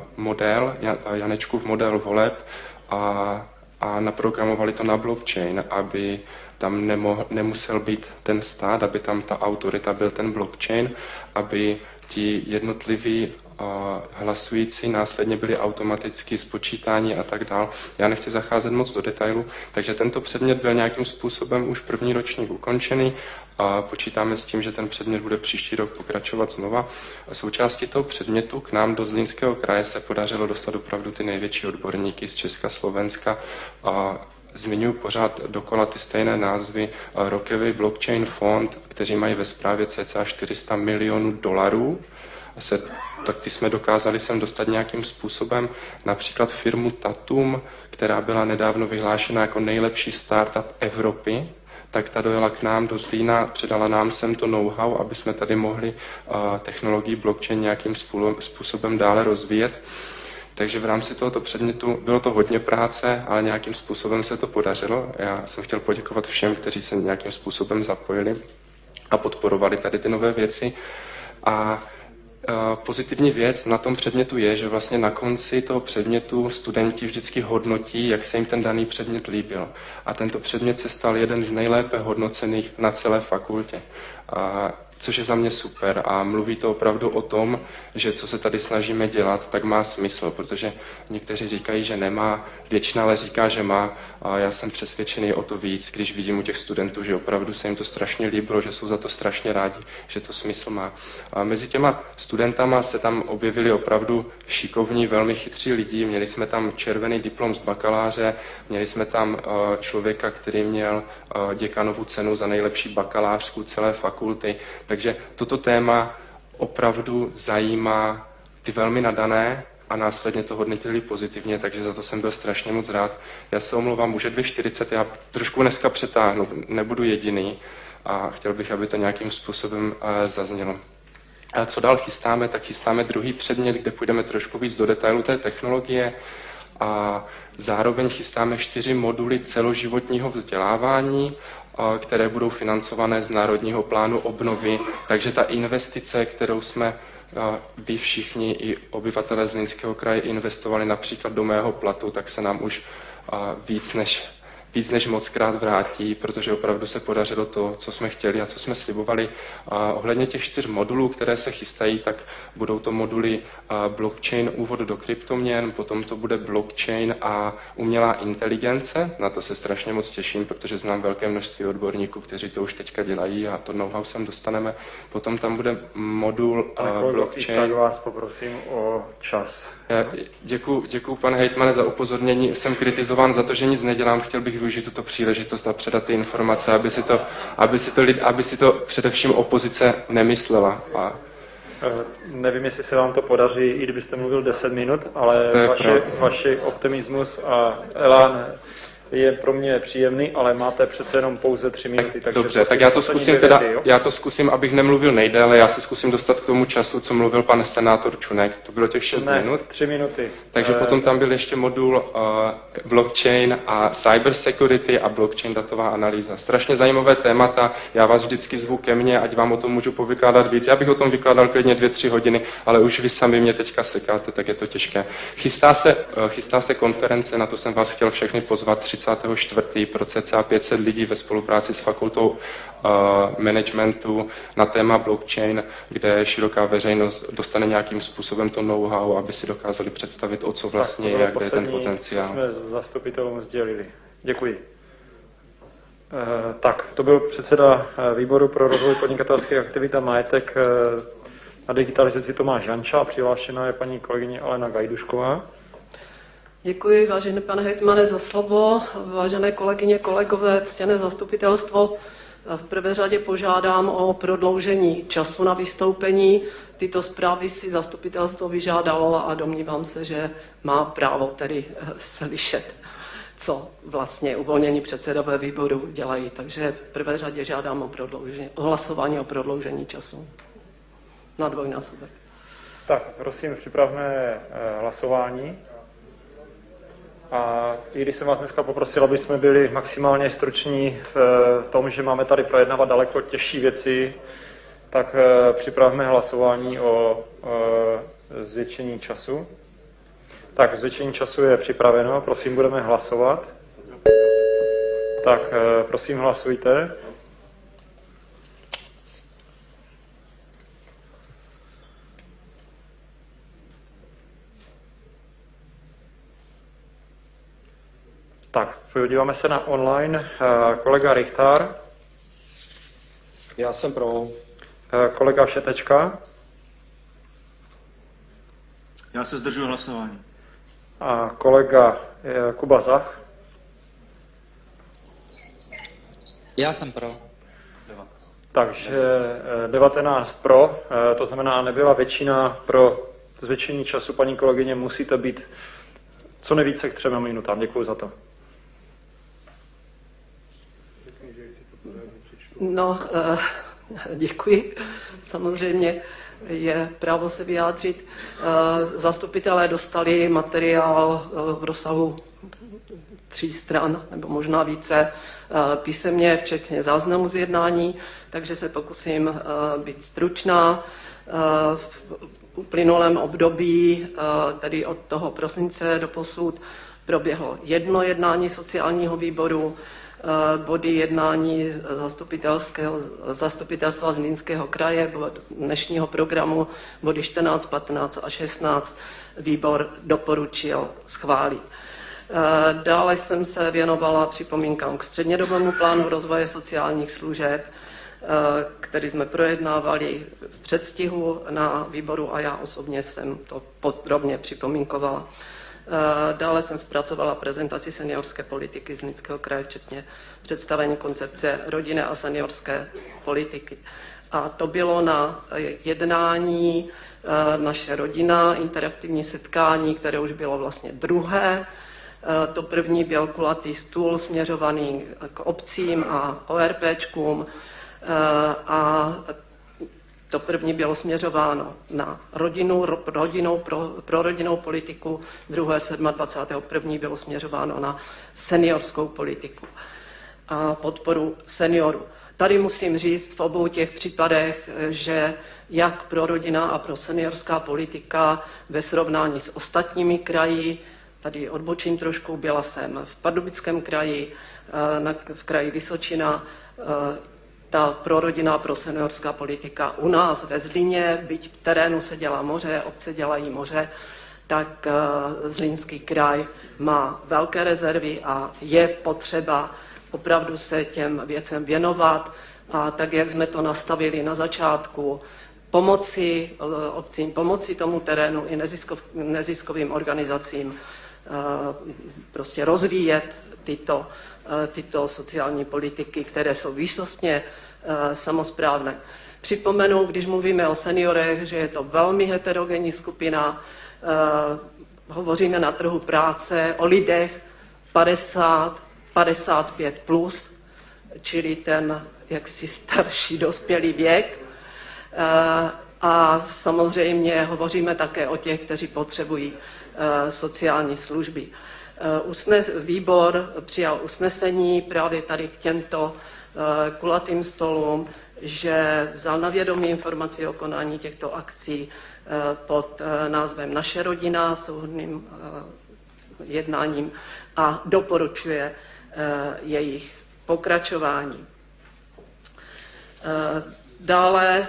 model voleb a naprogramovali to na blockchain, aby tam nemusel být ten stát, aby tam ta autorita byl ten blockchain, aby ti jednotliví hlasující následně byli automaticky spočítáni a tak dál. Já nechci zacházet moc do detailu, takže tento předmět byl nějakým způsobem už první ročník ukončený a počítáme s tím, že ten předmět bude příští rok pokračovat znova. Součástí toho předmětu k nám do Zlínského kraje se podařilo dostat opravdu ty největší odborníky z Česka, Slovenska a zmiňuji pořád dokola ty stejné názvy. Rockefeller Blockchain Fond, kteří mají ve správě cca 400 milionů dolarů. Tak ty jsme dokázali sem dostat nějakým způsobem. Například firmu Tatum, která byla nedávno vyhlášena jako nejlepší startup Evropy, tak ta dojela k nám do Zlína, předala nám sem to know-how, aby jsme tady mohli technologii blockchain nějakým způsobem dále rozvíjet. Takže v rámci tohoto předmětu bylo to hodně práce, ale nějakým způsobem se to podařilo. Já jsem chtěl poděkovat všem, kteří se nějakým způsobem zapojili a podporovali tady ty nové věci. A pozitivní věc na tom předmětu je, že vlastně na konci toho předmětu studenti vždycky hodnotí, jak se jim ten daný předmět líbil. A tento předmět se stal jeden z nejlépe hodnocených na celé fakultě. Což je za mě super a mluví to opravdu o tom, že co se tady snažíme dělat, tak má smysl, protože někteří říkají, že nemá, většina ale říká, že má a já jsem přesvědčený o to víc, když vidím u těch studentů, že opravdu se jim to strašně líbilo, že jsou za to strašně rádi, že to smysl má. A mezi těma studentama se tam objevili opravdu šikovní, velmi chytří lidi, měli jsme tam červený diplom z bakaláře, měli jsme tam člověka, který měl děkanovu cenu za nejlepší bakalářku celé fakulty. Takže toto téma opravdu zajímá ty velmi nadané a následně to hodnotili pozitivně, takže za to jsem byl strašně moc rád. Já se omlouvám, už je 2:40, já trošku dneska přetáhnu, nebudu jediný a chtěl bych, aby to nějakým způsobem zaznělo. A co dál chystáme, tak chystáme druhý předmět, kde půjdeme trošku víc do detailu té technologie a zároveň chystáme 4 moduly celoživotního vzdělávání, které budou financované z Národního plánu obnovy. Takže ta investice, kterou jsme vy všichni i obyvatelé Zlínského kraje investovali například do mého platu, tak se nám už víc než mockrát vrátí, protože opravdu se podařilo to, co jsme chtěli a co jsme slibovali. Ohledně těch 4 modulů, které se chystají, tak budou to moduly blockchain, úvod do kryptoměn, potom to bude blockchain a umělá inteligence. Na to se strašně moc těším, protože znám velké množství odborníků, kteří to už teďka dělají a to know-how sem dostaneme. Potom tam bude modul blockchain. Tak vás poprosím o čas. Děkuju, pane hejtmane, za upozornění. Jsem kritizován za to, že nic nedělám. Chtěl bych využít tuto příležitost a předat ty informace, aby si to především opozice nemyslela. Nevím, jestli se vám to podaří, i kdybyste mluvil 10 minut, ale vaši optimismus a elán je pro mě příjemný, ale máte přece jenom pouze 3 minuty. Takže dobře, tak já to zkusím, abych nemluvil nejdéle, já se zkusím dostat k tomu času, co mluvil pan senátor Čunek. To bylo těch 6 minut. 3 minuty. Takže potom tam byl ještě modul blockchain a cyber security a blockchain datová analýza. Strašně zajímavé témata, já vás vždycky zvu ke mně, ať vám o tom můžu povykládat víc. Já bych o tom vykládal klidně 2-3 hodiny, ale už vy sami mě teďka sekáte, tak je to těžké. Chystá se konference, na to jsem vás chtěl všechny pozvat 34. pro cca 500 lidí ve spolupráci s fakultou managementu na téma blockchain, kde široká veřejnost dostane nějakým způsobem to know-how, aby si dokázali představit, o co vlastně je, kde je ten potenciál. Co jsme zastupitelům sdělili. Děkuji. Tak, to byl předseda výboru pro rozvoj podnikatelských aktivit a majetek a digitalizaci Tomáš Janča a přihlášená je paní kolegyně Alena Gajdušková. Děkuji, vážený pane hejtmane, za slovo. Vážené kolegyně, kolegové, ctěné zastupitelstvo, v prvé řadě požádám o prodloužení času na vystoupení. Tyto zprávy si zastupitelstvo vyžádalo a domnívám se, že má právo tedy slyšet, co vlastně uvolnění předsedové výboru dělají. Takže v prvé řadě žádám o hlasování o prodloužení času na 2násobek. Tak, prosím, připravme hlasování. A i když jsem vás dneska poprosil, aby jsme byli maximálně struční v tom, že máme tady projednávat daleko těžší věci, tak připravme hlasování o zvětšení času. Tak, zvětšení času je připraveno, prosím, budeme hlasovat. Tak, prosím, hlasujte. Tak, podíváme se na online. Kolega Richtár. Já jsem pro. Kolega Šetečka. Já se zdržuji hlasování. A kolega Kuba Zach. Já jsem pro. Takže 19 pro, to znamená, nebyla většina pro zvětšení času. Paní kolegyně, musíte být co nejvíce k 3 minutám. Děkuji za to. No, děkuji. Samozřejmě je právo se vyjádřit. Zastupitelé dostali materiál v rozsahu 3 stran, nebo možná více, písemně, včetně záznamu z jednání, takže se pokusím být stručná. V uplynulém období, tedy od toho prosince do posud, proběhlo 1 jednání sociálního výboru, body jednání zastupitelstva Zlínského kraje, dnešního programu, body 14, 15 a 16 výbor doporučil schválit. Dále jsem se věnovala připomínkám k střednědobému plánu rozvoje sociálních služeb, který jsme projednávali v předstihu na výboru a já osobně jsem to podrobně připomínkovala. Dále jsem zpracovala prezentaci seniorské politiky Zlínského kraje, včetně představení koncepce rodinné a seniorské politiky. A to bylo na jednání Naše rodina, interaktivní setkání, které už bylo vlastně druhé. To první byl kulatý stůl směřovaný k obcím a ORPčkům a to první bylo směřováno na rodinnou politiku, druhé 27. bylo směřováno na seniorskou politiku a podporu seniorů. Tady musím říct v obou těch případech, že jak prorodinná a proseniorská politika ve srovnání s ostatními kraji, tady odbočím trošku, byla jsem v Pardubickém kraji, v kraji Vysočina, ta prorodinná, proseniorská politika u nás ve Zlíně, byť v terénu se dělá moře, obce dělají moře, tak Zlínský kraj má velké rezervy a je potřeba opravdu se těm věcem věnovat a tak, jak jsme to nastavili na začátku, pomoci obcím, pomoci tomu terénu i neziskovým organizacím, prostě rozvíjet tyto sociální politiky, které jsou výsostně samosprávné. Připomenu, když mluvíme o seniorech, že je to velmi heterogenní skupina, hovoříme na trhu práce o lidech 50-55 plus, čili ten jaksi starší dospělý věk. A samozřejmě hovoříme také o těch, kteří potřebují sociální služby. Výbor přijal usnesení právě tady k těmto kulatým stolům, že vzal na vědomí informaci o konání těchto akcí pod názvem Naše rodina, souhrnným jednáním a doporučuje jejich pokračování. Dále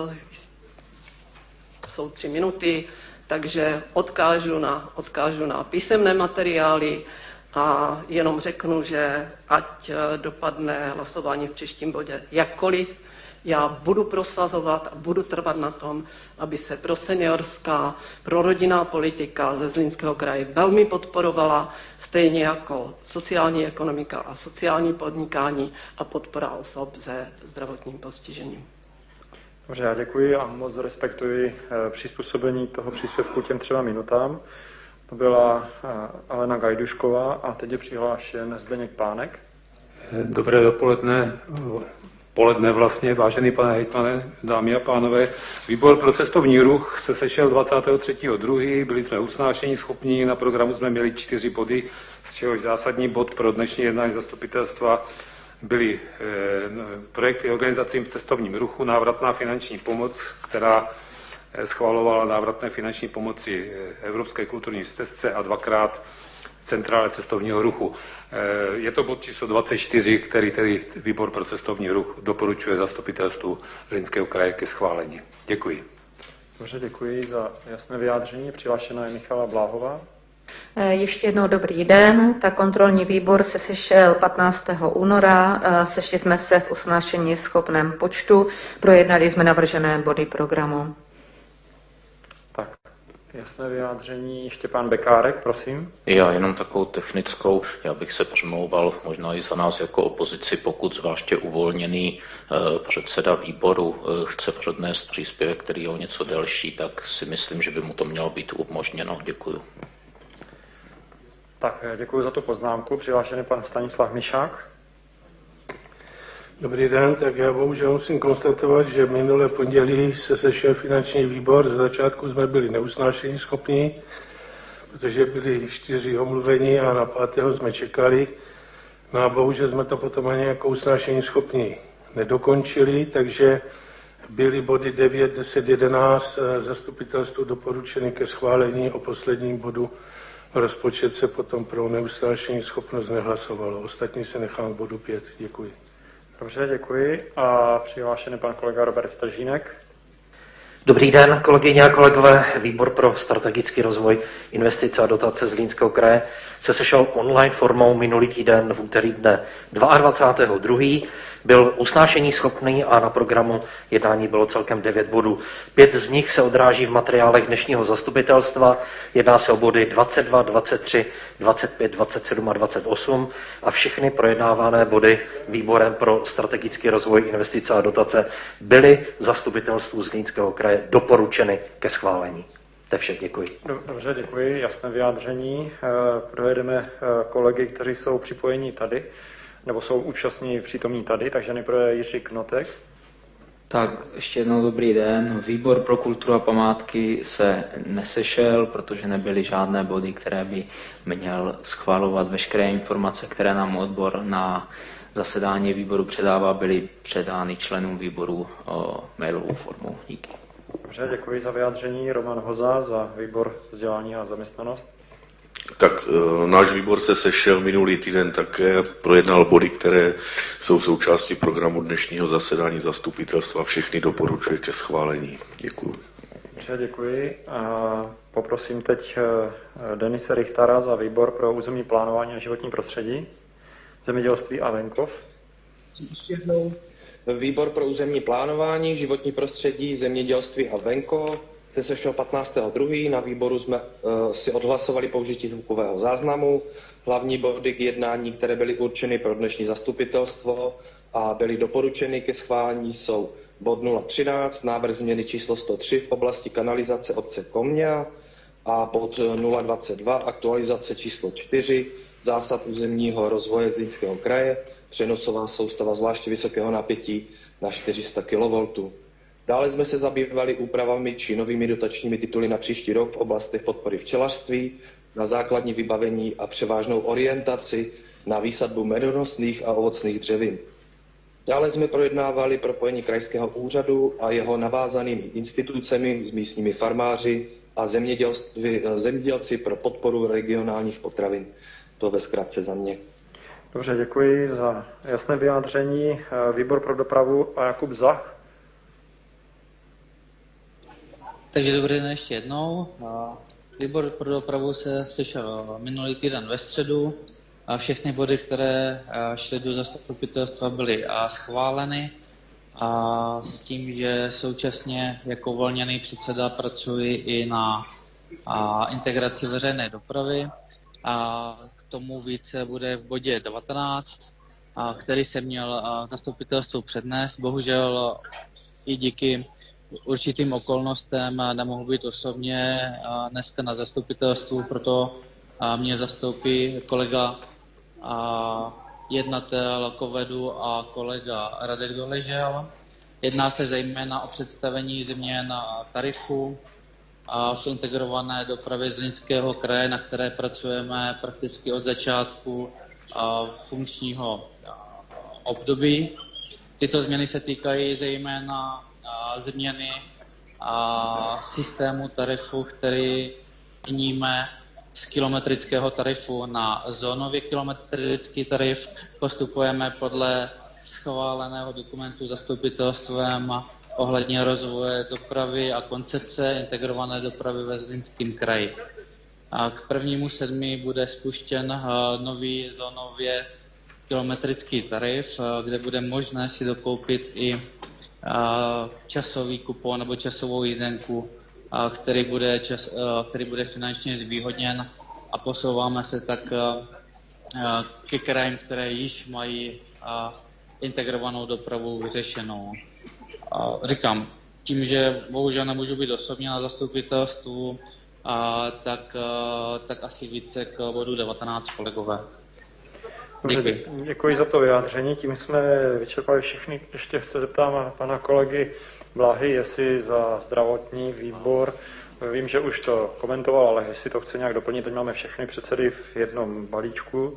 jsou 3 minuty, takže odkážu na písemné materiály a jenom řeknu, že ať dopadne hlasování v příštím bodě jakkoliv, já budu prosazovat a budu trvat na tom, aby se proseniorská, prorodinná politika ze Zlínského kraje velmi podporovala, stejně jako sociální ekonomika a sociální podnikání a podpora osob se zdravotním postižením. Dobře, já děkuji a moc respektuji přizpůsobení toho příspěvku těm 3 minutám. To byla Alena Gajdušková a teď je přihlášen Zdeněk Pánek. Dobré poledne vlastně, vážený pane hejtmane, dámy a pánové. Výbor pro cestovní ruch se sešel 23.2. Byli jsme usnášení schopní, na programu jsme měli 4 body, z čehož zásadní bod pro dnešní jednání zastupitelstva byly projekty organizacím v cestovním ruchu, návratná finanční pomoc, která schvalovala návratné finanční pomoci Evropské kulturní stezce a 2krát centrále cestovního ruchu. Je to bod číslo 24, který tedy Výbor pro cestovní ruch doporučuje zastupitelstvu Zlínského kraje ke schválení. Děkuji. Dobře, děkuji za jasné vyjádření. Přihlášená je Michala Bláhová. Ještě jednou dobrý den. Tak kontrolní výbor se sešel 15. února. Sešli jsme se v usnášení schopném počtu. Projednali jsme navržené body programu. Tak, jasné vyjádření. Štěpán Bekárek, prosím. Já jenom takovou technickou, já bych se přimlouval možná i za nás jako opozici, pokud zvláště uvolněný předseda výboru chce přednést příspěvek, který je o něco delší, tak si myslím, že by mu to mělo být umožněno. Děkuju. Tak, děkuji za tu poznámku. Přihlášený pan Stanislav Mišák. Dobrý den, tak já bohužel musím konstatovat, že minulé pondělí se sešel finanční výbor. Z začátku jsme byli neusnášení schopní, protože byli 4 omluvení a na 5. jsme čekali. No a bohužel jsme to potom ani jako usnášení schopní nedokončili, takže byly body 9, 10, 11 zastupitelstvu doporučeny ke schválení. O posledním bodu rozpočet se potom pro neusnášení schopnost nehlasovalo. Ostatní se nechám v bodu 5. Děkuji. Dobře, děkuji. A přihlášený pan kolega Robert Stržínek. Dobrý den, kolegyně a kolegové. Výbor pro strategický rozvoj, investice a dotace Zlínského kraje se sešel online formou minulý týden v úterý dne 22.2. Byl usnášení schopný a na programu jednání bylo celkem 9 bodů. 5 z nich se odráží v materiálech dnešního zastupitelstva. Jedná se o body 22, 23, 25, 27 a 28 a všechny projednávané body výborem pro strategický rozvoj, investice a dotace byly zastupitelstvu Zlínského kraje doporučeny ke schválení. To je vše, děkuji. Dobře, děkuji, jasné vyjádření. Projedeme kolegy, kteří jsou připojeni tady, nebo jsou účastní přítomní tady, takže nejprve Jiří Knotek. Tak, ještě jednou dobrý den. Výbor pro kulturu a památky se nesešel, protože nebyly žádné body, které by měl schvalovat. Veškeré informace, které nám odbor na zasedání výboru předává, byly předány členům výboru mailovou formou. Díky. Dobře, děkuji za vyjádření. Roman Hoza za výbor vzdělání a zaměstnanost. Tak náš výbor se sešel minulý týden také, projednal body, které jsou součástí programu dnešního zasedání zastupitelstva. Všechny doporučuje ke schválení. Děkuji. Dobře, děkuji. A poprosím teď Denise Richtara za výbor pro územní plánování a životní prostředí, zemědělství a venkov. Ještě jednou. Výbor pro územní plánování, životní prostředí, zemědělství a venkov se sešel 15.2. Na výboru jsme si odhlasovali použití zvukového záznamu. Hlavní body k jednání, které byly určeny pro dnešní zastupitelstvo, a byly doporučeny ke schválení jsou bod 013, návrh změny číslo 103 v oblasti kanalizace obce Komňa a bod 022, aktualizace číslo 4, zásad územního rozvoje Zlínského kraje, přenosová soustava zvláště vysokého napětí na 400 kV. Dále jsme se zabývali úpravami či novými dotačními tituly na příští rok v oblastech podpory včelařství, na základní vybavení a převážnou orientaci na výsadbu medonosných a ovocných dřevin. Dále jsme projednávali propojení krajského úřadu a jeho navázanými institucemi s místními farmáři a zemědělci pro podporu regionálních potravin. To ve zkratce za mě. Dobře, děkuji za jasné vyjádření. Výbor pro dopravu a Jakub Zach. Takže dobrý den ještě jednou. Výbor pro dopravu se sešel minulý týden ve středu. Všechny body, které šly do zastupitelstva, byly schváleny. A s tím, že současně jako uvolněný předseda pracuji i na integraci veřejné dopravy. A k tomu více bude v bodě 19, který se měl zastupitelstvu přednést. Bohužel i díky určitým okolnostem nemohu být osobně dneska na zastupitelstvu, proto mě zastoupí kolega jednatel Kovedu a kolega Radek Doležel. Jedná se zejména o představení změn tarifu v integrované dopravě Zlínského kraje, na které pracujeme prakticky od začátku funkčního období. Tyto změny se týkají zejména změny systému tarifu, který měníme z kilometrického tarifu na zónově kilometrický tarif. Postupujeme podle schváleného dokumentu zastupitelstvem ohledně rozvoje dopravy a koncepce integrované dopravy ve Zlínském kraji. K 1.7. bude spuštěn nový zónově kilometrický tarif, kde bude možné si dokoupit i časový kupon nebo časovou jízdenku, který bude finančně zvýhodněn, a posouváme se tak ke krajům, které již mají integrovanou dopravu vyřešenou. Říkám, tím, že bohužel nemůžu být osobně na zastupitelstvu, tak asi více k bodu 19, kolegové. Děkuji za to vyjádření. Tím jsme vyčerpali všechny. Ještě se zeptám pana kolegy Blahy, jestli za zdravotní výbor, vím, že už to komentoval, ale jestli to chce nějak doplnit, teď máme všechny předsedy v jednom balíčku.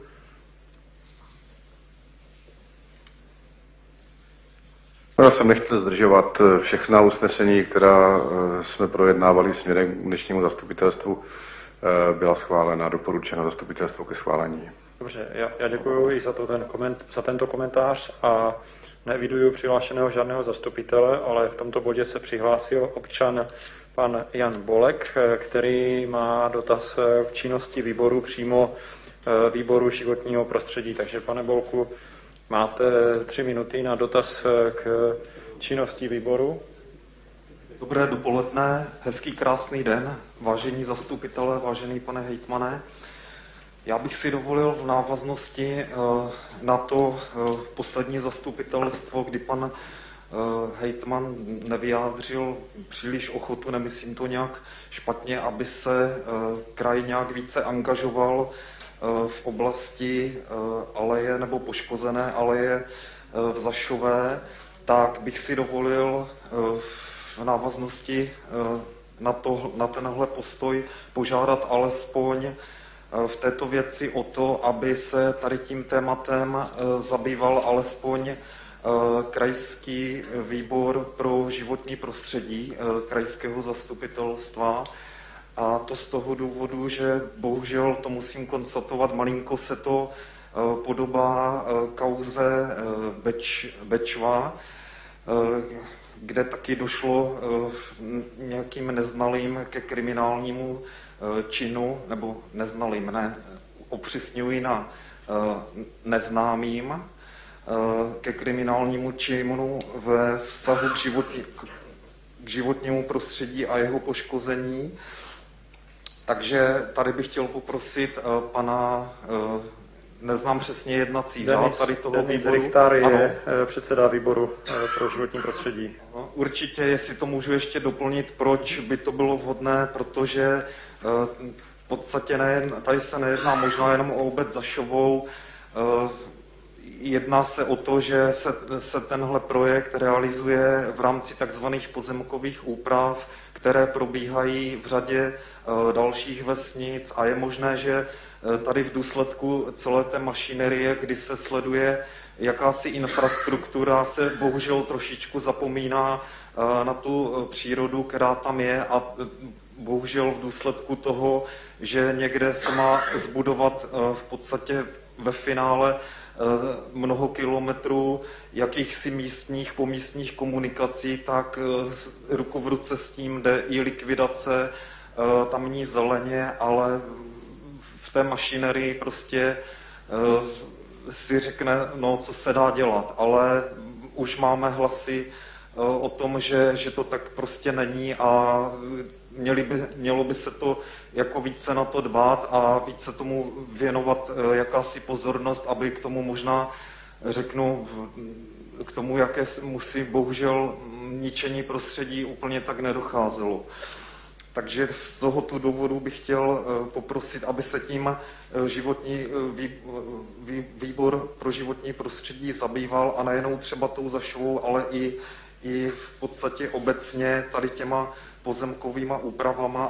Já jsem nechtěl zdržovat. Všechna usnesení, která jsme projednávali směrem k dnešnímu zastupitelstvu, byla schválena, doporučena zastupitelstvu ke schválení. Dobře, já děkuji i za tento komentář a neeviduji přihlášeného žádného zastupitele, ale v tomto bodě se přihlásil občan pan Jan Bolek, který má dotaz k činnosti výboru přímo výboru životního prostředí. Takže pane Bolku, máte 3 minuty na dotaz k činnosti výboru. Dobré dopoledne, hezký krásný den, vážení zastupitelé, vážený pane hejtmane. Já bych si dovolil v návaznosti na to poslední zastupitelstvo, kdy pan hejtman nevyjádřil příliš ochotu, nemyslím to nějak špatně, aby se kraj nějak více angažoval v oblasti aleje nebo poškozené aleje v Zašové, tak bych si dovolil v návaznosti na tenhle postoj požádat alespoň v této věci o to, aby se tady tím tématem zabýval alespoň krajský výbor pro životní prostředí krajského zastupitelstva. A to z toho důvodu, že bohužel to musím konstatovat, malinko se to podobá kauze Bečva, kde taky došlo nějakým neznalým ke kriminálnímu činu, nebo neznalým, ne, opřesňuji na neznámým, ke kriminálnímu činu ve vztahu k životnímu prostředí a jeho poškození. Takže tady bych chtěl poprosit pana neznám přesně jednací řád tady toho Denis výboru. Richtár je předseda výboru pro životní prostředí. Určitě, jestli to můžu ještě doplnit, proč by to bylo vhodné, protože v podstatě tady se nejedná možná jenom o obec Zašovou, jedná se o to, že se tenhle projekt realizuje v rámci takzvaných pozemkových úprav, které probíhají v řadě dalších vesnic a je možné, že tady v důsledku celé té mašinerie, kdy se sleduje jakási infrastruktura, se bohužel trošičku zapomíná na tu přírodu, která tam je a bohužel v důsledku toho, že někde se má zbudovat v podstatě ve finále mnoho kilometrů jakýchsi pomístních komunikací, tak ruku v ruce s tím jde i likvidace tamní zeleně, ale v té mašinerii prostě si řekne, no co se dá dělat, ale už máme hlasy o tom, že to tak prostě není a mělo by se to jako více na to dbát a více tomu věnovat jakási pozornost, aby k tomu možná řeknu, k tomu, jaké musí bohužel ničení prostředí úplně tak nedocházelo. Takže z tohoto důvodu bych chtěl poprosit, aby se tím výbor pro životní prostředí zabýval a nejenom třeba tou Zašovou, ale i v podstatě obecně tady těma pozemkovýma úpravama,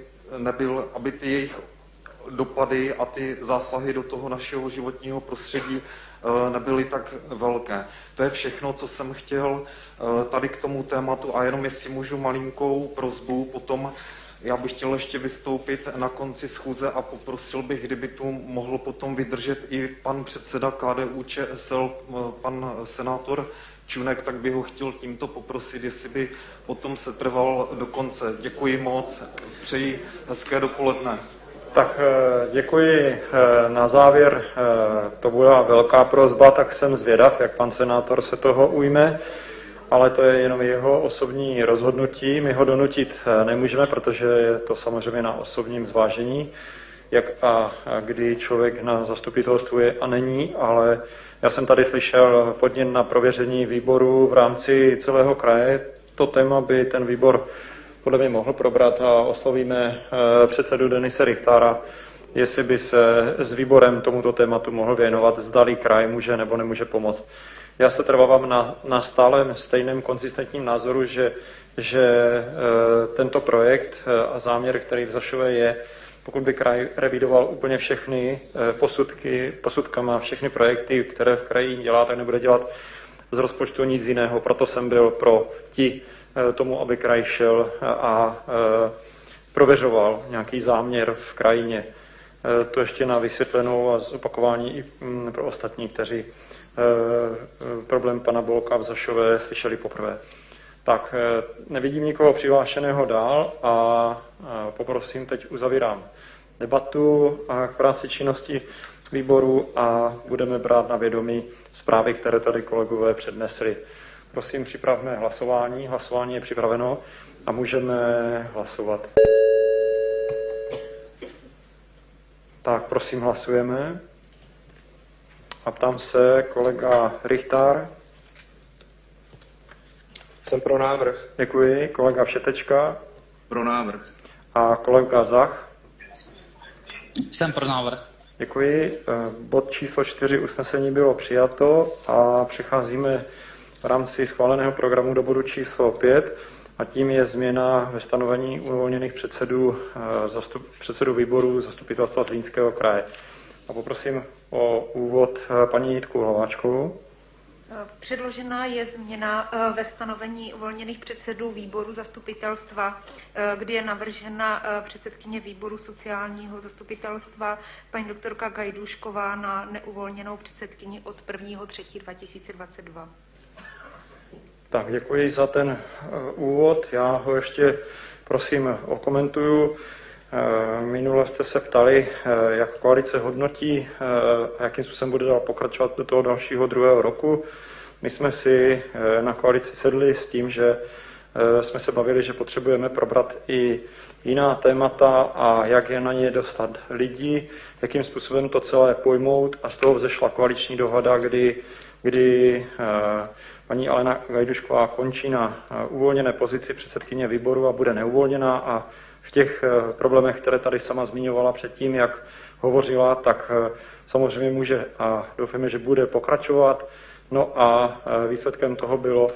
aby ty jejich dopady a ty zásahy do toho našeho životního prostředí nebyly tak velké. To je všechno, co jsem chtěl tady k tomu tématu a jenom jestli můžu malinkou prosbu, potom já bych chtěl ještě vystoupit na konci schůze a poprosil bych, kdyby tu mohl potom vydržet i pan předseda KDU-ČSL, pan senátor Čunek, tak bych ho chtěl tímto poprosit, jestli by potom se trval do konce. Děkuji moc, přeji hezké dopoledne. Tak děkuji. Na závěr to byla velká prosba, tak jsem zvědav, jak pan senátor se toho ujme, ale to je jenom jeho osobní rozhodnutí. My ho donutit nemůžeme, protože je to samozřejmě na osobním zvážení, jak a kdy člověk na zastupitelstvu je a není, ale já jsem tady slyšel podnět na prověření výboru v rámci celého kraje. To téma by ten výbor podle mě mohl probrat a oslovíme předsedu Denise Richtára, jestli by se s výborem tomuto tématu mohl věnovat, zdali kraj může nebo nemůže pomoct. Já se trvávám na stálem stejném konzistentním názoru, že tento projekt a záměr, který v Zašové je, pokud by kraj revidoval úplně všechny posudkama, všechny projekty, které v kraji dělá, tak nebude dělat z rozpočtu nic jiného. Proto jsem byl proti tomu, aby kraj šel a prověřoval nějaký záměr v krajině. To ještě na vysvětlenou a zopakování i pro ostatní, kteří problém pana Bolka v Zašové slyšeli poprvé. Tak, nevidím nikoho přihlášeného dál a poprosím, teď uzavírám debatu k práci činnosti výboru a budeme brát na vědomí zprávy, které tady kolegové přednesli. Prosím, připravme hlasování. Hlasování je připraveno a můžeme hlasovat. Tak, prosím, hlasujeme. A ptám se kolega Richtár. Jsem pro návrh. Děkuji. Kolega Všetečka. Pro návrh. A kolega Zach. Jsem pro návrh. Děkuji. Bod číslo 4 usnesení bylo přijato a přecházíme v rámci schváleného programu do bodu číslo 5 a tím je změna ve stanovení uvolněných předsedů výboru zastupitelstva Zlínského kraje. A poprosím o úvod paní Jitku Hlaváčkovou. Předložená je změna ve stanovení uvolněných předsedů výboru zastupitelstva, kdy je navržena předsedkyně výboru sociálního zastupitelstva paní doktorka Gajdušková na neuvolněnou předsedkyni od 1.3.2022. Tak, děkuji za ten úvod. Já ho ještě prosím okomentuju. Minule jste se ptali, jak koalice hodnotí, jakým způsobem bude dál pokračovat do toho dalšího druhého roku. My jsme si na koalici sedli s tím, že jsme se bavili, že potřebujeme probrat i jiná témata a jak je na ně dostat lidi, jakým způsobem to celé pojmout a z toho vzešla koaliční dohoda, kdy paní Alena Gajdušková končí na uvolněné pozici předsedkyně výboru a bude neuvolněná a v těch problémech, které tady sama zmiňovala předtím, jak hovořila, tak samozřejmě může a doufáme, že bude pokračovat. No a výsledkem toho bylo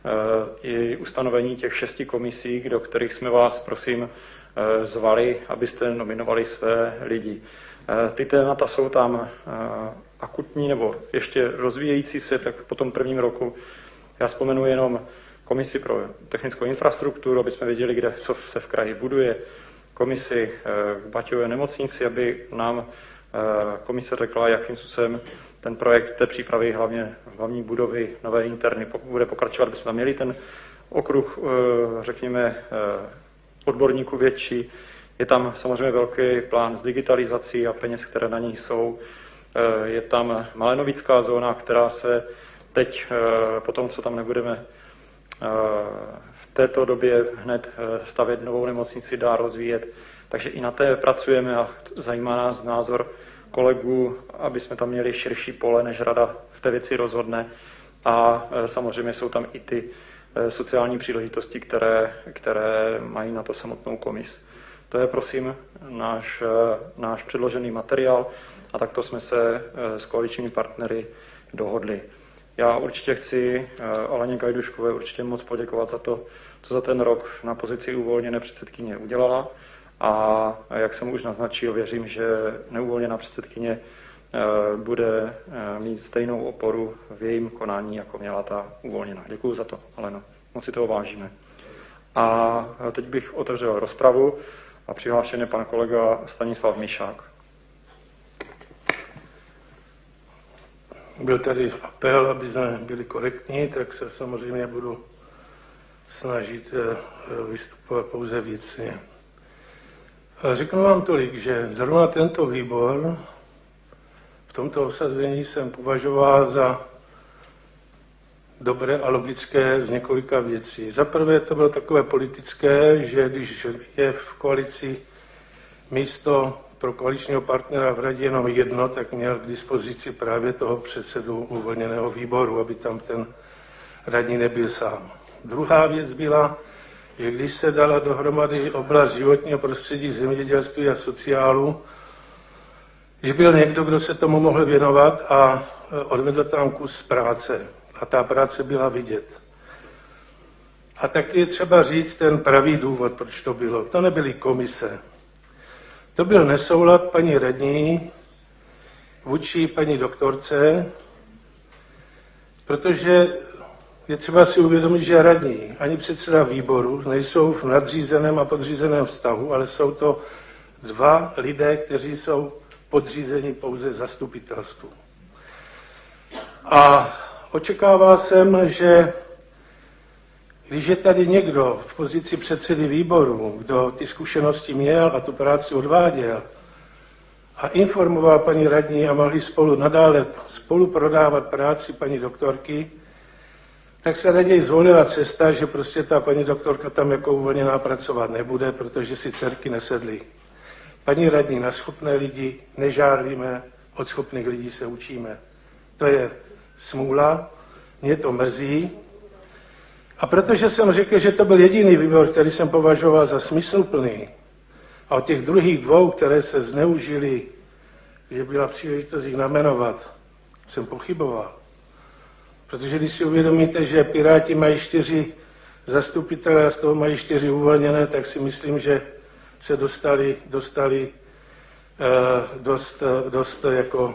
i ustanovení těch 6 komisí, do kterých jsme vás, prosím, zvali, abyste nominovali své lidi. Ty témata jsou tam akutní nebo ještě rozvíjející se, tak po tom prvním roku já vzpomenu jenom komisi pro technickou infrastrukturu, aby jsme věděli, kde co se v kraji buduje, komisi k Baťové nemocnici, aby nám komise řekla, jakým způsobem ten projekt té přípravy hlavní budovy nové interny bude pokračovat, aby jsme měli ten okruh, řekněme, odborníků větší. Je tam samozřejmě velký plán s digitalizací a peněz, které na ní jsou. Je tam Malenovická zóna, která se teď, po tom, co tam nebudeme v této době hned stavět novou nemocnici, dá rozvíjet. Takže i na té pracujeme a zajímá nás názor kolegů, aby jsme tam měli širší pole, než rada v té věci rozhodne. A samozřejmě jsou tam i ty sociální příležitosti, které mají na to samotnou komis. To je, prosím, náš předložený materiál a takto jsme se s koaličními partnery dohodli. Já určitě chci Aleně Gajduškové určitě moc poděkovat za to, co za ten rok na pozici uvolněné předsedkyně udělala. A jak jsem už naznačil, věřím, že neuvolněná předsedkyně bude mít stejnou oporu v jejím konání, jako měla ta uvolněná. Děkuji za to, Aleno. Moc si toho vážíme. A teď bych otevřel rozpravu a přihlášen je pan kolega Stanislav Mišák. Byl tady apel, aby jsme byli korektní, tak se samozřejmě budu snažit vystupovat pouze věcně. Řeknu vám tolik, že zrovna tento výbor v tomto osazení jsem považoval za dobré a logické z několika věcí. Za prvé to bylo takové politické, že když je v koalici místo pro koaličního partnera v radě jenom jedno, tak měl k dispozici právě toho předsedu uvolněného výboru, aby tam ten radní nebyl sám. Druhá věc byla, že když se dala dohromady oblast životního prostředí, zemědělství a sociálu, že byl někdo, kdo se tomu mohl věnovat a odvedl tam kus práce. A ta práce byla vidět. A taky je třeba říct ten pravý důvod, proč to bylo. To nebyly komise. To byl nesoulad paní radní vůči paní doktorce, protože je třeba si uvědomit, že radní ani předseda výboru nejsou v nadřízeném a podřízeném vztahu, ale jsou to dva lidé, kteří jsou podřízeni pouze zastupitelstvu. A očekával jsem, že když je tady někdo v pozici předsedy výboru, kdo ty zkušenosti měl a tu práci odváděl a informoval paní radní a mohli spolu nadále prodávat práci paní doktorky, tak se raději zvolila cesta, že prostě ta paní doktorka tam jako uvolněná pracovat nebude, protože si dcerky nesedly. Paní radní, na schopné lidi nežárlíme, od schopných lidí se učíme. To je smůla, mě to mrzí. A protože jsem řekl, že to byl jediný výbor, který jsem považoval za smysluplný, a o těch druhých dvou, které se zneužily, že byla příležitost jich namenovat, jsem pochyboval. Protože když si uvědomíte, že Piráti mají 4 zastupitele a z toho mají 4 uvolněné, tak si myslím, že se dostali dost jako...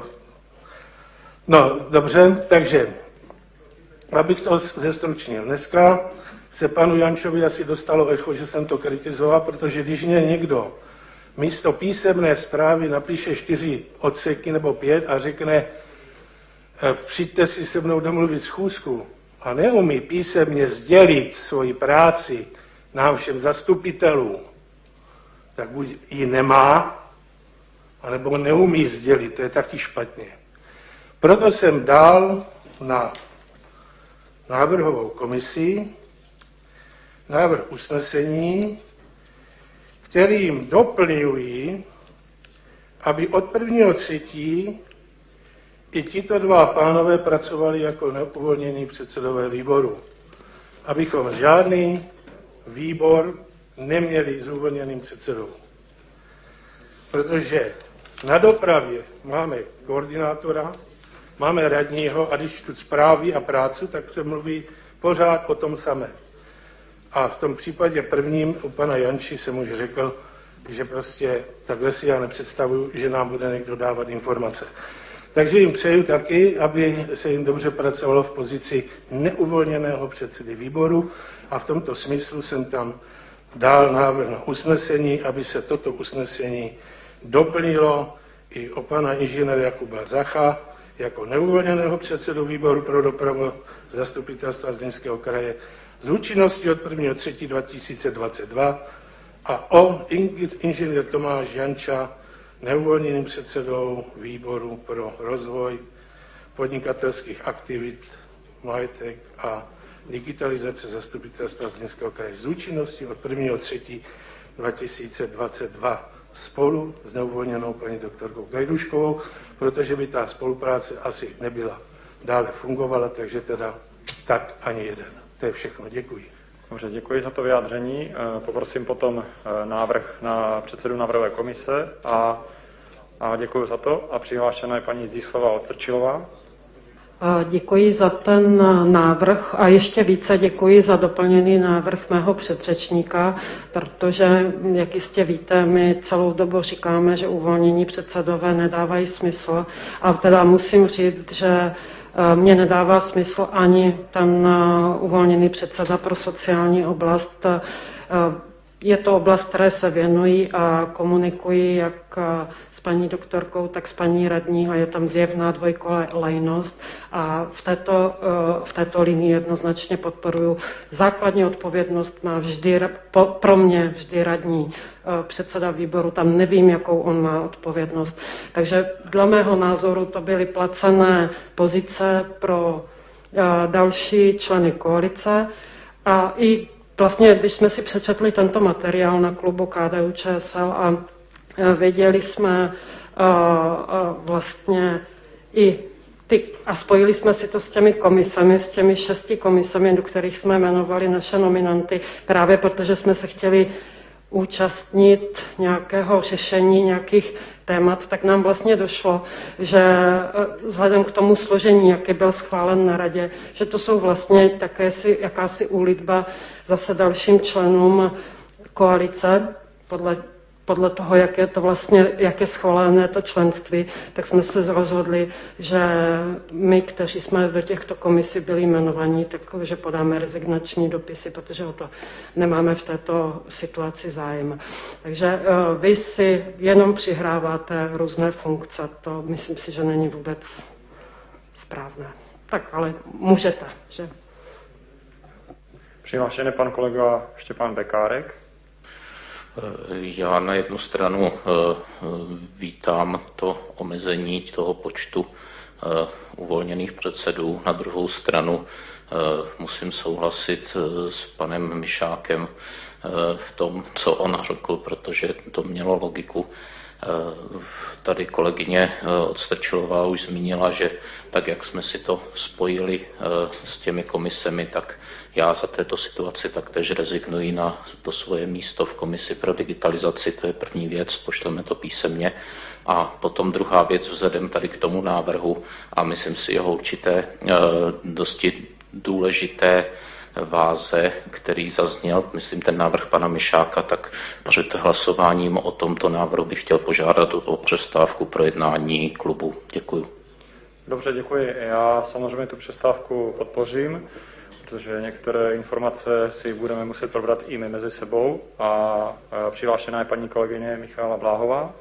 No, dobře, takže, abych to zestručnil. Dneska se panu Jančovi asi dostalo echo, že jsem to kritizoval, protože když mě někdo místo písemné zprávy napíše 4 odseky nebo 5 a řekne, přijďte si se mnou domluvit schůzku a neumí písemně sdělit svoji práci nám všem zastupitelům, tak buď ji nemá, anebo neumí sdělit, to je taky špatně. Proto jsem dal na návrhovou komisi návrh usnesení, kterým doplňují, aby od 1.3. i tito dva pánové pracovali jako neuvolnění předsedové výboru. Abychom žádný výbor neměli s uvolněným předsedou. Protože na dopravě máme koordinátora, máme radního a když tu zprávy a práci, tak se mluví pořád o tom samé. A v tom případě prvním u pana Janči jsem už řekl, že prostě takhle si já nepředstavuju, že nám bude někdo dávat informace. Takže jim přeju taky, aby se jim dobře pracovalo v pozici neuvolněného předsedy výboru a v tomto smyslu jsem tam dal návrh na usnesení, aby se toto usnesení doplnilo i o pana inženýra Jakuba Zacha jako neuvolněného předsedu výboru pro dopravu zastupitelstva Zlínského kraje s účinností od 1.3.2022 a o inženýr Tomáš Janča neuvolněným předsedou výboru pro rozvoj podnikatelských aktivit, majetek a digitalizace zastupitelstva Zlínského kraje s účinností od 1.3.2022 spolu s neuvolněnou paní doktorkou Gajduškovou, protože by ta spolupráce asi nebyla dále fungovala, takže teda tak ani jeden. To je všechno. Děkuji. Dobře, děkuji za to vyjádření. Poprosím potom návrh na předsedu návrhové komise a děkuji za to. A přihlášená je paní Zdislava Odstrčilová. Děkuji za ten návrh a ještě více děkuji za doplněný návrh mého předřečníka, protože, jak jistě víte, my celou dobu říkáme, že uvolnění předsedové nedávají smysl. A teda musím říct, že mně nedává smysl ani ten uvolněný předseda pro sociální oblast. Je to oblast, které se věnují a komunikují jak s paní doktorkou, tak s paní radní a je tam zjevná dvojkolejnost a v této linii jednoznačně podporuju. Základní odpovědnost má vždy, pro mě vždy radní předseda výboru, tam nevím, jakou on má odpovědnost. Takže dle mého názoru to byly placené pozice pro další členy koalice a i vlastně, když jsme si přečetli tento materiál na klubu KDU-ČSL a věděli jsme vlastně i a spojili jsme si to s těmi komisemi, s těmi 6 komisemi, do kterých jsme jmenovali naše nominanty, právě protože jsme se chtěli účastnit nějakého řešení, nějakých témat, tak nám vlastně došlo, že vzhledem k tomu složení, jaký byl schválen na radě, že to jsou vlastně také jakási úlitba zase dalším členům koalice, podle toho, jak je to vlastně, jak je schválené to členství, tak jsme se rozhodli, že my, kteří jsme do těchto komisí byli jmenovaní, takže podáme rezignační dopisy, protože o to nemáme v této situaci zájem. Takže vy si jenom přihráváte různé funkce, to myslím si, že není vůbec správné. Tak ale můžete, že? Přihlášen je pan kolega Štěpán Bekárek. Já na jednu stranu vítám to omezení toho počtu uvolněných předsedů, na druhou stranu musím souhlasit s panem Mišákem v tom, co on řekl, protože to mělo logiku. Tady kolegyně Odstrčilová už zmínila, že tak, jak jsme si to spojili s těmi komisemi, tak já za této situaci taktéž rezignuji na to svoje místo v komisi pro digitalizaci, to je první věc, pošleme to písemně. A potom druhá věc vzhledem tady k tomu návrhu a myslím si jeho určité dosti důležité váze, který zazněl, myslím ten návrh pana Mišáka, tak před hlasováním o tomto návrhu bych chtěl požádat o přestávku pro jednání klubu. Děkuji. Dobře, děkuji. Já samozřejmě tu přestávku podpořím, protože některé informace si budeme muset probrat i my mezi sebou a přihlášená je paní kolegyně Michála Bláhová.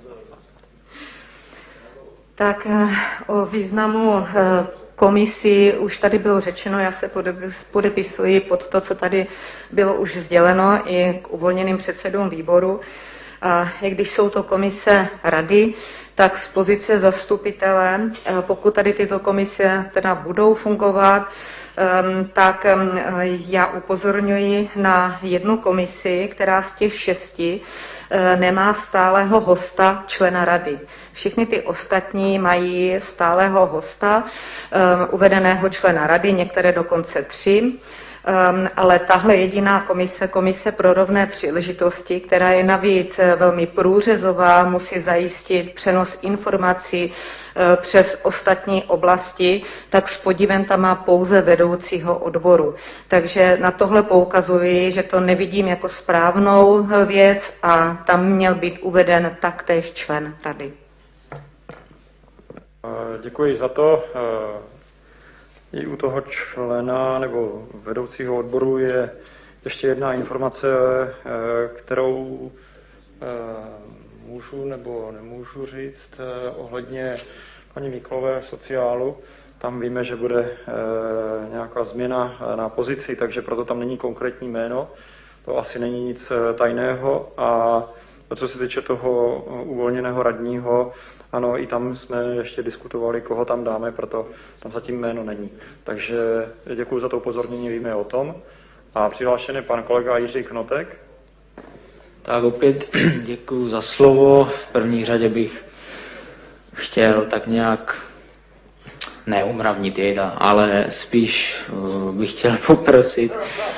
Tak o významu komisí už tady bylo řečeno, já se podepisuji pod to, co tady bylo už sděleno i k uvolněným předsedům výboru. A i když jsou to komise rady, tak z pozice zastupitele, pokud tady tyto komise teda budou fungovat, tak já upozorňuji na jednu komisi, která z těch 6 nemá stálého hosta člena rady. Všechny ty ostatní mají stálého hosta, uvedeného člena rady, některé dokonce 3. Ale tahle jediná komise pro rovné příležitosti, která je navíc velmi průřezová, musí zajistit přenos informací přes ostatní oblasti, tak s podívem tam má pouze vedoucího odboru. Takže na tohle poukazuji, že to nevidím jako správnou věc a tam měl být uveden taktéž člen rady. Děkuji za to. I u toho člena nebo vedoucího odboru je ještě jedna informace, kterou můžu nebo nemůžu říct ohledně paní Míklové v sociálu. Tam víme, že bude nějaká změna na pozici, takže proto tam není konkrétní jméno. To asi není nic tajného. A co se týče toho uvolněného radního, ano, i tam jsme ještě diskutovali, koho tam dáme, proto tam zatím jméno není. Takže děkuji za to upozornění, víme o tom. A přihlášen je pan kolega Jiří Knotek. Tak opět děkuji za slovo. V první řadě bych chtěl tak nějak neumravnit jejda, ale spíš bych chtěl poprosit,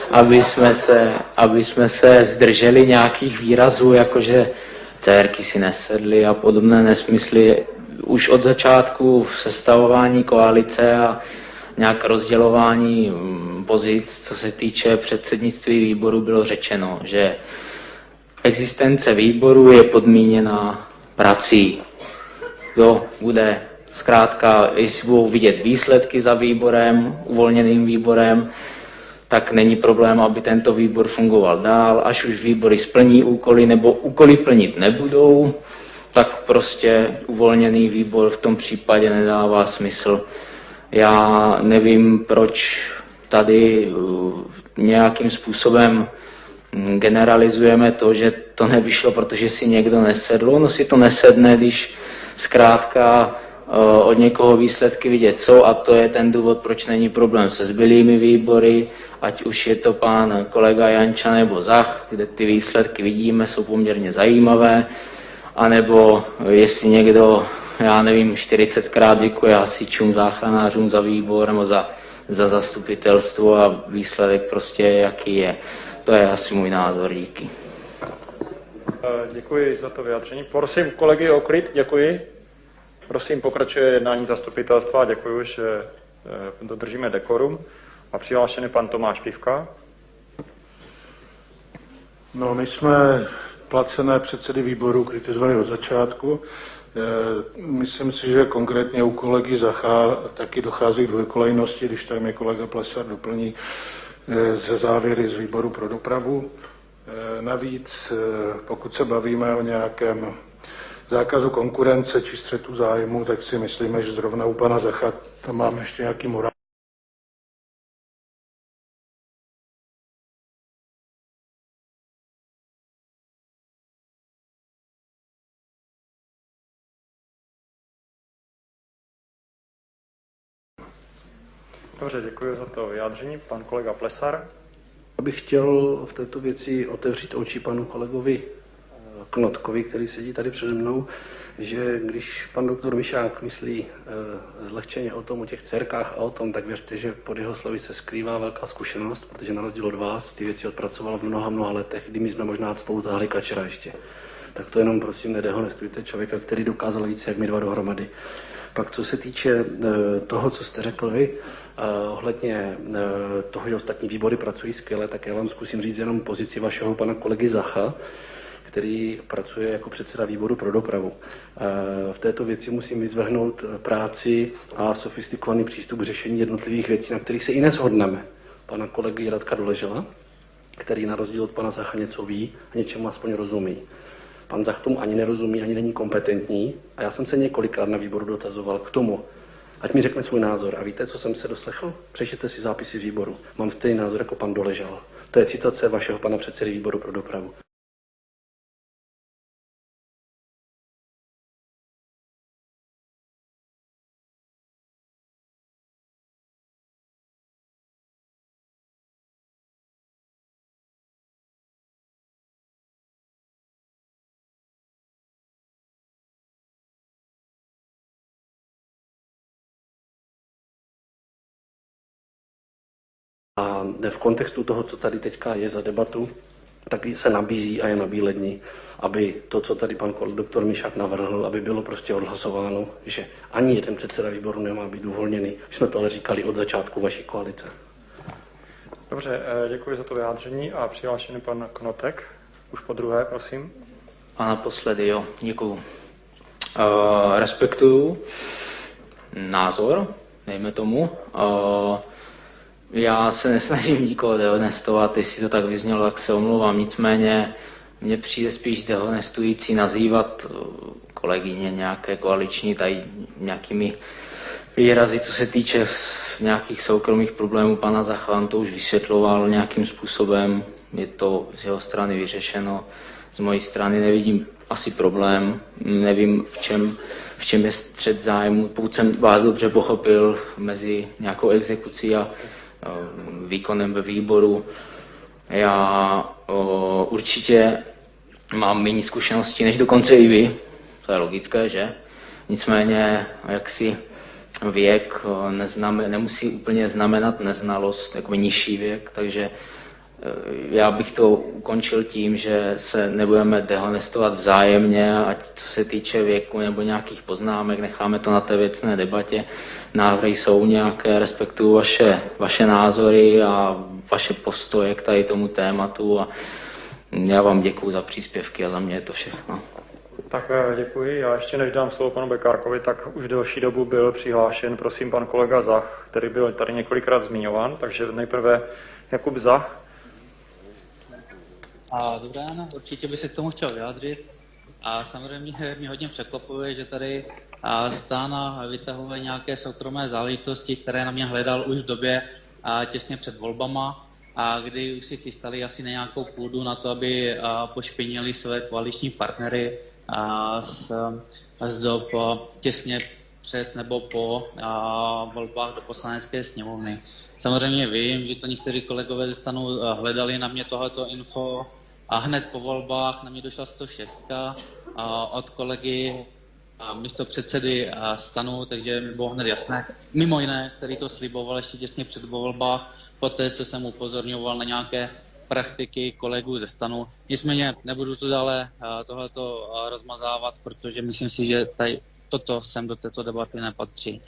aby jsme se zdrželi nějakých výrazů, jakože cérky si nesedly a podobné nesmysly. Už od začátku sestavování koalice a nějak rozdělování pozic, co se týče předsednictví výboru, bylo řečeno, že existence výboru je podmíněna prací. Jo, bude zkrátka, jestli budou vidět výsledky za výborem, uvolněným výborem, tak není problém, aby tento výbor fungoval dál. Až už výbory splní úkoly nebo úkoly plnit nebudou, tak prostě uvolněný výbor v tom případě nedává smysl. Já nevím, proč tady nějakým způsobem generalizujeme to, že to nevyšlo, protože si někdo nesedl. No si to nesedne, když zkrátka od někoho výsledky vidět jsou, a to je ten důvod, proč není problém se zbylými výbory, ať už je to pán kolega Janča nebo Zach, kde ty výsledky vidíme, jsou poměrně zajímavé, anebo jestli někdo, já nevím, 40krát děkuje hasičům, záchranářům za výbor nebo za zastupitelstvo a výsledek prostě jaký je. To je asi můj názor, díky. Děkuji za to vyjádření. Prosím kolegy o klid, děkuji. Prosím, pokračuje jednání zastupitelstva a děkuji, že dodržíme dekorum. A přihlášen je pan Tomáš Pivka. No, my jsme placené předsedy výboru kritizovali od začátku. Myslím si, že konkrétně u kolegy Zacha taky dochází k dvojkolejnosti, když tady mě kolega Plesar doplní ze závěry z výboru pro dopravu. Navíc, pokud se bavíme o nějakém zákazu konkurence či střetu zájmu, tak si myslíme, že zrovna u pana Zacha tam máme ještě nějaký morál. Dobře, děkuji za to vyjádření. Pan kolega Plesar. Já bych chtěl v této věci otevřít oči panu kolegovi Knotkovi, který sedí tady přede mnou, že když pan doktor Mišák myslí zlehčeně o těch dcerkách a o tom, tak věřte, že pod jeho slovy se skrývá velká zkušenost, protože na rozdíl od vás ty věci odpracoval v mnoha letech, kdy my jsme možná spolu táhli kačera ještě. Tak to jenom prosím nedehonestujte člověka, který dokázal více jak my dva dohromady. Pak co se týče toho, co jste řekl vy, ohledně toho, že ostatní výbory pracují skvěle, tak já vám zkusím říct jenom pozici vašeho pana kolegy Zacha, který pracuje jako předseda výboru pro dopravu. V této věci musím vyzvehnout práci a sofistikovaný přístup k řešení jednotlivých věcí, na kterých se i neshodneme. Pana kolegy Radka Doležela, který na rozdíl od pana Zacha něco ví a něčemu aspoň rozumí. Pan Zach tomu ani nerozumí, ani není kompetentní a já jsem se několikrát na výboru dotazoval k tomu, ať mi řekne svůj názor. A víte, co jsem se doslechl? Přečtěte si zápisy výboru. Mám stejný názor jako pan Doležal. To je citace vašeho pana předsedy výboru pro dopravu. A v kontextu toho, co tady teďka je za debatu, tak se nabízí a je na bíledni, aby to, co tady pan doktor Mišák navrhl, aby bylo prostě odhlasováno, že ani jeden předseda výboru nemá být uvolněný. My jsme to ale říkali od začátku vaší koalice. Dobře, děkuji za to vyjádření a přihlášený pan Knotek. Už po druhé, prosím. A naposledy, jo, děkuju. Respektuju názor, dejme tomu. Já se nesnažím nikoho dehonestovat, jestli to tak vyznělo, tak se omlouvám. Nicméně mně přijde spíš dehonestující nazývat kolegyně nějaké koaliční tady nějakými výrazy, co se týče nějakých soukromých problémů. Pana Zachan to už vysvětloval nějakým způsobem, je to z jeho strany vyřešeno. Z mojí strany nevidím asi problém, nevím v čem je střet zájmu. Pokud jsem vás dobře pochopil, mezi nějakou exekucí a výkonem ve výboru. Já určitě mám méně zkušeností než dokonce i vy, to je logické, že? Nicméně jaksi věk nemusí úplně znamenat neznalost, jako nižší věk, takže já bych to ukončil tím, že se nebudeme dehonestovat vzájemně, ať co se týče věku nebo nějakých poznámek, necháme to na té věcné debatě. Návrhy jsou nějaké, respektuju vaše názory a vaše postoje k tady tomu tématu a já vám děkuju za příspěvky a za mě je to všechno. Tak děkuji. Já ještě než dám slovo panu Bekárkovi, tak už delší dobu byl přihlášen, prosím, pan kolega Zach, který byl tady několikrát zmiňován, takže nejprve Jakub Zach. Dobré ráno, určitě bych se k tomu chtěl vyjádřit. A samozřejmě mě hodně překvapuje, že tady STAN vytahuje nějaké soukromé záležitosti, které na mě hledal už v době těsně před volbama, kdy už si chystali asi na nějakou půdu na to, aby pošpinili své koaliční partnery z dob těsně před nebo po volbách do Poslanecké sněmovny. Samozřejmě vím, že to někteří kolegové ze STANu hledali na mě tohleto info a hned po volbách na mě došla 106 od kolegy místopředsedy STANu, takže mi bylo hned jasné. Mimo jiné, který to sliboval ještě těsně před volbách, poté, co jsem upozorňoval na nějaké praktiky kolegů ze STANu. Nicméně nebudu to dále tohleto rozmazávat, protože myslím si, že toto sem do této debaty nepatří.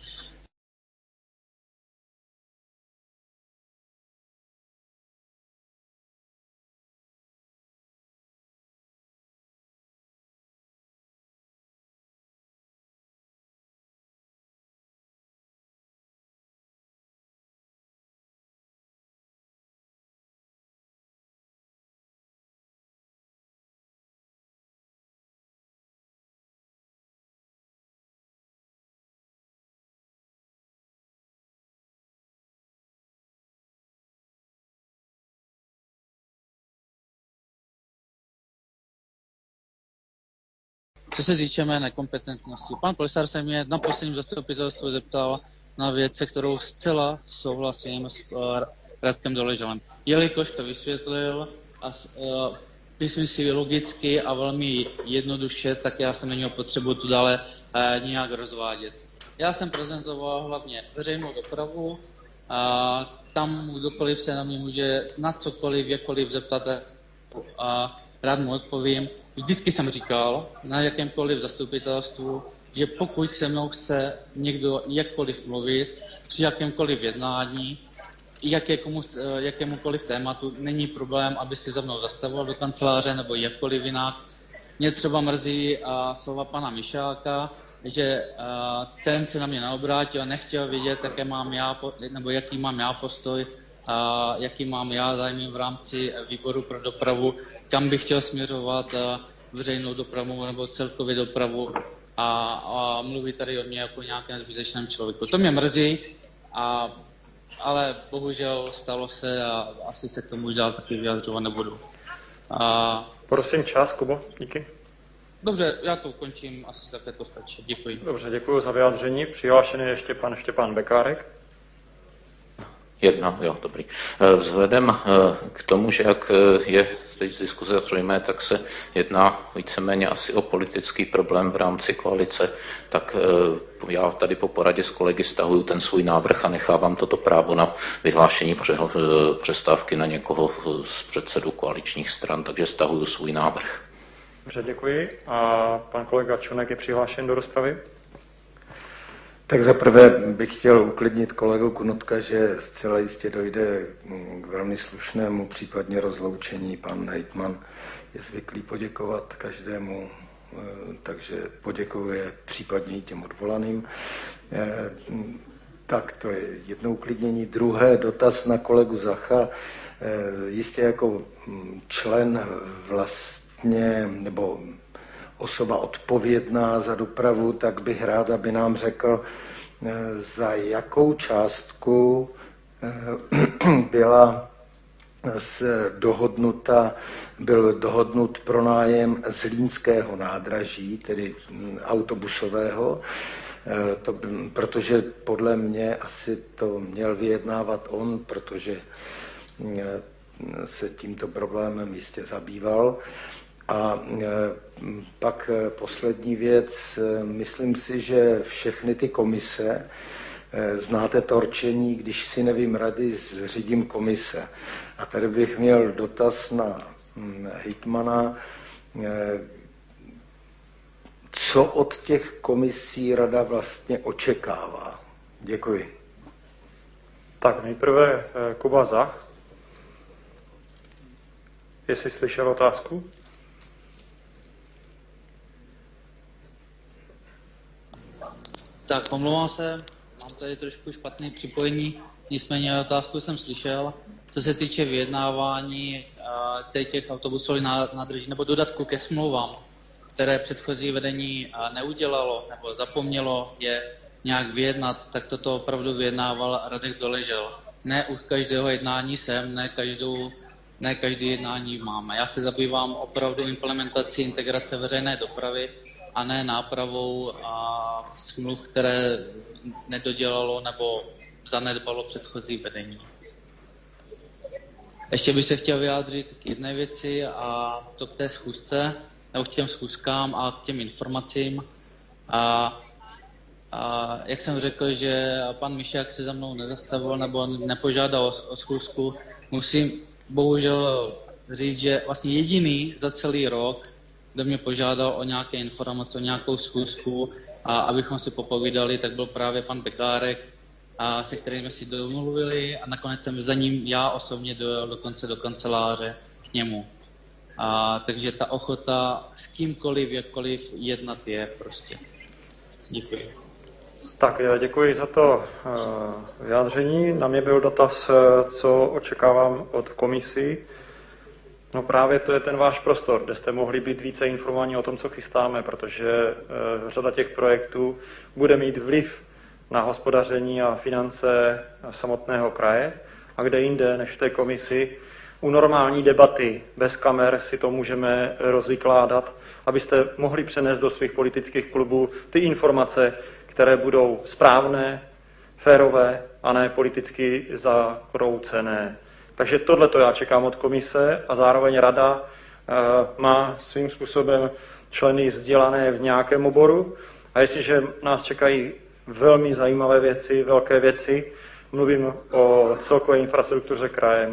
Co se týče mé nekompetentnosti, pan Plesar se mě na posledním zastupitelstvu zeptal na věc, se kterou zcela souhlasím s Radkem Doležalem. Jelikož to vysvětlil a myslím si logicky a velmi jednoduše, tak já jsem neměl potřebu tu dále nějak rozvádět. Já jsem prezentoval hlavně veřejnou dopravu, tam kdokoliv se na mě může na cokoliv, jakkoliv zeptat a rád mu odpovím. Vždycky jsem říkal na jakémkoliv zastupitelstvu, že pokud se mnou chce někdo jakkoliv mluvit, při jakémkoliv jednání, jakémukoliv tématu, není problém, aby si za mnou zastavoval do kanceláře nebo jakkoliv jinak. Mě třeba mrzí slova pana Mišáka, že ten se na mě neobrátil a nechtěl vědět, jaký mám já postoj, jaký mám já zájmy v rámci výboru pro dopravu, kam bych chtěl směřovat veřejnou dopravu nebo celkově dopravu a mluví tady o mě jako nějakém zbytečném člověku. To mě mrzí, ale bohužel stalo se a asi se k tomu už dál taky vyjadřovat nebudu. Prosím čas, Kubo, díky. Dobře, já to ukončím, asi také to stačí. Děkuji. Dobře, děkuji za vyjádření. Přihlášený ještě pan Štěpán Bekárek. Jedna, jo, dobrý. Vzhledem k tomu, že jak je teď diskuze zřejmé, tak se jedná víceméně asi o politický problém v rámci koalice, tak já tady po poradě s kolegy stahuju ten svůj návrh a nechávám toto právo na vyhlášení přestávky na někoho z předsedů koaličních stran, takže stahuju svůj návrh. Dobře, děkuji. A pan kolega Čunek je přihlášen do rozpravy. Tak zaprvé bych chtěl uklidnit kolegu Kunotka, že zcela jistě dojde k velmi slušnému případně rozloučení. Pan hejtman je zvyklý poděkovat každému, takže poděkuje případně i těm odvolaným. Tak to je jedno uklidnění. Druhé, dotaz na kolegu Zacha. Jistě jako člen vlastně, nebo osoba odpovědná za dopravu, tak bych rád, aby nám řekl, za jakou částku byl dohodnut pronájem zlínského nádraží, tedy autobusového, protože podle mě asi to měl vyjednávat on, protože se tímto problémem jistě zabýval. A pak poslední věc, myslím si, že všechny ty komise, znáte to rčení, když si nevím rady, zřídím komise. A tady bych měl dotaz na hejtmana, co od těch komisí rada vlastně očekává. Děkuji. Tak nejprve Kuba Zach. Jestli slyšel otázku? Tak, omlouvám se, mám tady trošku špatné připojení, nicméně otázku jsem slyšel. Co se týče vyjednávání těch autobusových nádrží nebo dodatku ke smlouvám, které předchozí vedení neudělalo nebo zapomnělo je nějak vyjednat, tak toto opravdu vyjednával Radek Doležel. Ne u každého jednání ne každý jednání máme. Já se zabývám opravdu implementací integrace veřejné dopravy a ne nápravou smluv, které nedodělalo nebo zanedbalo předchozí vedení. Ještě bych se chtěl vyjádřit k jedné věci a to k té schůzce, nebo k těm schůzkám a k těm informacím. Jak jsem řekl, že pan Mišák se za mnou nezastavil nebo nepožádal o schůzku, musím bohužel říct, že vlastně jediný za celý rok, kdo mě požádal o nějaké informace, o nějakou schůzku a abychom si popovídali, tak byl právě pan Bekárek, se kterým jsme si domluvili a nakonec jsem za ním já osobně dojel dokonce do kanceláře k němu. Takže ta ochota s kýmkoliv, jakkoliv jednat je prostě. Děkuji. Tak děkuji za to vyjádření. Na mě byl dotaz, co očekávám od komisí. No právě to je ten váš prostor, kde jste mohli být více informovaní o tom, co chystáme, protože řada těch projektů bude mít vliv na hospodaření a finance samotného kraje a kde jinde než v té komisi u normální debaty bez kamer si to můžeme rozvykládat, abyste mohli přenést do svých politických klubů ty informace, které budou správné, férové a ne politicky zakroucené. Takže tohleto já čekám od komise a zároveň rada má svým způsobem členy vzdělané v nějakém oboru a jestliže nás čekají velmi zajímavé věci, velké věci, mluvím o celkové infrastruktuře kraje,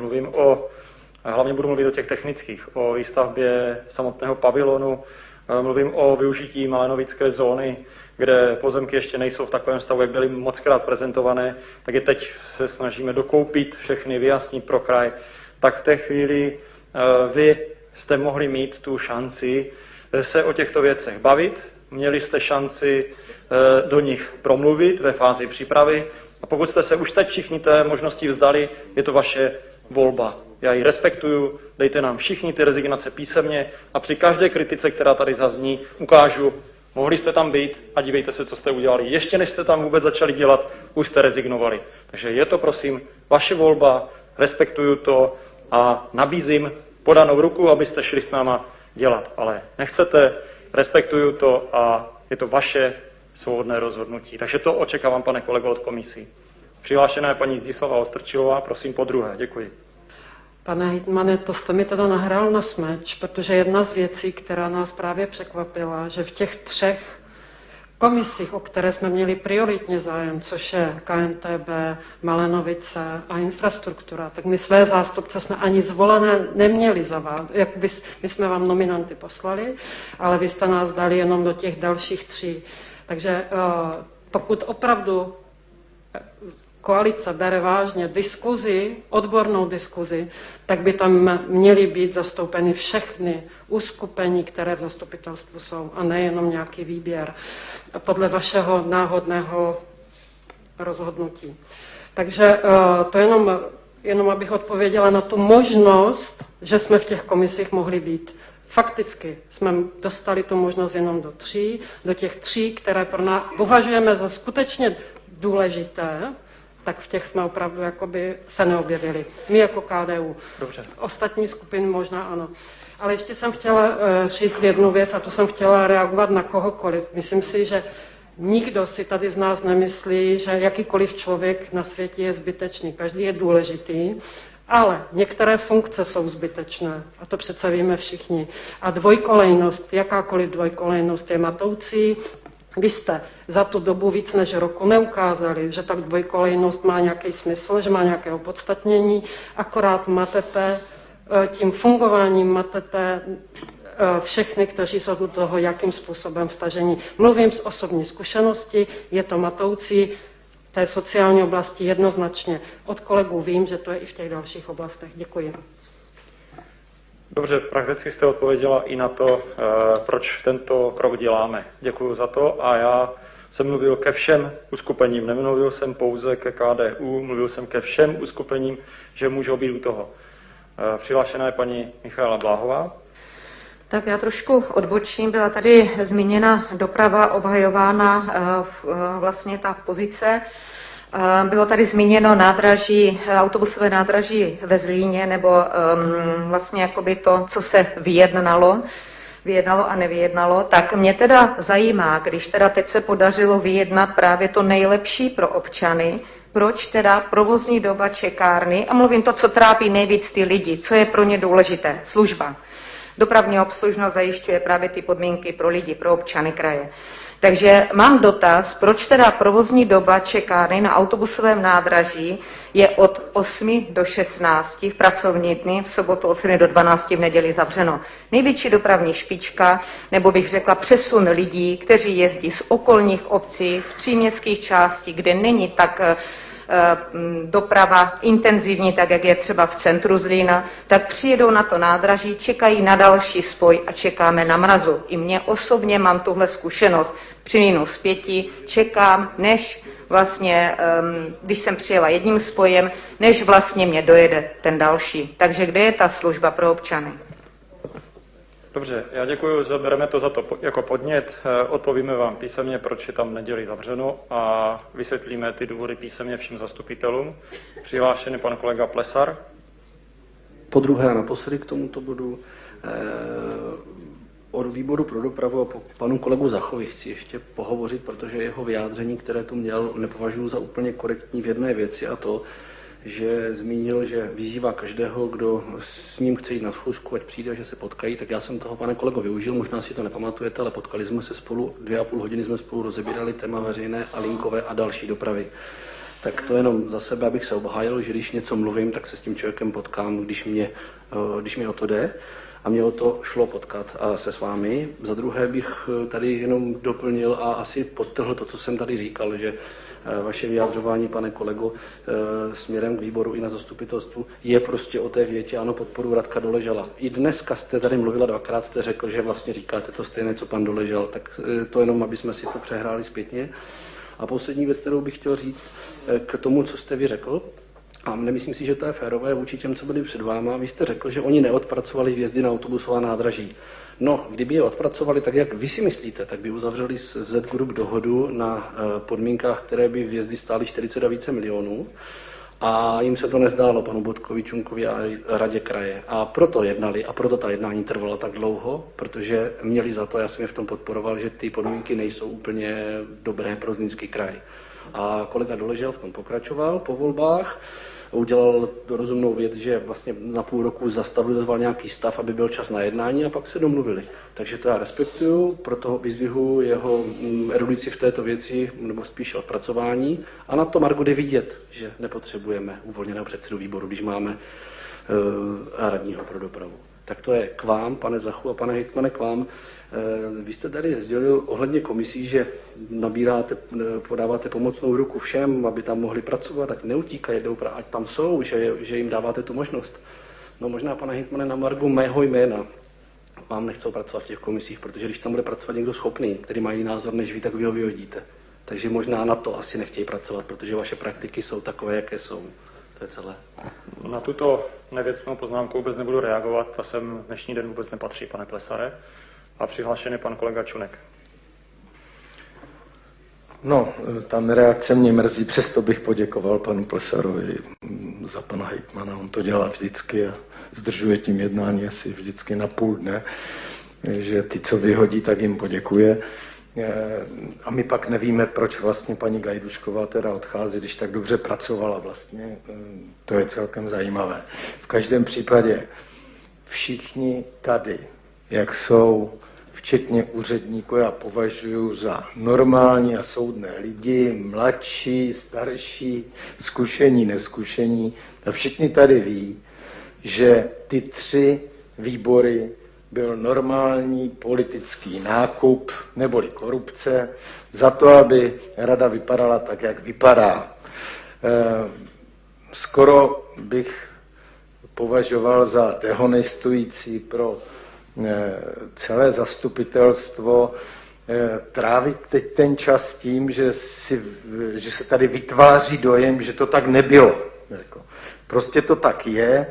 hlavně budu mluvit o těch technických, o výstavbě samotného pavilonu, mluvím o využití Malenovické zóny, kde pozemky ještě nejsou v takovém stavu, jak byly mockrát prezentované, tak je teď se snažíme dokoupit všechny, vyjasnit pro kraj. Tak v té chvíli vy jste mohli mít tu šanci se o těchto věcech bavit, měli jste šanci do nich promluvit ve fázi přípravy a pokud jste se už teď všichni té možnosti vzdali, je to vaše volba. Já ji respektuju, dejte nám všichni ty rezignace písemně a při každé kritice, která tady zazní, ukážu, mohli jste tam být a dívejte se, co jste udělali. Ještě než jste tam vůbec začali dělat, už jste rezignovali. Takže je to, prosím, vaše volba, respektuju to a nabízím podanou ruku, abyste šli s náma dělat. Ale nechcete, respektuju to a je to vaše svobodné rozhodnutí. Takže to očekávám, pane kolego, od komisí. Přihlášená je paní Zdislava Ostrčilová, prosím po druhé. Děkuji. Pane hejtmane, to jste mi teda nahrál na smeč, protože jedna z věcí, která nás právě překvapila, že v těch 3 komisích, o které jsme měli prioritně zájem, což je KNTB, Malenovice a infrastruktura, tak my své zástupce jsme ani zvolené neměli za vás. My jsme vám nominanty poslali, ale vy jste nás dali jenom do těch dalších 3. Takže pokud opravdu koalice bere vážně diskuzi, odbornou diskuzi, tak by tam měly být zastoupeny všechny uskupení, které v zastupitelstvu jsou, a nejenom nějaký výběr podle vašeho náhodného rozhodnutí. Takže to jenom abych odpověděla na tu možnost, že jsme v těch komisích mohli být. Fakticky jsme dostali tu možnost jenom do těch 3, které pro nás považujeme za skutečně důležité, tak v těch jsme opravdu jakoby se neobjevili. My jako KDU. Dobře. Ostatní skupiny možná ano. Ale ještě jsem chtěla říct jednu věc, a to jsem chtěla reagovat na kohokoliv. Myslím si, že nikdo si tady z nás nemyslí, že jakýkoliv člověk na světě je zbytečný. Každý je důležitý, ale některé funkce jsou zbytečné. A to přece víme všichni. A dvojkolejnost, jakákoliv dvojkolejnost je matoucí. Vy jste za tu dobu víc než roku neukázali, že tak dvojkolejnost má nějaký smysl, že má nějaké opodstatnění, akorát matete, tím fungováním matete všechny, kteří jsou do toho, jakým způsobem vtažení. Mluvím z osobní zkušenosti, je to matoucí, té sociální oblasti jednoznačně. Od kolegů vím, že to je i v těch dalších oblastech. Děkuji. Dobře, prakticky jste odpověděla i na to, proč tento krok děláme. Děkuji za to a já jsem mluvil ke všem uskupením, nemluvil jsem pouze ke KDU, mluvil jsem ke všem uskupením, že můžou být u toho. Přihlášená je paní Michaela Bláhová. Tak já trošku odbočím, byla tady zmíněna doprava, obhajována vlastně ta pozice. Bylo tady zmíněno nádraží, autobusové nádraží ve Zlíně, nebo vlastně jakoby to, co se vyjednalo a nevyjednalo, tak mě teda zajímá, když teda teď se podařilo vyjednat právě to nejlepší pro občany, proč teda provozní doba čekárny, a mluvím to, co trápí nejvíc ty lidi, co je pro ně důležité, služba. Dopravní obslužnost zajišťuje právě ty podmínky pro lidi, pro občany kraje. Takže mám dotaz, proč teda provozní doba čekárny na autobusovém nádraží je od 8 do 16 v pracovní dny, v sobotu od 7 do 12 v neděli zavřeno. Největší dopravní špička, nebo bych řekla přesun lidí, kteří jezdí z okolních obcí, z příměstských částí, kde není tak doprava intenzivní, tak jak je třeba v centru Zlína, tak přijedou na to nádraží, čekají na další spoj a čekáme na mrazu. I mě osobně mám tuhle zkušenost. Při -5 čekám, než vlastně, když jsem přijela jedním spojem, než vlastně mě dojede ten další. Takže kde je ta služba pro občany? Dobře, já děkuji, bereme to za to jako podnět, odpovíme vám písemně, proč je tam neděli zavřeno a vysvětlíme ty důvody písemně všem zastupitelům. Přihlášený pan kolega Plesar. Po druhé a naposledy k tomuto bodu od výboru pro dopravu a po panu kolegu Zachovi chci ještě pohovořit, protože jeho vyjádření, které tu měl, nepovažuji za úplně korektní v jedné věci, a to, že zmínil, že vyzývá každého, kdo s ním chce jít na schůzku, ať přijde, že se potkají, tak já jsem toho, pane kolego, využil, možná si to nepamatujete, ale potkali jsme se spolu, 2,5 hodiny jsme spolu rozebírali téma veřejné a linkové a další dopravy. Tak to jenom za sebe, abych se obhájil, že když něco mluvím, tak se s tím člověkem potkám, když mi o to jde. A mě o to šlo potkat a se s vámi. Za druhé bych tady jenom doplnil a asi podtrhl to, co jsem tady říkal, že vaše vyjádřování, pane kolego, směrem k výboru i na zastupitelstvu je prostě o té větě, ano, podporu Radka Doležala. I dneska jste tady mluvila 2krát, jste řekl, že vlastně říkáte to stejné, co pan Doležal, tak to jenom, aby jsme si to přehráli zpětně. A poslední věc, kterou bych chtěl říct k tomu, co jste vy řekl, a nemyslím si, že to je férové vůči těm, co byli před váma. Vy jste řekl, že oni neodpracovali vjezdy na autobusová nádraží. No, kdyby je odpracovali tak, jak vy si myslíte, tak by uzavřeli s Z Group dohodu na podmínkách, které by vjezdy stály 40 a více milionů. A jim se to nezdálo, panu Bodkovi, Čunkovi a radě kraje. A proto jednali a proto ta jednání trvala tak dlouho, protože měli za to, já jsem je v tom podporoval, že ty podmínky nejsou úplně dobré pro Zlínský kraj. A kolega Doležel v tom pokračoval po volbách, udělal rozumnou věc, že vlastně na půl roku zastavoval nějaký stav, aby byl čas na jednání a pak se domluvili. Takže to já respektuju, proto vyzdvihuji jeho erudici v této věci, nebo spíše odpracování. A na to Margo jde vidět, že nepotřebujeme uvolněného předsedu výboru, když máme radního pro dopravu. Tak to je k vám, pane Zachu a pane hejtmane, k vám. Vy jste tady sdělil ohledně komisí, že podáváte pomocnou ruku všem, aby tam mohli pracovat, ať neutíkají, ať tam jsou, že jim dáváte tu možnost. No možná, pane hejtmane, na margu mého jména vám nechcou pracovat v těch komisích, protože když tam bude pracovat někdo schopný, který má jiný názor než vy, tak vy ho vyhodíte. Takže možná na to asi nechtějí pracovat, protože vaše praktiky jsou takové, jaké jsou. To je celé. Na tuto nevěcnou poznámku vůbec nebudu reagovat, ta sem dnešní den vůbec nepatří, pane Plesare. A přihlášen je pan kolega Čunek. No, ta nereakce mě mrzí, přesto bych poděkoval panu Plesarovi za pana hejtmana. On to dělá vždycky a zdržuje tím jednání asi vždycky na půl dne, že ty, co vyhodí, tak jim poděkuje. A my pak nevíme, proč vlastně paní Gajdušková teda odchází, když tak dobře pracovala vlastně. To je celkem zajímavé. V každém případě všichni tady, jak jsou, včetně úředníků, já považuji za normální a soudné lidi, mladší, starší, zkušení, neskušení. A všichni tady ví, že ty 3 výbory byl normální politický nákup neboli korupce za to, aby rada vypadala tak, jak vypadá. Skoro bych považoval za dehonestující pro celé zastupitelstvo trávit teď ten čas tím, že se tady vytváří dojem, že to tak nebylo. Prostě to tak je.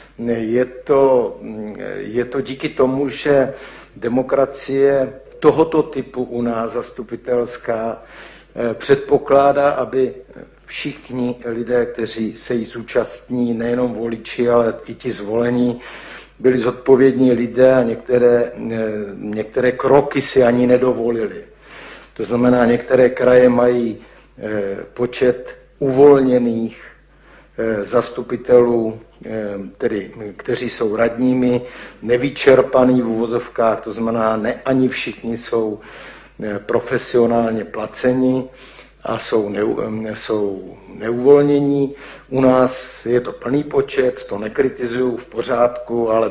Je to díky tomu, že demokracie tohoto typu u nás zastupitelská předpokládá, aby všichni lidé, kteří se jí zúčastní, nejenom voliči, ale i ti zvolení, byli zodpovědní lidé a některé kroky si ani nedovolili. To znamená, některé kraje mají počet uvolněných zastupitelů, tedy, kteří jsou radními, nevyčerpaný v uvozovkách, to znamená, ne ani všichni jsou profesionálně placeni a jsou neuvolnění. U nás je to plný počet, to nekritizuju, v pořádku, ale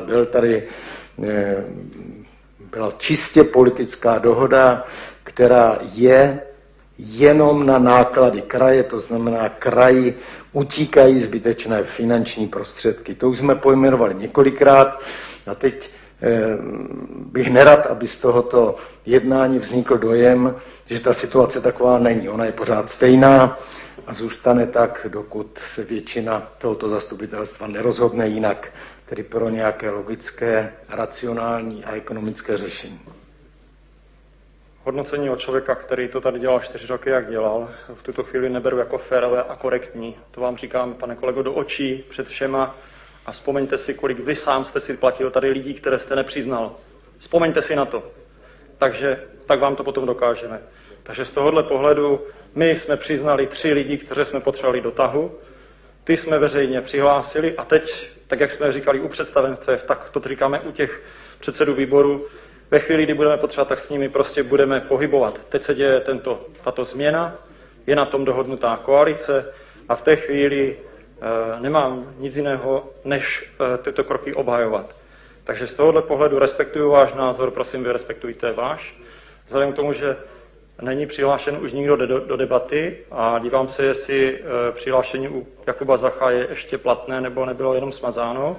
byla čistě politická dohoda, která je jenom na náklady kraje, to znamená, kraji utíkají zbytečné finanční prostředky. To už jsme pojmenovali několikrát a teď bych nerad, aby z tohoto jednání vznikl dojem, že ta situace taková není. Ona je pořád stejná a zůstane tak, dokud se většina tohoto zastupitelstva nerozhodne jinak, tedy pro nějaké logické, racionální a ekonomické řešení. Hodnocení od člověka, který to tady dělal 4 roky, jak dělal, v tuto chvíli neberu jako férové a korektní. To vám říkám, pane kolego, do očí před všema a vzpomeňte si, kolik vy sám jste si platil tady lidí, které jste nepřiznal. Vzpomeňte si na to. Tak vám to potom dokážeme. Takže z tohohle pohledu my jsme přiznali 3 lidi, kteří jsme potřebovali do tahu. Ty jsme veřejně přihlásili a teď, tak jak jsme říkali u představenstv, tak to říkáme u těch předsedů výboru. Ve chvíli, kdy budeme potřebovat, tak s nimi prostě budeme pohybovat. Teď se děje tato změna, je na tom dohodnutá koalice a v té chvíli nemám nic jiného, než tyto kroky obhajovat. Takže z tohohle pohledu respektuju váš názor, prosím, vy respektujte váš. Vzhledem k tomu, že není přihlášen už nikdo do debaty a dívám se, jestli přihlášení u Jakuba Zacha je ještě platné nebo nebylo jenom smazáno.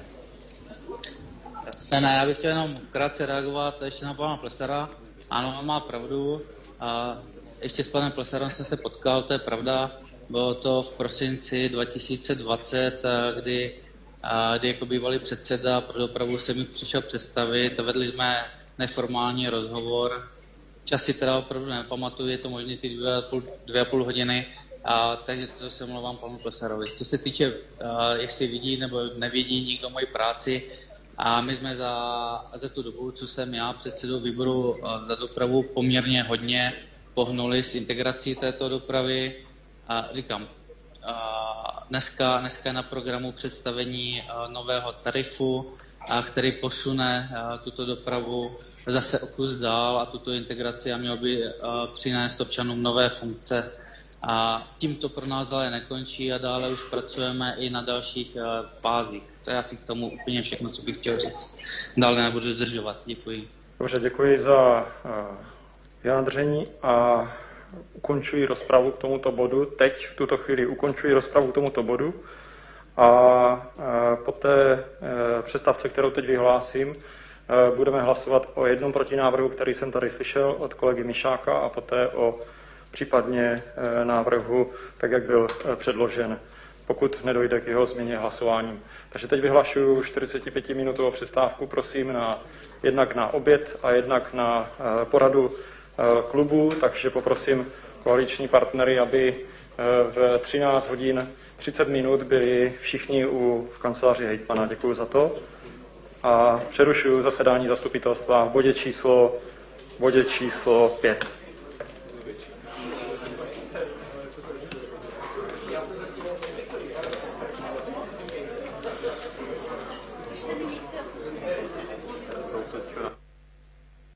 Ne, já bych chtěl jenom krátce reagovat ještě na pana Plesara. Ano, on má pravdu. A ještě s panem Plesarem jsem se potkal, to je pravda. Bylo to v prosinci 2020, kdy jako bývalý předseda pro dopravu se mi přišel představit. Vedli jsme neformální rozhovor. Čas si teda opravdu nepamatuju, je to možná ty 2,5 hodiny. Takže to se omlouvám panu Plesarovi. Co se týče, jestli vidí nebo nevidí nikdo moji práci, a my jsme za tu dobu, co jsem já předsedou výboru za dopravu, poměrně hodně pohnuli s integrací této dopravy. A říkám, dneska je na programu představení nového tarifu, který posune tuto dopravu zase o kus dál a tuto integraci a měl by přinést občanům nové funkce. A tím to pro nás ale nekončí a dále už pracujeme i na dalších fázích. To je asi k tomu úplně všechno, co bych chtěl říct. Dále nebudu zdržovat. Děkuji. Dobře, děkuji za vyjádření a ukončuji rozpravu k tomuto bodu. Teď v tuto chvíli ukončuji rozpravu k tomuto bodu a po té přestávce, kterou teď vyhlásím, budeme hlasovat o jednom protinávrhu, který jsem tady slyšel od kolegy Mišáka a poté o případně návrhu, tak jak byl předložen, pokud nedojde k jeho změně hlasováním. Takže teď vyhlašuju 45-minutovou přestávku, prosím, jednak na oběd a jednak na poradu klubu, takže poprosím koaliční partnery, aby v 13 hodin 30 minut byli všichni v kanceláři hejtmana. Děkuji za to. A přerušuju zasedání zastupitelstva v bodě číslo 5.